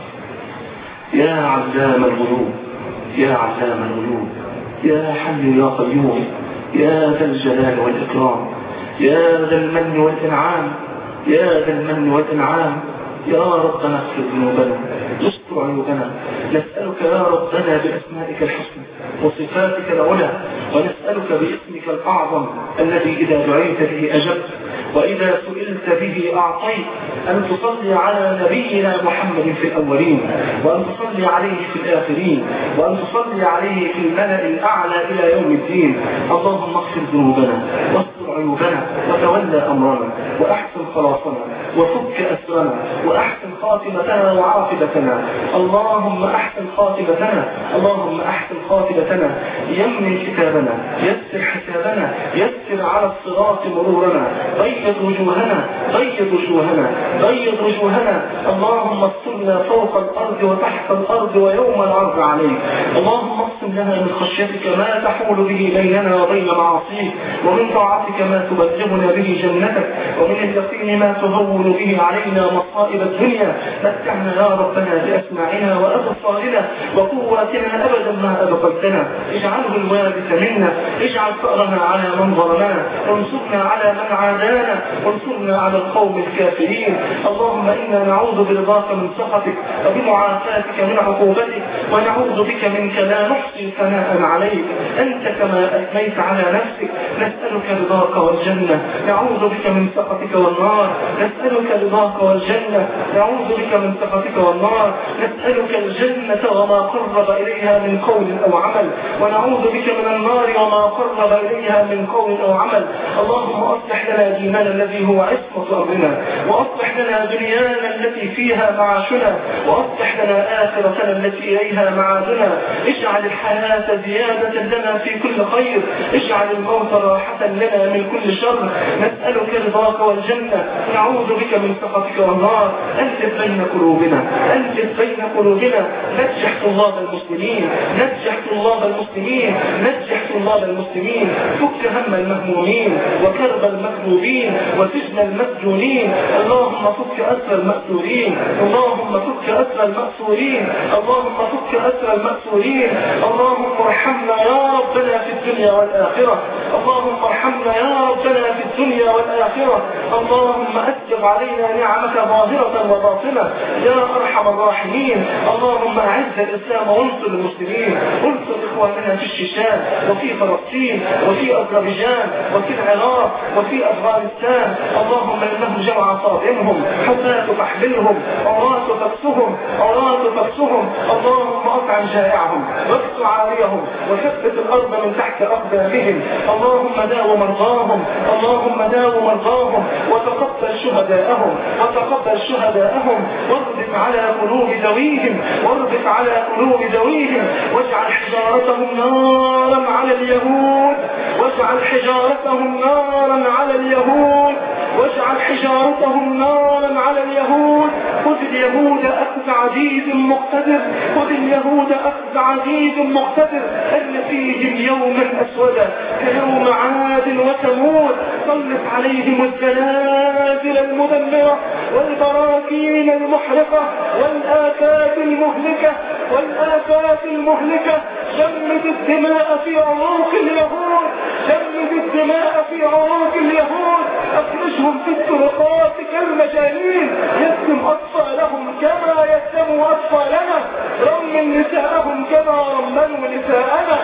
[SPEAKER 2] يا علام الغيوب يا علام الغيوب، يا حي يا قيوم، يا ذا الجلال والإكرام، يا ذا المن والإنعام، يا ذا المن والإنعام، يا ربنا اغفر ذنوبنا استر عيوبنا. نسألك يا ربنا بأسمائك الحسنى وصفاتك العلى، ونسألك باسمك الأعظم الذي إذا دعيت به أجبت وإذا سئلت به أعطيت، أن تصلي على نبينا محمد في الأولين، وأن تصلي عليه في الآخرين، وأن تصلي عليه في الملأ الأعلى إلى يوم الدين. اللهم اغفر ذنوبنا واستر عيوبنا وتولى أمرنا وأحسن خلاصنا وفك أسرنا وأحسن خاتمتنا وعاقبتنا. اللهم أحسن خاتمتنا، اللهم أحسن خاتمتنا. يمن كتابنا، يسر حسابنا، يسر على الصراط مرورنا، بيض وجوهنا، بيض وجوهنا، بيض وجوهنا. اللهم استرنا فوق الأرض وتحت الأرض ويوم العرض عليك. اللهم اقسم لنا من خشيتك ما تحول به بيننا وبين معاصيك، ومن طاعتك ما تبلغنا به جنتك، ومن اليقين ما تهون به علينا مصائب الدنيا. متعنا يا ربنا بأسماعنا وأبصارنا وقواتنا أبدا ما أبقيتنا. اجعله الوارث منا، اجعل ثأرنا على من ظلمنا، وانصرنا على من عادانا، وانصرنا على القوم الكافرين. اللهم إنا نعوذ برضاك من سخطك وبمعافاتك من عقوبتك، ونعوذ بك منك لا نحصي ثناء عليك أنت كما أثنيت على نفسك. نسألك رضاك والجنة، نعوذ بك من سخطك والنار. نسألك رضاك والجنة، نعوذ بك من سخطك والنار. نسألك الجنة وما قرب إليها من قول أو عمل، ونعوذ بك من النار وما قرب إليها من قول أو عمل. اللهم أصلح لنا ديننا الذي هو عصمة أمرنا، وأصلح لنا دنيانا التي فيها معاشنا، وأصلح لنا آخرتنا التي إليها معادنا. اجعل الحياة زيادة لنا في كل خير، اجعل الموت راحة لنا من كل شر. نسألك رضاك والجنة، نعوذ بك من سخطك والنار. ألف بين قلوبنا، ألف بين قلوبنا. نجح طلاب المسلمين، نجح طلاب المسلمين، نجح طلاب المسلمين. فك هم المهمومين وكرب المكروبين وسجن المسجونين. اللهم فك أسر المأسورين، اللهم فك أسر المأسورين، اللهم فك أسر المأسورين. اللهم ارحمنا يا ربنا في الدنيا والآخرة، اللهم ارحمنا يا ربنا في الدنيا والآخرة. اللهم أسبغ علينا نعمك ظاهرة وباطنة يا أرحم الراحمين. اللهم أعز الإسلام وانصر المسلمين، انصر إخواننا في الشيشان وفي فلسطين وفي أذربيجان وفي العراق وفي أفغانستان. اللهم إنهم جمع صادمهم، حفاة فاحملهم، عراة فاكسهم، عراة فاكسهم. اللهم أطعم جائعهم واكس عاريهم وثبت الأرض من تحت أقدامهم. اللهم داو مرضاهم، اللهم داو مرضاهم، وتقبل شهداءهم، وتقبل شهداءهم. واربط على قلوب ذويهم، واربط على قلوب ذويهم. واجعل حجارتهم نارا على اليهود، واجعل حجارتهم نارا على اليهود، واجعل حجارتهم نارا على اليهود. خذ اليهود أخذ عزيز مقتدر، خذ اليهود أخذ عزيز مقتدر. أن فيهم يوما أسودا كيوم عاد وثمود. سلط عليهم الزلازل المدمرة والبراكين المحرقة والآفات المهلكة، والآفات المهلكة. جمد الدماء في عروق اليهود، جمد الدماء في عروق اليهود. أخرجهم في الطرقات كالمجانين، يسم أطفالهم كما يسم أطفالنا، رمم نساءهم كما رمموا نساءنا.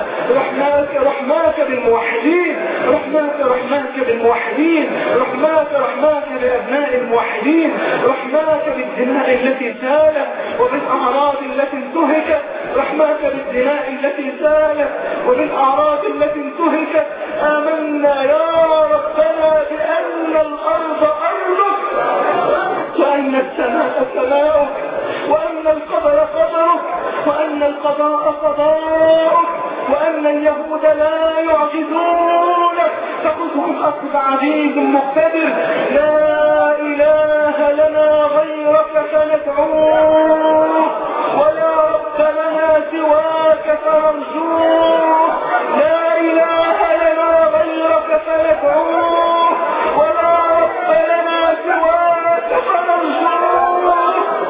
[SPEAKER 2] رحماك بالموحدين، رحماك بالموحدين، رحماك بأبناء الموحدين، رحماك بالدماء التي سالت وبالأعراض التي انتهكت، رحماك بالدماء التي سالت وبالأعراض التي انتهكت. آمنا يا ربنا بأن الأرض أرضك، وأن السماء سماؤك، وأن القدر قدرك، وأن القضاء قضاؤك، وأن اليهود لا يعجزونك، تأخذهم أخذ عزيز مقتدر. لا إله لنا غيرك فندعوه، ولا رب لنا سواك فنرجوه. لا إله لنا غيرك فندعوه، ولا رب لنا سواك فنرجوه.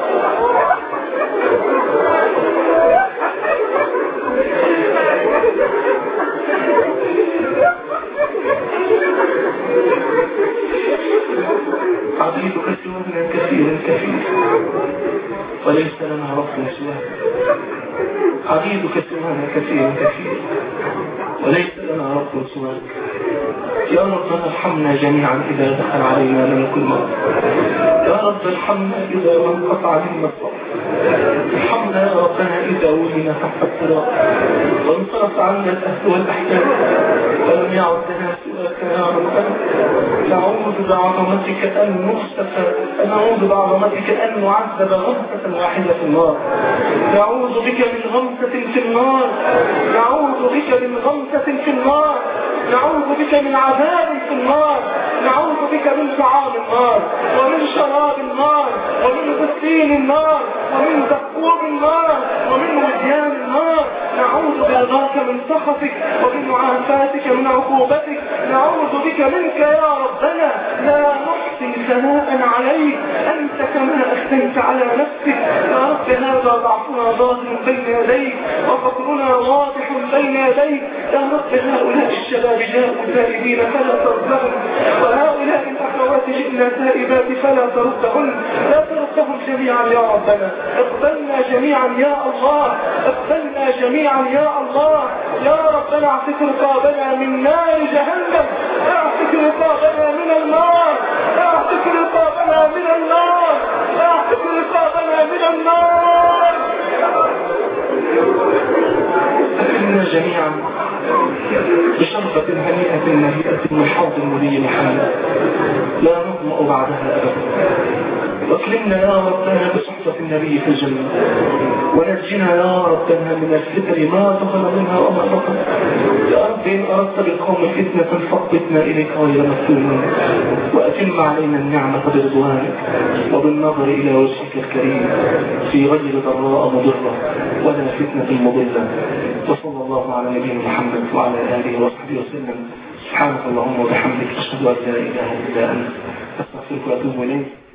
[SPEAKER 2] عبيدك سوانا كثيرا وليس لنا رب سواك. عبيدك سوانا كثيرا وليس لنا رب سواك. يا رب ارحمنا جميعا إذا دخل علينا ملك الموت. يا رب ارحمنا إذا ما انقطع منا الصبر. ارحمنا يا ربنا إذا ولنا تحت الصراط وانصرف عنا الأهل والأحيان ولم يعد لنا سواك يا ربنا. نعوذ بعظمتك أن نخسف، نعوذ بعظمتك أن نعذب غمسة واحدة في النار. نعوذ بك من غمسة في النار. نعوذ بك من غمسة في النار. نعوذ بك من عذاب في النار. نعوذ بك من طعام النار ومن شراب النار ومن غسيل النار ومن زقوم النار ومن وديان النار. نعوذ برضاك من سخطك ومن معافاتك من عقوبتك. نعوذ بك منك يا ربنا، لا نحصي ثناء عليك أنت كما أثنيت على نفسك. يا رب هذا ضعفنا ظاهر بين يديك وفقرنا واضح بين يديك. يا رب هؤلاء الشباب جاءوا تائبين فلا تردهم، وهؤلاء الأخوات جئنا تائبات فلا تردهن. لا تردهم جميعا يا ربنا. اقبلنا جميعا يا الله. اقبلنا جميعا يا الله. يا ربنا اعتق رقابنا من نار جهنم. اعتق رقابنا من النار. اعتق رقابنا من النار. اعتق رقابنا من النار. أكلنا جميعا بشربة هنيئة مليئة من حوض النبي محمد لا نظمأ بعدها أبدا. واكلمنا يا ربنا بصحبة النبي في الجنة، ونجنا يا ربنا من الفتن ما ظهر منها وما بطن. يا رب إن أردت بالقوم فتنة فاقبضنا إليك غير مفتونين، وأتم علينا النعمة برضوانك وبالنظر إلى وجهك الكريم في غير ضراء مضرة ولا فتنة مضلة. وصلى الله على نبينا محمد وعلى آله وصحبه وسلم. سبحانك اللهم وبحمدك أشهد أن لا إله إلا أنت أستغفرك وأتوب إليك.